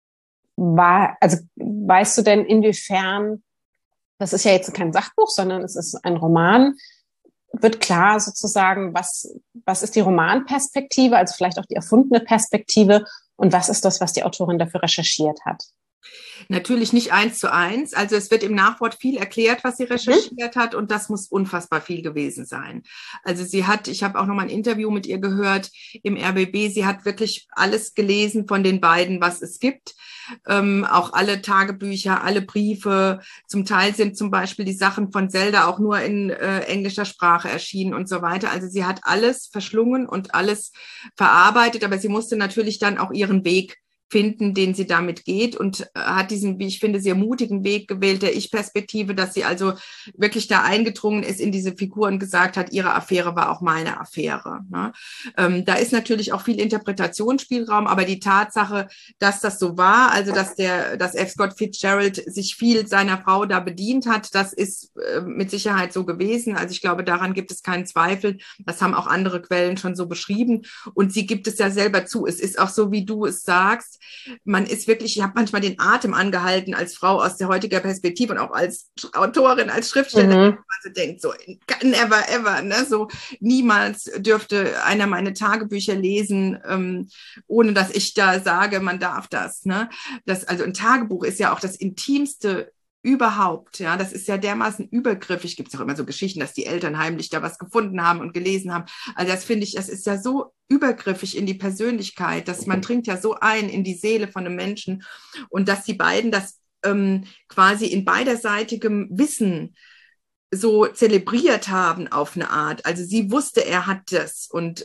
also weißt du denn, inwiefern, das ist ja jetzt kein Sachbuch, sondern es ist ein Roman, wird klar sozusagen, was ist die Romanperspektive, also vielleicht auch die erfundene Perspektive, und was ist das, was die Autorin dafür recherchiert hat? Natürlich nicht 1:1. Also es wird im Nachwort viel erklärt, was sie recherchiert hat, und das muss unfassbar viel gewesen sein. Also ich habe auch noch mal ein Interview mit ihr gehört im RBB, sie hat wirklich alles gelesen von den beiden, was es gibt. Auch alle Tagebücher, alle Briefe. Zum Teil sind zum Beispiel die Sachen von Zelda auch nur in englischer Sprache erschienen und so weiter. Also sie hat alles verschlungen und alles verarbeitet, aber sie musste natürlich dann auch ihren Weg finden, den sie damit geht, und hat diesen, wie ich finde, sehr mutigen Weg gewählt, der Ich-Perspektive, dass sie also wirklich da eingedrungen ist in diese Figur und gesagt hat, ihre Affäre war auch meine Affäre. Ne? Da ist natürlich auch viel Interpretationsspielraum, aber die Tatsache, dass das so war, also dass F. Scott Fitzgerald sich viel seiner Frau da bedient hat, das ist mit Sicherheit so gewesen. Also ich glaube, daran gibt es keinen Zweifel. Das haben auch andere Quellen schon so beschrieben, und sie gibt es ja selber zu. Es ist auch so, wie du es sagst, man ist wirklich, ich habe manchmal den Atem angehalten als Frau aus der heutigen Perspektive und auch als Autorin, als Schriftstellerin, man so denkt, so never ever, ne? So niemals dürfte einer meine Tagebücher lesen, ohne dass ich da sage, man darf das. Ne? Also ein Tagebuch ist ja auch das Intimste überhaupt, ja, das ist ja dermaßen übergriffig. Gibt es auch immer so Geschichten, dass die Eltern heimlich da was gefunden haben und gelesen haben. Also das finde ich, das ist ja so übergriffig in die Persönlichkeit, dass man dringt ja so ein in die Seele von einem Menschen, und dass die beiden das quasi in beiderseitigem Wissen so zelebriert haben auf eine Art. Also sie wusste, er hat das, und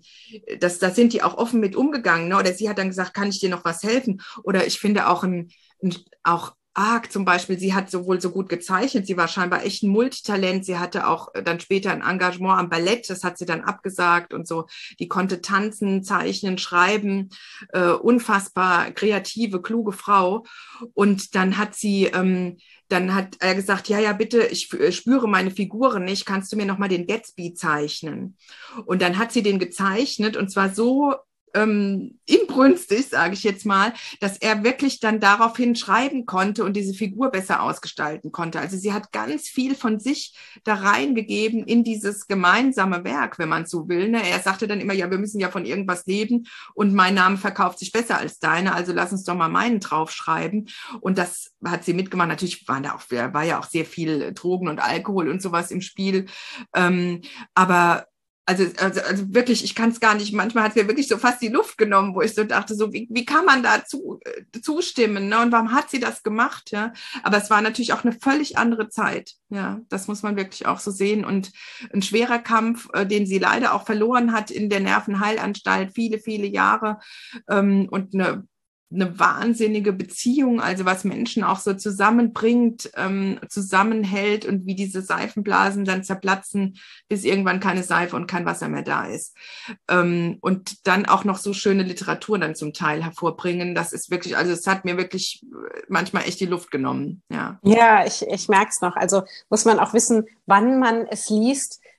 da sind die auch offen mit umgegangen. Ne? Oder sie hat dann gesagt, kann ich dir noch was helfen? Oder ich finde auch auch Arc zum Beispiel, sie hat sowohl so gut gezeichnet, sie war scheinbar echt ein Multitalent, sie hatte auch dann später ein Engagement am Ballett, das hat sie dann abgesagt und so, die konnte tanzen, zeichnen, schreiben, unfassbar kreative, kluge Frau, und dann hat er gesagt, ja, bitte, ich spüre meine Figuren nicht, kannst du mir nochmal den Gatsby zeichnen? Und dann hat sie den gezeichnet, und zwar so inbrünstig, sage ich jetzt mal, dass er wirklich dann daraufhin schreiben konnte und diese Figur besser ausgestalten konnte. Also sie hat ganz viel von sich da reingegeben in dieses gemeinsame Werk, wenn man so will. Ne? Er sagte dann immer, ja, wir müssen ja von irgendwas leben, und mein Name verkauft sich besser als deine, also lass uns doch mal meinen draufschreiben. Und das hat sie mitgemacht. Natürlich war ja auch sehr viel Drogen und Alkohol und sowas im Spiel. Aber also wirklich, ich kann es gar nicht, manchmal hat es mir wirklich so fast die Luft genommen, wo ich so dachte, so wie kann man da zustimmen, ne? Und warum hat sie das gemacht? Ja? Aber es war natürlich auch eine völlig andere Zeit. Ja, das muss man wirklich auch so sehen. Und ein schwerer Kampf, den sie leider auch verloren hat in der Nervenheilanstalt, viele, viele Jahre, und eine wahnsinnige Beziehung, also was Menschen auch so zusammenbringt, zusammenhält, und wie diese Seifenblasen dann zerplatzen, bis irgendwann keine Seife und kein Wasser mehr da ist. Und dann auch noch so schöne Literatur dann zum Teil hervorbringen. Das ist wirklich, also es hat mir wirklich manchmal echt die Luft genommen. Ja, ja, ich merke es noch. Also muss man auch wissen, wann man es liest.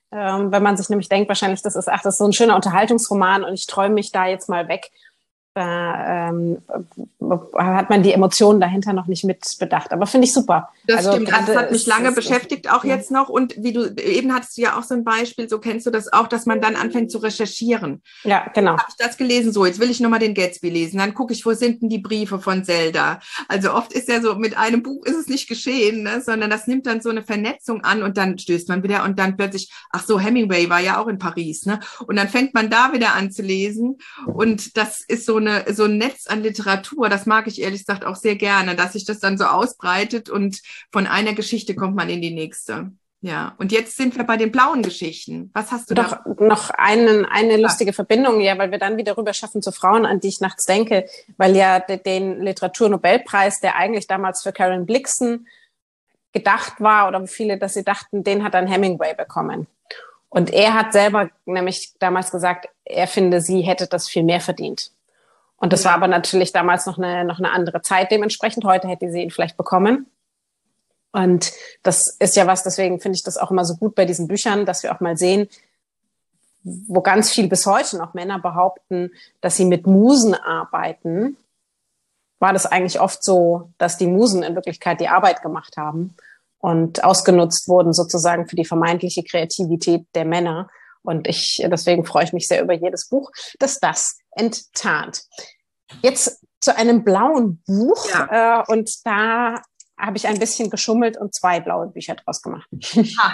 wenn man sich nämlich denkt, wahrscheinlich, das ist so ein schöner Unterhaltungsroman und ich träume mich da jetzt mal weg. Da hat man die Emotionen dahinter noch nicht mit bedacht. Aber finde ich super. Das stimmt, das hat mich lange beschäftigt, auch jetzt noch. Und wie du eben hattest du ja auch so ein Beispiel, so kennst du das auch, dass man dann anfängt zu recherchieren. Ja, genau. Habe ich das gelesen, so, jetzt will ich nochmal den Gatsby lesen. Dann gucke ich, wo sind denn die Briefe von Zelda? Also oft ist ja so, mit einem Buch ist es nicht geschehen, ne? Sondern das nimmt dann so eine Vernetzung an und dann stößt man wieder und dann plötzlich, ach so, Hemingway war ja auch in Paris, ne? Und dann fängt man da wieder an zu lesen und das ist so ein Netz an Literatur, das mag ich ehrlich gesagt auch sehr gerne, dass sich das dann so ausbreitet und von einer Geschichte kommt man in die nächste. Ja, und jetzt sind wir bei den blauen Geschichten. Was hast du da? Noch eine lustige Verbindung, ja, weil wir dann wieder rüber schaffen zu Frauen, an die ich nachts denke, weil ja den Literaturnobelpreis, der eigentlich damals für Karen Blixen gedacht war, oder viele, dass sie dachten, den hat dann Hemingway bekommen. Und er hat selber nämlich damals gesagt, er finde, sie hätte das viel mehr verdient. Und das war aber natürlich damals noch eine andere Zeit. Dementsprechend heute hätte sie ihn vielleicht bekommen. Und das ist ja was, deswegen finde ich das auch immer so gut bei diesen Büchern, dass wir auch mal sehen, wo ganz viel bis heute noch Männer behaupten, dass sie mit Musen arbeiten, war das eigentlich oft so, dass die Musen in Wirklichkeit die Arbeit gemacht haben und ausgenutzt wurden sozusagen für die vermeintliche Kreativität der Männer. Und deswegen freue ich mich sehr über jedes Buch, das enttarnt. Jetzt zu einem blauen Buch. Ja. Und da habe ich ein bisschen geschummelt und 2 blaue Bücher draus gemacht. Ah.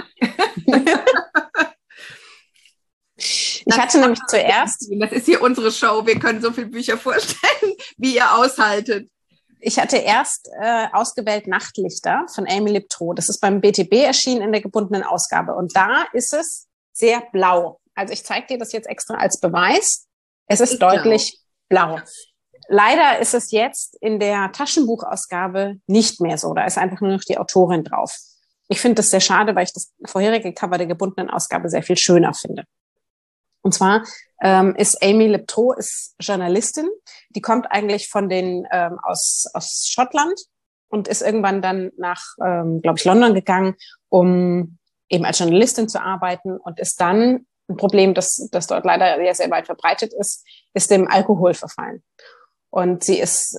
Ich hatte nämlich zuerst... Das ist hier unsere Show. Wir können so viele Bücher vorstellen, wie ihr aushaltet. Ich hatte erst ausgewählt Nachtlichter von Amy Liptrow. Das ist beim BTB erschienen in der gebundenen Ausgabe. Und da ist es sehr blau. Also ich zeige dir das jetzt extra als Beweis. Es ist deutlich blau. Leider ist es jetzt in der Taschenbuchausgabe nicht mehr so. Da ist einfach nur noch die Autorin drauf. Ich finde das sehr schade, weil ich das vorherige Cover der gebundenen Ausgabe sehr viel schöner finde. Und zwar ist Amy Liptrow ist Journalistin. Die kommt eigentlich aus Schottland und ist irgendwann dann nach, glaube ich, London gegangen, um eben als Journalistin zu arbeiten und ist dann ein Problem, das dort leider sehr, sehr weit verbreitet ist dem Alkohol verfallen. Und sie ist,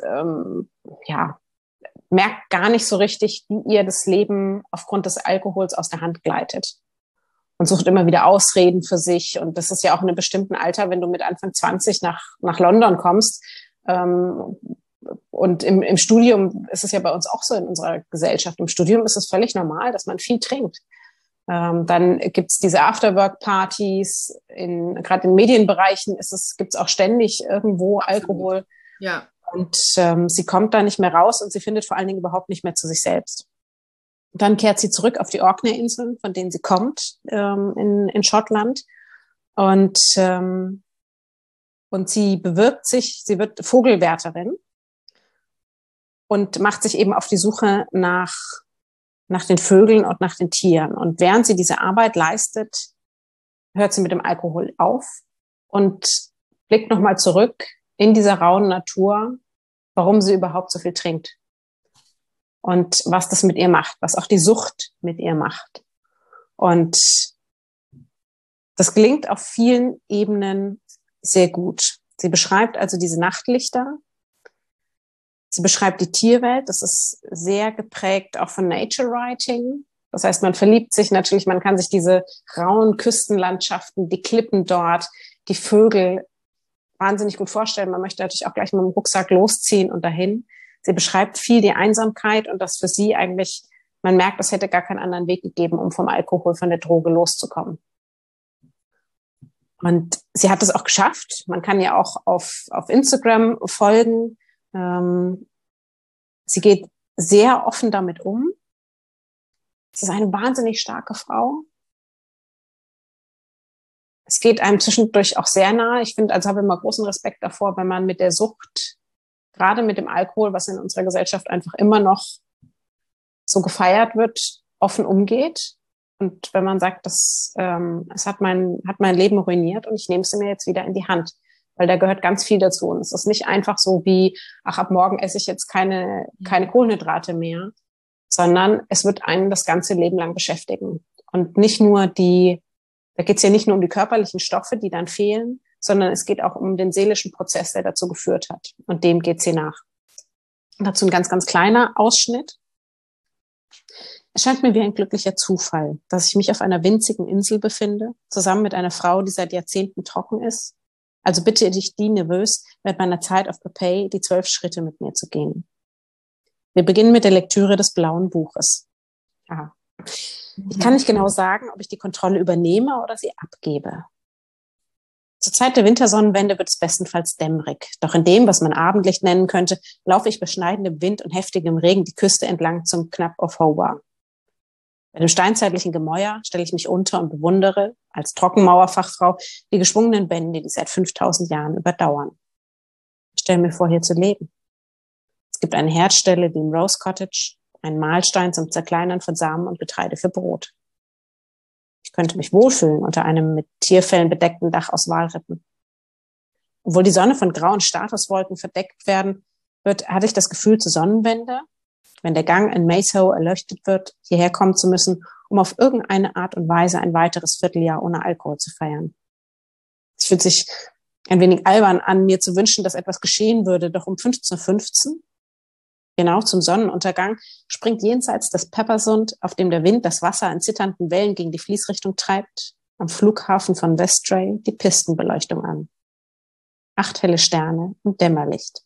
merkt gar nicht so richtig, wie ihr das Leben aufgrund des Alkohols aus der Hand gleitet. Und sucht immer wieder Ausreden für sich. Und das ist ja auch in einem bestimmten Alter, wenn du mit Anfang 20 nach London kommst. Und im Studium ist es ja bei uns auch so in unserer Gesellschaft. Im Studium ist es völlig normal, dass man viel trinkt. Dann gibt's diese Afterwork-Partys. Gerade in Medienbereichen gibt's auch ständig irgendwo Alkohol. Ja. Und sie kommt da nicht mehr raus und sie findet vor allen Dingen überhaupt nicht mehr zu sich selbst. Dann kehrt sie zurück auf die Orkney-Inseln, von denen sie kommt, in Schottland. Und sie sie wird Vogelwärterin und macht sich eben auf die Suche nach den Vögeln und nach den Tieren. Und während sie diese Arbeit leistet, hört sie mit dem Alkohol auf und blickt nochmal zurück in dieser rauen Natur, warum sie überhaupt so viel trinkt. Und was das mit ihr macht, was auch die Sucht mit ihr macht. Und das gelingt auf vielen Ebenen sehr gut. Sie beschreibt also diese Nachtlichter. Sie beschreibt die Tierwelt. Das ist sehr geprägt auch von Nature Writing. Das heißt, man verliebt sich natürlich, man kann sich diese rauen Küstenlandschaften, die Klippen dort, die Vögel wahnsinnig gut vorstellen. Man möchte natürlich auch gleich mit dem Rucksack losziehen und dahin. Sie beschreibt viel die Einsamkeit und dass für sie eigentlich, man merkt, es hätte gar keinen anderen Weg gegeben, um vom Alkohol, von der Droge loszukommen. Und sie hat es auch geschafft. Man kann ja auch auf Instagram folgen. Sie geht sehr offen damit um. Es ist eine wahnsinnig starke Frau. Es geht einem zwischendurch auch sehr nahe. Ich finde, also habe immer großen Respekt davor, wenn man mit der Sucht, gerade mit dem Alkohol, was in unserer Gesellschaft einfach immer noch so gefeiert wird, offen umgeht. Und wenn man sagt, es hat mein Leben ruiniert und ich nehme es mir jetzt wieder in die Hand. Weil da gehört ganz viel dazu. Und es ist nicht einfach so wie, ab morgen esse ich jetzt keine Kohlenhydrate mehr, sondern es wird einen das ganze Leben lang beschäftigen. Und nicht nur die Da geht es ja nicht nur um die körperlichen Stoffe, die dann fehlen, sondern es geht auch um den seelischen Prozess, der dazu geführt hat. Und dem geht sie nach. Und dazu ein ganz, ganz kleiner Ausschnitt. Es scheint mir wie ein glücklicher Zufall, dass ich mich auf einer winzigen Insel befinde, zusammen mit einer Frau, die seit Jahrzehnten trocken ist. Also bitte ich die nervös, während meiner Zeit auf Pompeii die 12 Schritte mit mir zu gehen. Wir beginnen mit der Lektüre des blauen Buches. Aha. Ich kann nicht genau sagen, ob ich die Kontrolle übernehme oder sie abgebe. Zur Zeit der Wintersonnenwende wird es bestenfalls dämmerig. Doch in dem, was man Abendlicht nennen könnte, laufe ich bei schneidendem Wind und heftigem Regen die Küste entlang zum Knap of Hobart. Bei dem steinzeitlichen Gemäuer stelle ich mich unter und bewundere, als Trockenmauerfachfrau, die geschwungenen Wände, die seit 5000 Jahren überdauern. Ich stelle mir vor, hier zu leben. Es gibt eine Herdstelle wie im Rose Cottage, einen Mahlstein zum Zerkleinern von Samen und Getreide für Brot. Ich könnte mich wohlfühlen unter einem mit Tierfellen bedeckten Dach aus Walrippen. Obwohl die Sonne von grauen Statuswolken verdeckt werden wird, hatte ich das Gefühl, zur Sonnenwende, wenn der Gang in Maysow erleuchtet wird, hierher kommen zu müssen, um auf irgendeine Art und Weise ein weiteres Vierteljahr ohne Alkohol zu feiern. Es fühlt sich ein wenig albern an, mir zu wünschen, dass etwas geschehen würde, doch um 15:15 Uhr, genau zum Sonnenuntergang, springt jenseits des Peppersund, auf dem der Wind das Wasser in zitternden Wellen gegen die Fließrichtung treibt, am Flughafen von Westray die Pistenbeleuchtung an. 8 helle Sterne und Dämmerlicht.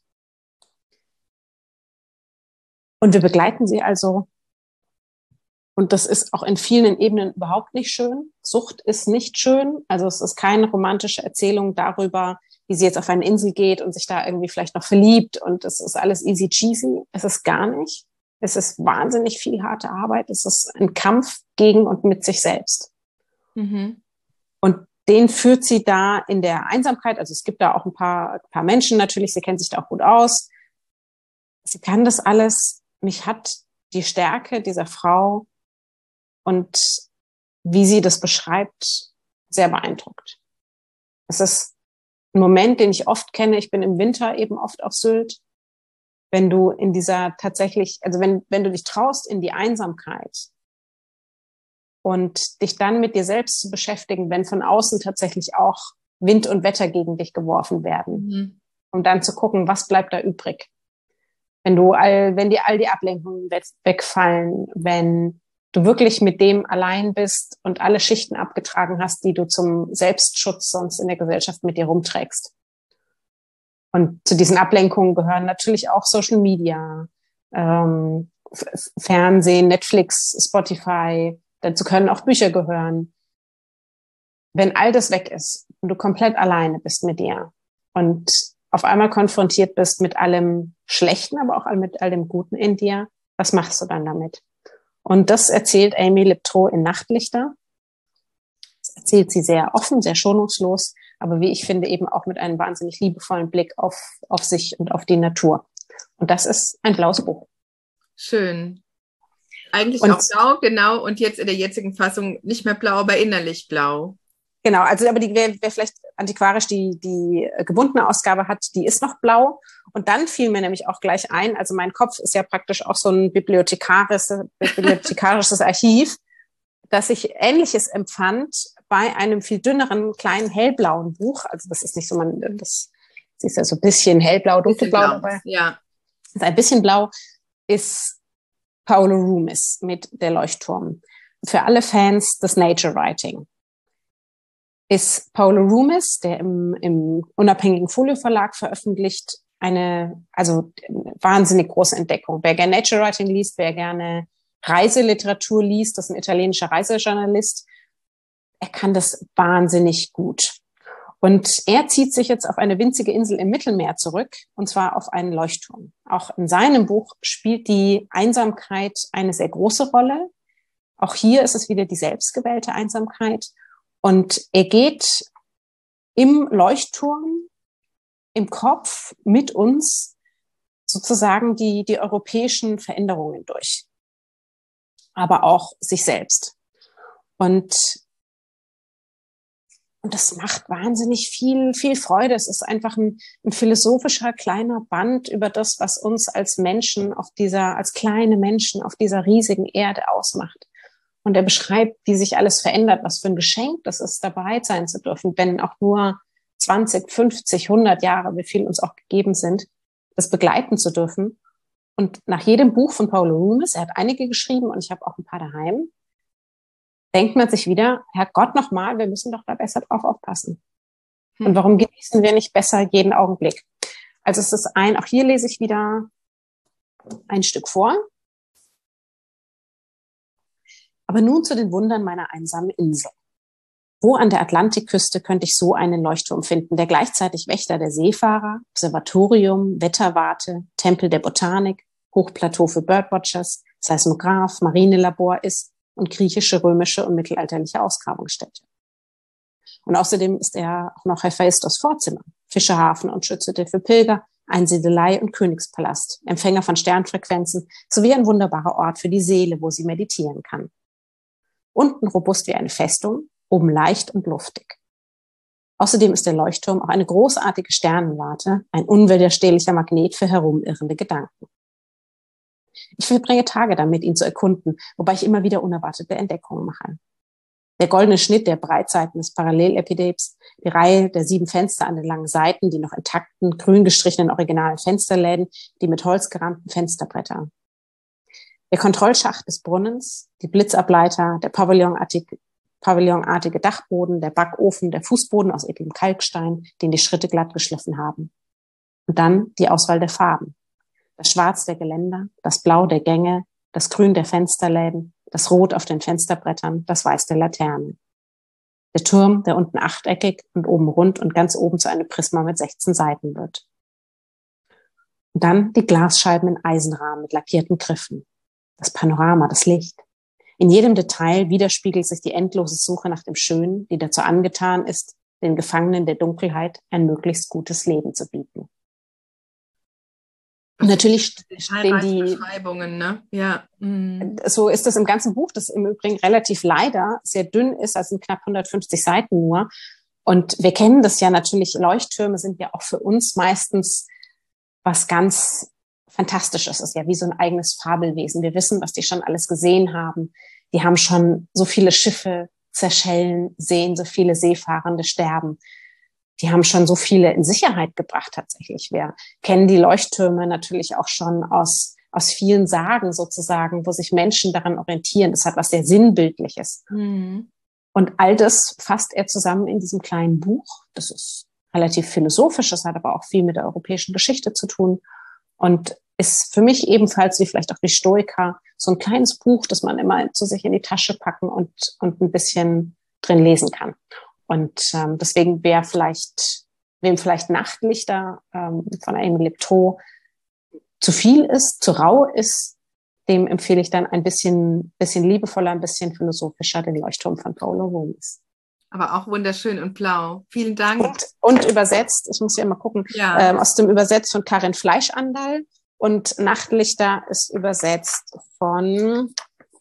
Und wir begleiten sie also. Und das ist auch in vielen Ebenen überhaupt nicht schön. Sucht ist nicht schön. Also es ist keine romantische Erzählung darüber, wie sie jetzt auf eine Insel geht und sich da irgendwie vielleicht noch verliebt. Und es ist alles easy cheesy. Es ist gar nicht. Es ist wahnsinnig viel harte Arbeit. Es ist ein Kampf gegen und mit sich selbst. Mhm. Und den führt sie da in der Einsamkeit. Also es gibt da auch ein paar Menschen natürlich. Sie kennt sich da auch gut aus. Sie kann das alles. Mich hat die Stärke dieser Frau und wie sie das beschreibt, sehr beeindruckt. Es ist ein Moment, den ich oft kenne. Ich bin im Winter eben oft auf Sylt. Wenn du in dieser tatsächlich, also wenn du dich traust in die Einsamkeit und dich dann mit dir selbst zu beschäftigen, wenn von außen tatsächlich auch Wind und Wetter gegen dich geworfen werden, um dann zu gucken, was bleibt da übrig. Wenn dir all die Ablenkungen wegfallen, wenn du wirklich mit dem allein bist und alle Schichten abgetragen hast, die du zum Selbstschutz sonst in der Gesellschaft mit dir rumträgst. Und zu diesen Ablenkungen gehören natürlich auch Social Media, Fernsehen, Netflix, Spotify. Dazu können auch Bücher gehören. Wenn all das weg ist und du komplett alleine bist mit dir und auf einmal konfrontiert bist mit allem Schlechten, aber auch mit all dem Guten in dir, was machst du dann damit? Und das erzählt Amy Liptrot in Nachtlichter. Das erzählt sie sehr offen, sehr schonungslos, aber wie ich finde, eben auch mit einem wahnsinnig liebevollen Blick auf sich und auf die Natur. Und das ist ein blaues Buch. Schön. Eigentlich auch blau, genau, und jetzt in der jetzigen Fassung nicht mehr blau, aber innerlich blau. Genau, also aber wer vielleicht antiquarisch die gebundene Ausgabe hat, die ist noch blau. Und dann fiel mir nämlich auch gleich ein, also mein Kopf ist ja praktisch auch so ein bibliothekarisches Archiv, dass ich Ähnliches empfand bei einem viel dünneren, kleinen hellblauen Buch. Also das ist nicht so, das ist ja so ein bisschen hellblau, dunkelblau dabei. Ja. Das ist ein bisschen blau, ist Paolo Rumis mit Der Leuchtturm. Für alle Fans des Nature Writing ist Paolo Rumis, der im unabhängigen Folio Verlag veröffentlicht, eine wahnsinnig große Entdeckung. Wer gerne Nature Writing liest, wer gerne Reiseliteratur liest, das ist ein italienischer Reisejournalist, er kann das wahnsinnig gut. Und er zieht sich jetzt auf eine winzige Insel im Mittelmeer zurück, und zwar auf einen Leuchtturm. Auch in seinem Buch spielt die Einsamkeit eine sehr große Rolle. Auch hier ist es wieder die selbstgewählte Einsamkeit. Und er geht im Leuchtturm, im Kopf mit uns sozusagen die europäischen Veränderungen durch, aber auch sich selbst. Und das macht wahnsinnig viel Freude. Es ist einfach ein philosophischer kleiner Band über das, was uns als Menschen als kleine Menschen auf dieser riesigen Erde ausmacht. Und er beschreibt, wie sich alles verändert, was für ein Geschenk das ist, dabei sein zu dürfen, wenn auch nur 20, 50, 100 Jahre, wie viel uns auch gegeben sind, das begleiten zu dürfen. Und nach jedem Buch von Paulo Rumes, er hat einige geschrieben und ich habe auch ein paar daheim, denkt man sich wieder, Herrgott nochmal, wir müssen doch da besser drauf aufpassen. Und warum genießen wir nicht besser jeden Augenblick? Also es ist auch hier lese ich wieder ein Stück vor. Aber nun zu den Wundern meiner einsamen Insel. Wo an der Atlantikküste könnte ich so einen Leuchtturm finden, der gleichzeitig Wächter der Seefahrer, Observatorium, Wetterwarte, Tempel der Botanik, Hochplateau für Birdwatchers, Seismograph, Marinelabor ist und griechische, römische und mittelalterliche Ausgrabungsstätte. Und außerdem ist er auch noch Hephaistos Vorzimmer, Fischerhafen und Schützhütte für Pilger, Einsiedelei und Königspalast, Empfänger von Sternfrequenzen sowie ein wunderbarer Ort für die Seele, wo sie meditieren kann. Unten robust wie eine Festung, oben leicht und luftig. Außerdem ist der Leuchtturm auch eine großartige Sternenwarte, ein unwiderstehlicher Magnet für herumirrende Gedanken. Ich verbringe Tage damit, ihn zu erkunden, wobei ich immer wieder unerwartete Entdeckungen mache. Der goldene Schnitt der Breitseiten des Parallelepideps, die Reihe der 7 Fenster an den langen Seiten, die noch intakten, grün gestrichenen originalen Fensterläden, die mit Holz gerahmten Fensterbretter. Der Kontrollschacht des Brunnens, die Blitzableiter, der pavillonartige Dachboden, der Backofen, der Fußboden aus edlem Kalkstein, den die Schritte glatt geschliffen haben. Und dann die Auswahl der Farben. Das Schwarz der Geländer, das Blau der Gänge, das Grün der Fensterläden, das Rot auf den Fensterbrettern, das Weiß der Laterne. Der Turm, der unten achteckig und oben rund und ganz oben zu einem Prisma mit 16 Seiten wird. Und dann die Glasscheiben in Eisenrahmen mit lackierten Griffen. Das Panorama, das Licht. In jedem Detail widerspiegelt sich die endlose Suche nach dem Schönen, die dazu angetan ist, den Gefangenen der Dunkelheit ein möglichst gutes Leben zu bieten. Und natürlich stehen die Beschreibungen, ne? Ja. So ist das im ganzen Buch, das im Übrigen relativ leider sehr dünn ist, also knapp 150 Seiten nur. Und wir kennen das ja natürlich, Leuchttürme sind ja auch für uns meistens was ganz Fantastisches. Es ist ja wie so ein eigenes Fabelwesen. Wir wissen, was die schon alles gesehen haben. Die haben schon so viele Schiffe zerschellen sehen, so viele Seefahrende sterben. Die haben schon so viele in Sicherheit gebracht tatsächlich. Wir kennen die Leuchttürme natürlich auch schon aus vielen Sagen sozusagen, wo sich Menschen daran orientieren. Das hat was sehr Sinnbildliches. Mhm. Und all das fasst er zusammen in diesem kleinen Buch. Das ist relativ philosophisch, das hat aber auch viel mit der europäischen Geschichte zu tun und ist für mich ebenfalls, wie vielleicht auch die Stoiker, so ein kleines Buch, das man immer zu sich in die Tasche packen und ein bisschen drin lesen kann. Und deswegen wem vielleicht Nachtlichter von Amy Liptow zu viel ist, zu rau ist, dem empfehle ich dann ein bisschen liebevoller, ein bisschen philosophischer den Leuchtturm von Paulo Rumes. Aber auch wunderschön und blau. Vielen Dank. Und übersetzt, ich muss ja mal gucken, aus dem Übersetzt von Karin Fleischandal. Und Nachtlichter ist übersetzt von,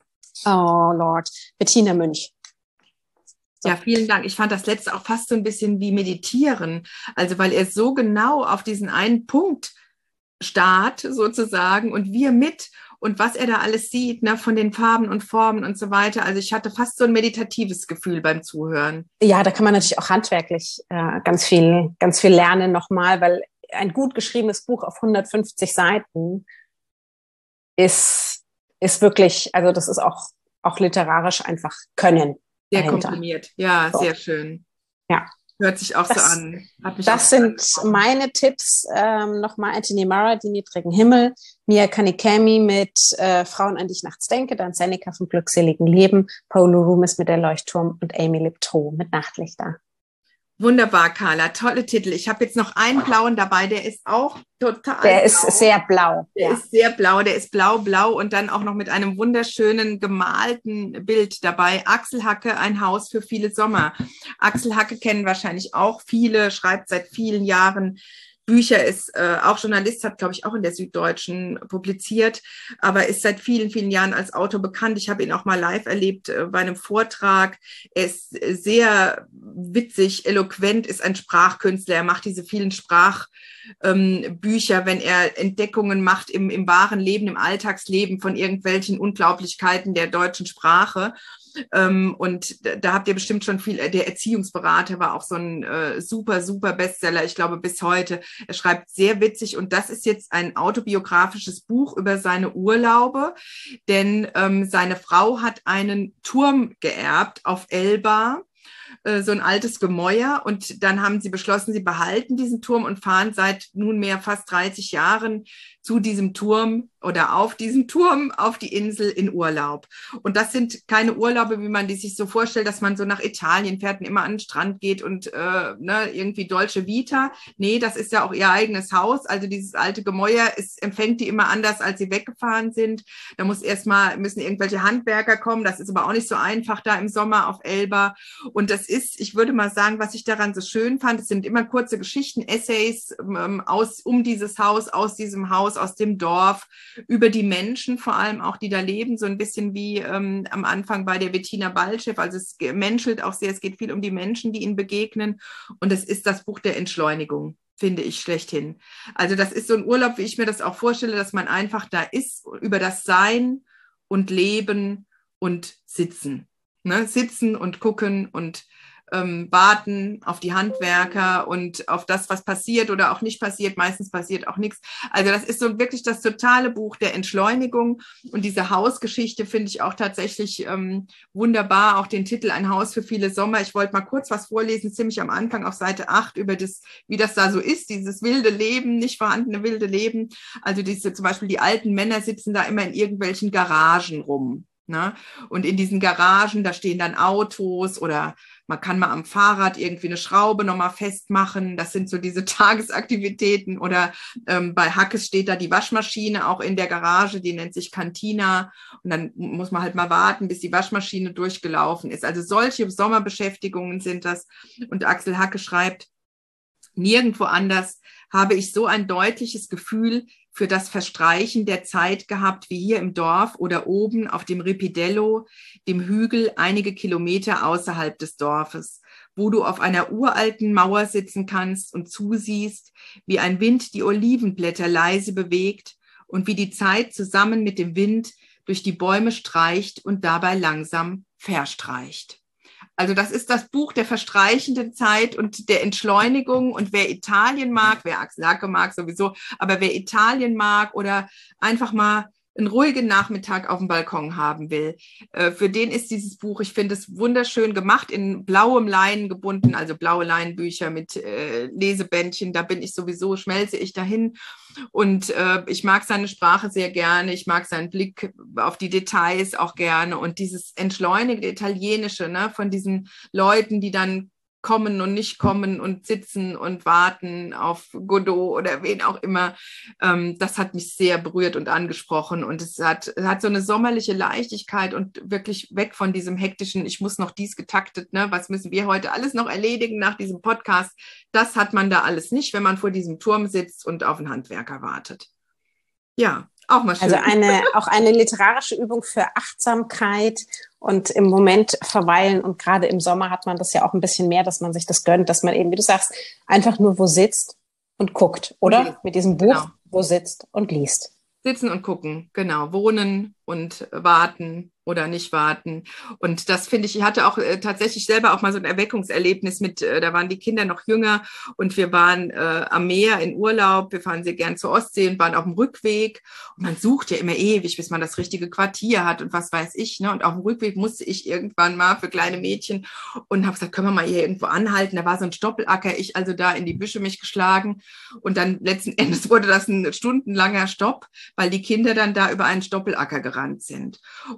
Bettina Münch. So. Ja, vielen Dank. Ich fand das letzte auch fast so ein bisschen wie Meditieren. Also weil er so genau auf diesen einen Punkt starrt sozusagen und wir mit und was er da alles sieht, ne, von den Farben und Formen und so weiter. Also ich hatte fast so ein meditatives Gefühl beim Zuhören. Ja, da kann man natürlich auch handwerklich ganz viel lernen nochmal, weil ein gut geschriebenes Buch auf 150 Seiten ist wirklich, also das ist auch literarisch einfach Können. Sehr dahinter. Komprimiert, ja, so. Sehr schön. Ja. Hört sich auch so an. Das sind meine Tipps. Nochmal Anthony Marra, Die niedrigen Himmel, Mia Kanikami mit Frauen, an die ich nachts denke, dann Seneca vom glückseligen Leben, Paulo Rumes mit Der Leuchtturm und Amy Liptow mit Nachtlichter. Wunderbar, Carla. Tolle Titel. Ich habe jetzt noch einen blauen dabei, der ist auch total Der ist sehr blau. Der ist sehr blau, der ist blau und dann auch noch mit einem wunderschönen gemalten Bild dabei. Axel Hacke, ein Haus für viele Sommer. Axel Hacke kennen wahrscheinlich auch viele, schreibt seit vielen Jahren Bücher, ist auch Journalist, hat, glaube ich, auch in der Süddeutschen publiziert, aber ist seit vielen, vielen Jahren als Autor bekannt. Ich habe ihn auch mal live erlebt bei einem Vortrag. Er ist sehr witzig, eloquent, ist ein Sprachkünstler. Er macht diese vielen Sprachbücher, wenn er Entdeckungen macht im wahren Leben, im Alltagsleben von irgendwelchen Unglaublichkeiten der deutschen Sprache. Und da habt ihr bestimmt schon viel, der Erziehungsberater war auch so ein super, super Bestseller, ich glaube bis heute. Er schreibt sehr witzig und das ist jetzt ein autobiografisches Buch über seine Urlaube, denn seine Frau hat einen Turm geerbt auf Elba, so ein altes Gemäuer und dann haben sie beschlossen, sie behalten diesen Turm und fahren seit nunmehr fast 30 Jahren zu diesem Turm oder auf diesem Turm auf die Insel in Urlaub. Und das sind keine Urlaube, wie man die sich so vorstellt, dass man so nach Italien fährt und immer an den Strand geht und irgendwie Dolce Vita. Nee, das ist ja auch ihr eigenes Haus. Also dieses alte Gemäuer, es empfängt die immer anders, als sie weggefahren sind. Da müssen irgendwelche Handwerker kommen. Das ist aber auch nicht so einfach da im Sommer auf Elba. Und das ist, ich würde mal sagen, was ich daran so schön fand, es sind immer kurze Geschichten, Essays um dieses Haus, aus diesem Haus, aus dem Dorf, über die Menschen vor allem auch, die da leben, so ein bisschen wie am Anfang bei der Bettina Baltschew. Also es menschelt auch sehr, es geht viel um die Menschen, die ihnen begegnen. Und es ist das Buch der Entschleunigung, finde ich schlechthin. Also das ist so ein Urlaub, wie ich mir das auch vorstelle, dass man einfach da ist, über das Sein und Leben und Sitzen. Ne? Sitzen und gucken und warten auf die Handwerker und auf das, was passiert oder auch nicht passiert. Meistens passiert auch nichts. Also das ist so wirklich das totale Buch der Entschleunigung. Und diese Hausgeschichte finde ich auch tatsächlich wunderbar. Auch den Titel Ein Haus für viele Sommer. Ich wollte mal kurz was vorlesen, ziemlich am Anfang auf Seite 8 über das, wie das da so ist, dieses wilde Leben, nicht vorhandene wilde Leben. Also zum Beispiel die alten Männer sitzen da immer in irgendwelchen Garagen rum. Ne? Und in diesen Garagen, da stehen dann Autos oder man kann mal am Fahrrad irgendwie eine Schraube nochmal festmachen. Das sind so diese Tagesaktivitäten. Oder bei Hackes steht da die Waschmaschine auch in der Garage, die nennt sich Cantina. Und dann muss man halt mal warten, bis die Waschmaschine durchgelaufen ist. Also solche Sommerbeschäftigungen sind das. Und Axel Hacke schreibt, nirgendwo anders habe ich so ein deutliches Gefühl für das Verstreichen der Zeit gehabt wie hier im Dorf oder oben auf dem Ripidello, dem Hügel einige Kilometer außerhalb des Dorfes, wo du auf einer uralten Mauer sitzen kannst und zusiehst, wie ein Wind die Olivenblätter leise bewegt und wie die Zeit zusammen mit dem Wind durch die Bäume streicht und dabei langsam verstreicht. Also das ist das Buch der verstreichenden Zeit und der Entschleunigung. Und wer Italien mag, wer Axel Hacke mag sowieso, aber wer Italien mag oder einfach mal einen ruhigen Nachmittag auf dem Balkon haben will, für den ist dieses Buch, ich finde es wunderschön gemacht, in blauem Leinen gebunden, also blaue Leinenbücher mit Lesebändchen, da bin ich sowieso, schmelze ich dahin. Und ich mag seine Sprache sehr gerne, ich mag seinen Blick auf die Details auch gerne und dieses entschleunigte Italienische, ne, von diesen Leuten, die dann kommen und nicht kommen und sitzen und warten auf Godot oder wen auch immer. Das hat mich sehr berührt und angesprochen und es hat so eine sommerliche Leichtigkeit und wirklich weg von diesem hektischen, ich muss noch dies getaktet, ne, was müssen wir heute alles noch erledigen nach diesem Podcast. Das hat man da alles nicht, wenn man vor diesem Turm sitzt und auf einen Handwerker wartet. Ja, auch mal schön. Also auch eine literarische Übung für Achtsamkeit und im Moment verweilen. Und gerade im Sommer hat man das ja auch ein bisschen mehr, dass man sich das gönnt, dass man eben, wie du sagst, einfach nur wo sitzt und guckt, oder? Okay. Mit diesem Buch, genau. Wo sitzt und liest. Sitzen und gucken, genau. Wohnen und warten oder nicht warten. Und das finde ich hatte auch tatsächlich selber auch mal so ein Erweckungserlebnis mit, da waren die Kinder noch jünger und wir waren am Meer in Urlaub, wir fahren sehr gern zur Ostsee und waren auf dem Rückweg und man sucht ja immer ewig, bis man das richtige Quartier hat und was weiß ich, ne? Und auf dem Rückweg musste ich irgendwann mal für kleine Mädchen und habe gesagt, können wir mal hier irgendwo anhalten, da war so ein Stoppelacker, ich also da in die Büsche mich geschlagen und dann letzten Endes wurde das ein stundenlanger Stopp, weil die Kinder dann da über einen Stoppelacker gerannt sind. Und das war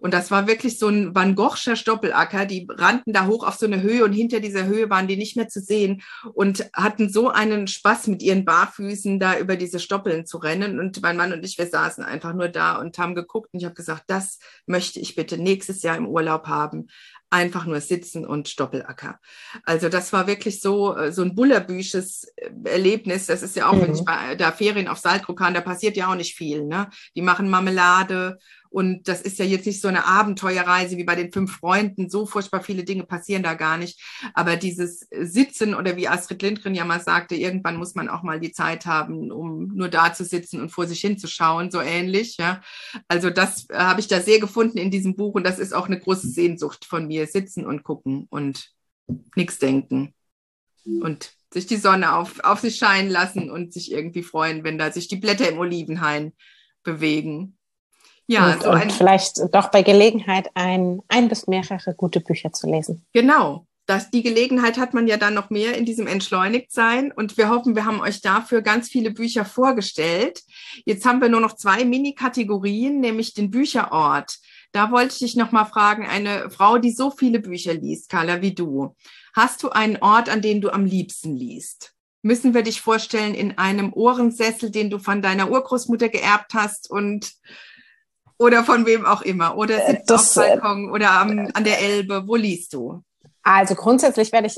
war wirklich so ein Van Goghscher Stoppelacker. Die rannten da hoch auf so eine Höhe und hinter dieser Höhe waren die nicht mehr zu sehen und hatten so einen Spaß mit ihren Barfüßen da über diese Stoppeln zu rennen. Und mein Mann und ich, wir saßen einfach nur da und haben geguckt und ich habe gesagt, das möchte ich bitte nächstes Jahr im Urlaub haben. Einfach nur sitzen und Stoppelacker. Also das war wirklich so ein bullerbüsches Erlebnis. Das ist ja auch, wenn ich bei der Ferien auf Saltkrokhan, da passiert ja auch nicht viel. Ne? Die machen Marmelade und das ist ja jetzt nicht so eine Abenteuerreise wie bei den 5 Freunden. So furchtbar viele Dinge passieren da gar nicht. Aber dieses Sitzen oder wie Astrid Lindgren ja mal sagte, irgendwann muss man auch mal die Zeit haben, um nur da zu sitzen und vor sich hinzuschauen, so ähnlich. Ja? Also das habe ich da sehr gefunden in diesem Buch und das ist auch eine große Sehnsucht von mir. Sitzen und gucken und nichts denken und sich die Sonne auf sich scheinen lassen und sich irgendwie freuen, wenn da sich die Blätter im Olivenhain bewegen. Ja, und vielleicht doch bei Gelegenheit ein bis mehrere gute Bücher zu lesen. Genau. Die Gelegenheit hat man ja dann noch mehr in diesem Entschleunigtsein und wir hoffen, wir haben euch dafür ganz viele Bücher vorgestellt. Jetzt haben wir nur noch 2 Mini-Kategorien, nämlich den Bücherort. Da wollte ich dich noch mal fragen, eine Frau, die so viele Bücher liest, Carla, wie du, hast du einen Ort, an dem du am liebsten liest? Müssen wir dich vorstellen in einem Ohrensessel, den du von deiner Urgroßmutter geerbt hast oder von wem auch immer? Oder sitzt du auf dem Balkon oder an der Elbe? Wo liest du? Also grundsätzlich werde ich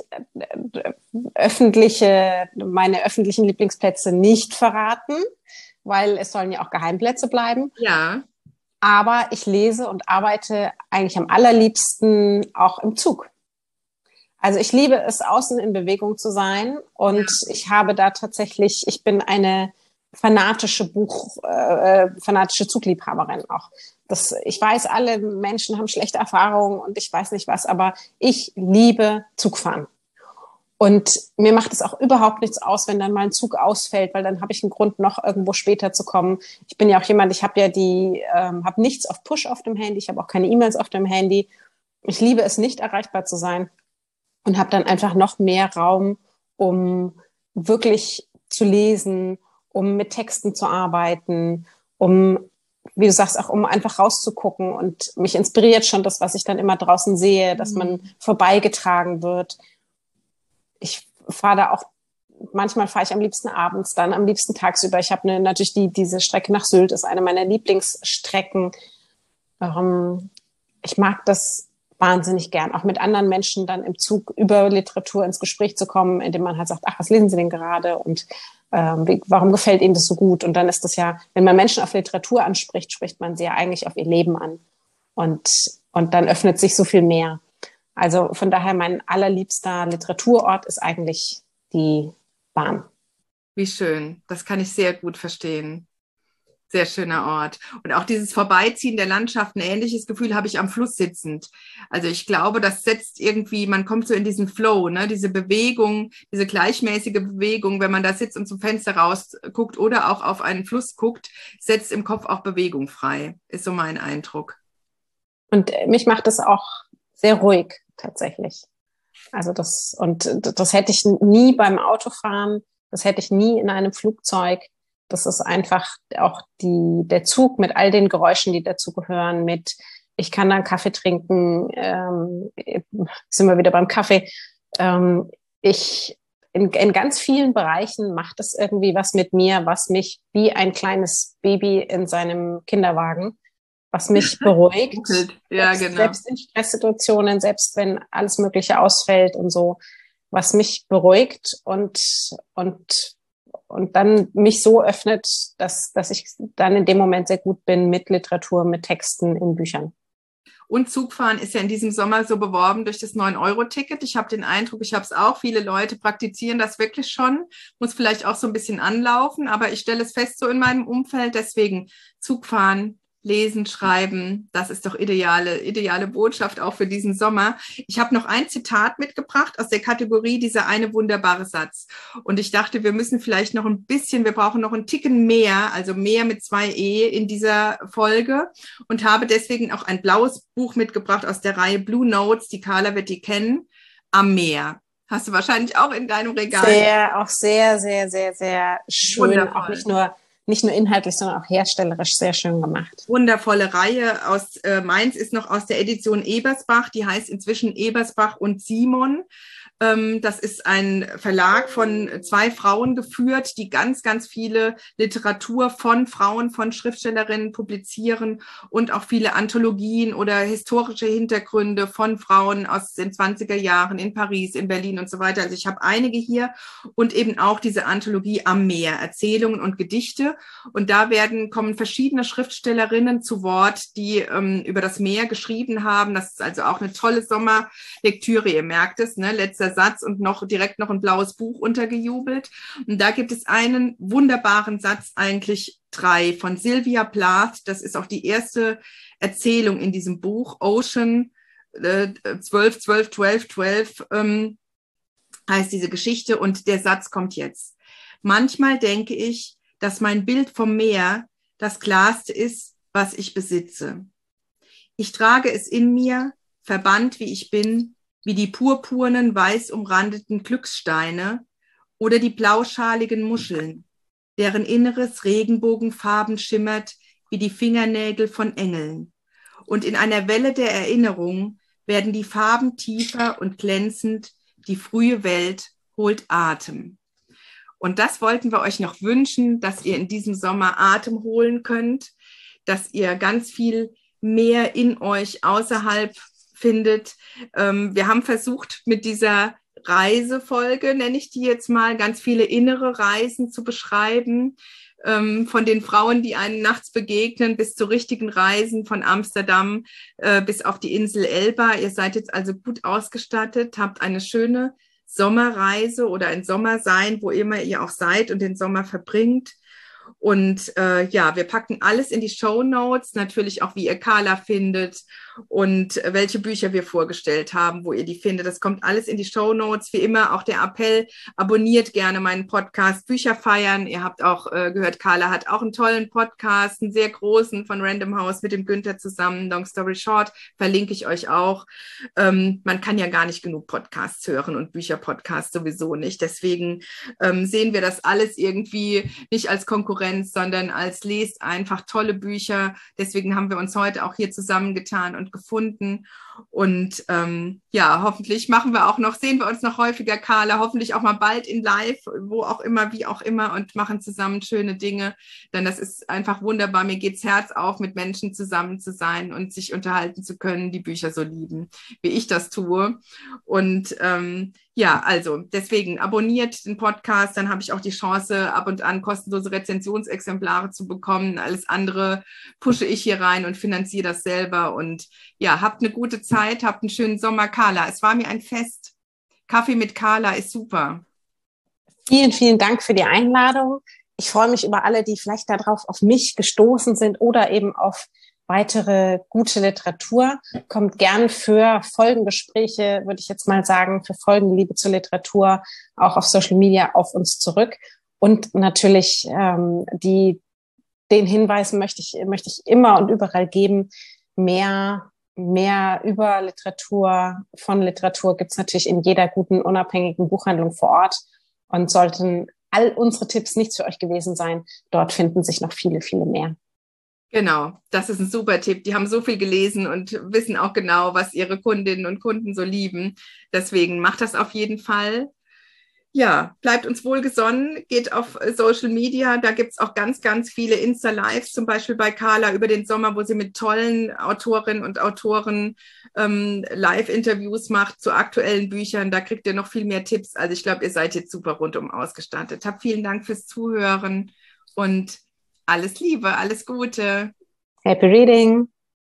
meine öffentlichen Lieblingsplätze nicht verraten, weil es sollen ja auch Geheimplätze bleiben. Ja. Aber ich lese und arbeite eigentlich am allerliebsten auch im Zug. Also ich liebe es, außen in Bewegung zu sein und ich habe da tatsächlich, ich bin eine fanatische Zugliebhaberin auch. Ich weiß, alle Menschen haben schlechte Erfahrungen und ich weiß nicht was, aber ich liebe Zugfahren. Und mir macht es auch überhaupt nichts aus, wenn dann mal ein Zug ausfällt, weil dann habe ich einen Grund, noch irgendwo später zu kommen. Ich bin ja auch jemand, ich habe ja habe nichts auf Push auf dem Handy, ich habe auch keine E-Mails auf dem Handy. Ich liebe es, nicht erreichbar zu sein und habe dann einfach noch mehr Raum, um wirklich zu lesen, um mit Texten zu arbeiten, um, wie du sagst, auch um einfach rauszugucken. Und mich inspiriert schon das, was ich dann immer draußen sehe, dass man vorbeigetragen wird. Ich fahre da auch, manchmal fahre ich am liebsten abends, dann am liebsten tagsüber. Ich habe natürlich diese Strecke nach Sylt, ist eine meiner Lieblingsstrecken. Ich mag das wahnsinnig gern, auch mit anderen Menschen dann im Zug über Literatur ins Gespräch zu kommen, indem man halt sagt, ach, was lesen Sie denn gerade und warum gefällt Ihnen das so gut? Und dann ist das ja, wenn man Menschen auf Literatur anspricht, spricht man sie ja eigentlich auf ihr Leben an. Und dann öffnet sich so viel mehr. Also von daher mein allerliebster Literaturort ist eigentlich die Bahn. Wie schön. Das kann ich sehr gut verstehen. Sehr schöner Ort. Und auch dieses Vorbeiziehen der Landschaft, ein ähnliches Gefühl habe ich am Fluss sitzend. Also ich glaube, das setzt irgendwie, man kommt so in diesen Flow, ne? Diese Bewegung, diese gleichmäßige Bewegung, wenn man da sitzt und zum Fenster rausguckt oder auch auf einen Fluss guckt, setzt im Kopf auch Bewegung frei. Ist so mein Eindruck. Und mich macht es auch sehr ruhig, tatsächlich. Also das hätte ich nie beim Autofahren, das hätte ich nie in einem Flugzeug. Das ist einfach auch der Zug mit all den Geräuschen, die dazugehören, ich kann dann Kaffee trinken, sind wir wieder beim Kaffee. In ganz vielen Bereichen macht es irgendwie was mit mir, was mich wie ein kleines Baby in seinem Kinderwagen, was mich beruhigt. Ja, genau. Selbst in Stresssituationen, selbst wenn alles Mögliche ausfällt und so, was mich beruhigt und dann mich so öffnet, dass ich dann in dem Moment sehr gut bin mit Literatur, mit Texten in Büchern. Und Zugfahren ist ja in diesem Sommer so beworben durch das 9-Euro-Ticket. Ich habe den Eindruck, ich habe es auch, viele Leute praktizieren das wirklich schon, muss vielleicht auch so ein bisschen anlaufen, aber ich stelle es fest so in meinem Umfeld, deswegen Zugfahren, Lesen, Schreiben, das ist doch ideale Botschaft auch für diesen Sommer. Ich habe noch ein Zitat mitgebracht aus der Kategorie dieser eine wunderbare Satz. Und ich dachte, wir müssen vielleicht noch wir brauchen noch einen Ticken mehr, also mehr mit 2 E in dieser Folge und habe deswegen auch ein blaues Buch mitgebracht aus der Reihe Blue Notes, die Carla wird die kennen, Am Meer. Hast du wahrscheinlich auch in deinem Regal. Sehr, sehr, sehr, sehr, sehr schön. Wundervoll. Auch nicht nur nicht nur inhaltlich, sondern auch herstellerisch sehr schön gemacht. Wundervolle Reihe aus Mainz ist noch aus der Edition Ebersbach, die heißt inzwischen Ebersbach und Simon. Das ist ein Verlag von 2 Frauen geführt, die ganz, ganz viele Literatur von Frauen, von Schriftstellerinnen publizieren und auch viele Anthologien oder historische Hintergründe von Frauen aus den 20er Jahren in Paris, in Berlin und so weiter. Also ich habe einige hier und eben auch diese Anthologie Am Meer, Erzählungen und Gedichte. Und da kommen verschiedene Schriftstellerinnen zu Wort, die über das Meer geschrieben haben. Das ist also auch eine tolle Sommerlektüre, ihr merkt es, ne? Letzter Satz und direkt noch ein blaues Buch untergejubelt. Und da gibt es einen wunderbaren Satz, eigentlich 3, von Sylvia Plath. Das ist auch die erste Erzählung in diesem Buch, Ocean 12, 12, 12, 12 heißt diese Geschichte. Und der Satz kommt jetzt. Manchmal denke ich, dass mein Bild vom Meer das Klarste ist, was ich besitze. Ich trage es in mir, verbannt wie ich bin, wie die purpurnen, weiß umrandeten Glückssteine oder die blauschaligen Muscheln, deren Inneres Regenbogenfarben schimmert wie die Fingernägel von Engeln. Und in einer Welle der Erinnerung werden die Farben tiefer und glänzend, die frühe Welt holt Atem. Und das wollten wir euch noch wünschen, dass ihr in diesem Sommer Atem holen könnt, dass ihr ganz viel mehr in euch außerhalb findet. Wir haben versucht, mit dieser Reisefolge, nenne ich die jetzt mal, ganz viele innere Reisen zu beschreiben, von den Frauen, die einen nachts begegnen, bis zu richtigen Reisen von Amsterdam bis auf die Insel Elba. Ihr seid jetzt also gut ausgestattet, habt eine schöne Sommerreise oder ein Sommersein, wo immer ihr auch seid und den Sommer verbringt. Und wir packen alles in die Shownotes, natürlich auch, wie ihr Carla findet und welche Bücher wir vorgestellt haben, wo ihr die findet. Das kommt alles in die Shownotes. Wie immer auch der Appell, abonniert gerne meinen Podcast Bücher feiern. Ihr habt auch gehört, Carla hat auch einen tollen Podcast, einen sehr großen von Random House mit dem Günther zusammen. Long Story Short, verlinke ich euch auch. Man kann ja gar nicht genug Podcasts hören und Bücherpodcasts sowieso nicht. Deswegen sehen wir das alles irgendwie nicht als Konkurrenz, sondern als lest einfach tolle Bücher. Deswegen haben wir uns heute auch hier zusammengetan und gefunden. Und hoffentlich sehen wir uns noch häufiger, Carla, hoffentlich auch mal bald in live, wo auch immer, wie auch immer, und machen zusammen schöne Dinge. Denn das ist einfach wunderbar. Mir geht's Herz auf, mit Menschen zusammen zu sein und sich unterhalten zu können, die Bücher so lieben, wie ich das tue. Und also deswegen abonniert den Podcast, dann habe ich auch die Chance, ab und an kostenlose Rezensionsexemplare zu bekommen. Alles andere pushe ich hier rein und finanziere das selber. Und ja, habt eine gute Zeit, habt einen schönen Sommer. Carla, es war mir ein Fest. Kaffee mit Carla ist super. Vielen, vielen Dank für die Einladung. Ich freue mich über alle, die vielleicht darauf auf mich gestoßen sind oder eben auf weitere gute Literatur. Kommt gern für Folgengespräche, würde ich jetzt mal sagen, für Folgenliebe zur Literatur auch auf Social Media auf uns zurück. Und natürlich den Hinweis möchte ich immer und überall geben, mehr über Literatur, von Literatur gibt es natürlich in jeder guten, unabhängigen Buchhandlung vor Ort. Und sollten all unsere Tipps nichts für euch gewesen sein, dort finden sich noch viele, viele mehr. Genau, das ist ein super Tipp. Die haben so viel gelesen und wissen auch genau, was ihre Kundinnen und Kunden so lieben. Deswegen macht das auf jeden Fall. Ja, bleibt uns wohlgesonnen, geht auf Social Media, da gibt's auch ganz, ganz viele Insta-Lives, zum Beispiel bei Carla über den Sommer, wo sie mit tollen Autorinnen und Autoren Live-Interviews macht zu aktuellen Büchern. Da kriegt ihr noch viel mehr Tipps. Also ich glaube, ihr seid jetzt super rundum ausgestattet. Vielen Dank fürs Zuhören und alles Liebe, alles Gute. Happy Reading.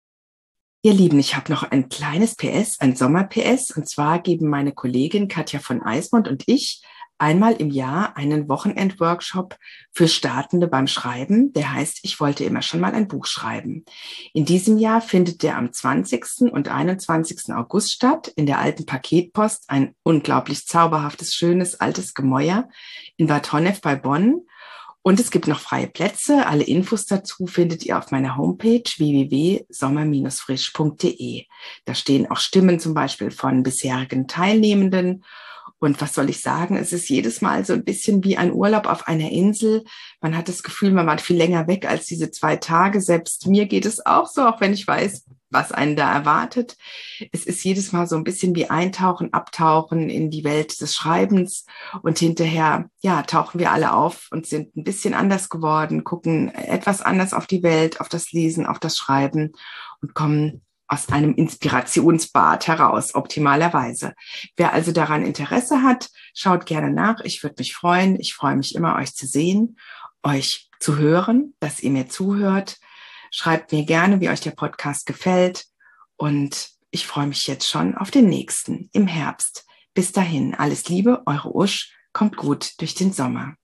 Ihr Lieben, ich habe noch ein kleines PS, ein Sommer-PS. Und zwar geben meine Kollegin Katja von Eismond und ich einmal im Jahr einen Wochenend-Workshop für Startende beim Schreiben. Der heißt, ich wollte immer schon mal ein Buch schreiben. In diesem Jahr findet der am 20. und 21. August statt, in der alten Paketpost, ein unglaublich zauberhaftes, schönes, altes Gemäuer in Bad Honnef bei Bonn. Und es gibt noch freie Plätze. Alle Infos dazu findet ihr auf meiner Homepage www.sommer-frisch.de. Da stehen auch Stimmen zum Beispiel von bisherigen Teilnehmenden. Und was soll ich sagen? Es ist jedes Mal so ein bisschen wie ein Urlaub auf einer Insel. Man hat das Gefühl, man war viel länger weg als diese 2 Tage. Selbst mir geht es auch so, auch wenn ich weiß, was einen da erwartet. Es ist jedes Mal so ein bisschen wie Eintauchen, Abtauchen in die Welt des Schreibens. Und hinterher, ja, tauchen wir alle auf und sind ein bisschen anders geworden, gucken etwas anders auf die Welt, auf das Lesen, auf das Schreiben und kommen aus einem Inspirationsbad heraus, optimalerweise. Wer also daran Interesse hat, schaut gerne nach. Ich würde mich freuen. Ich freue mich immer, euch zu sehen, euch zu hören, dass ihr mir zuhört. Schreibt mir gerne, wie euch der Podcast gefällt. Und ich freue mich jetzt schon auf den nächsten im Herbst. Bis dahin, alles Liebe, eure Usch. Kommt gut durch den Sommer.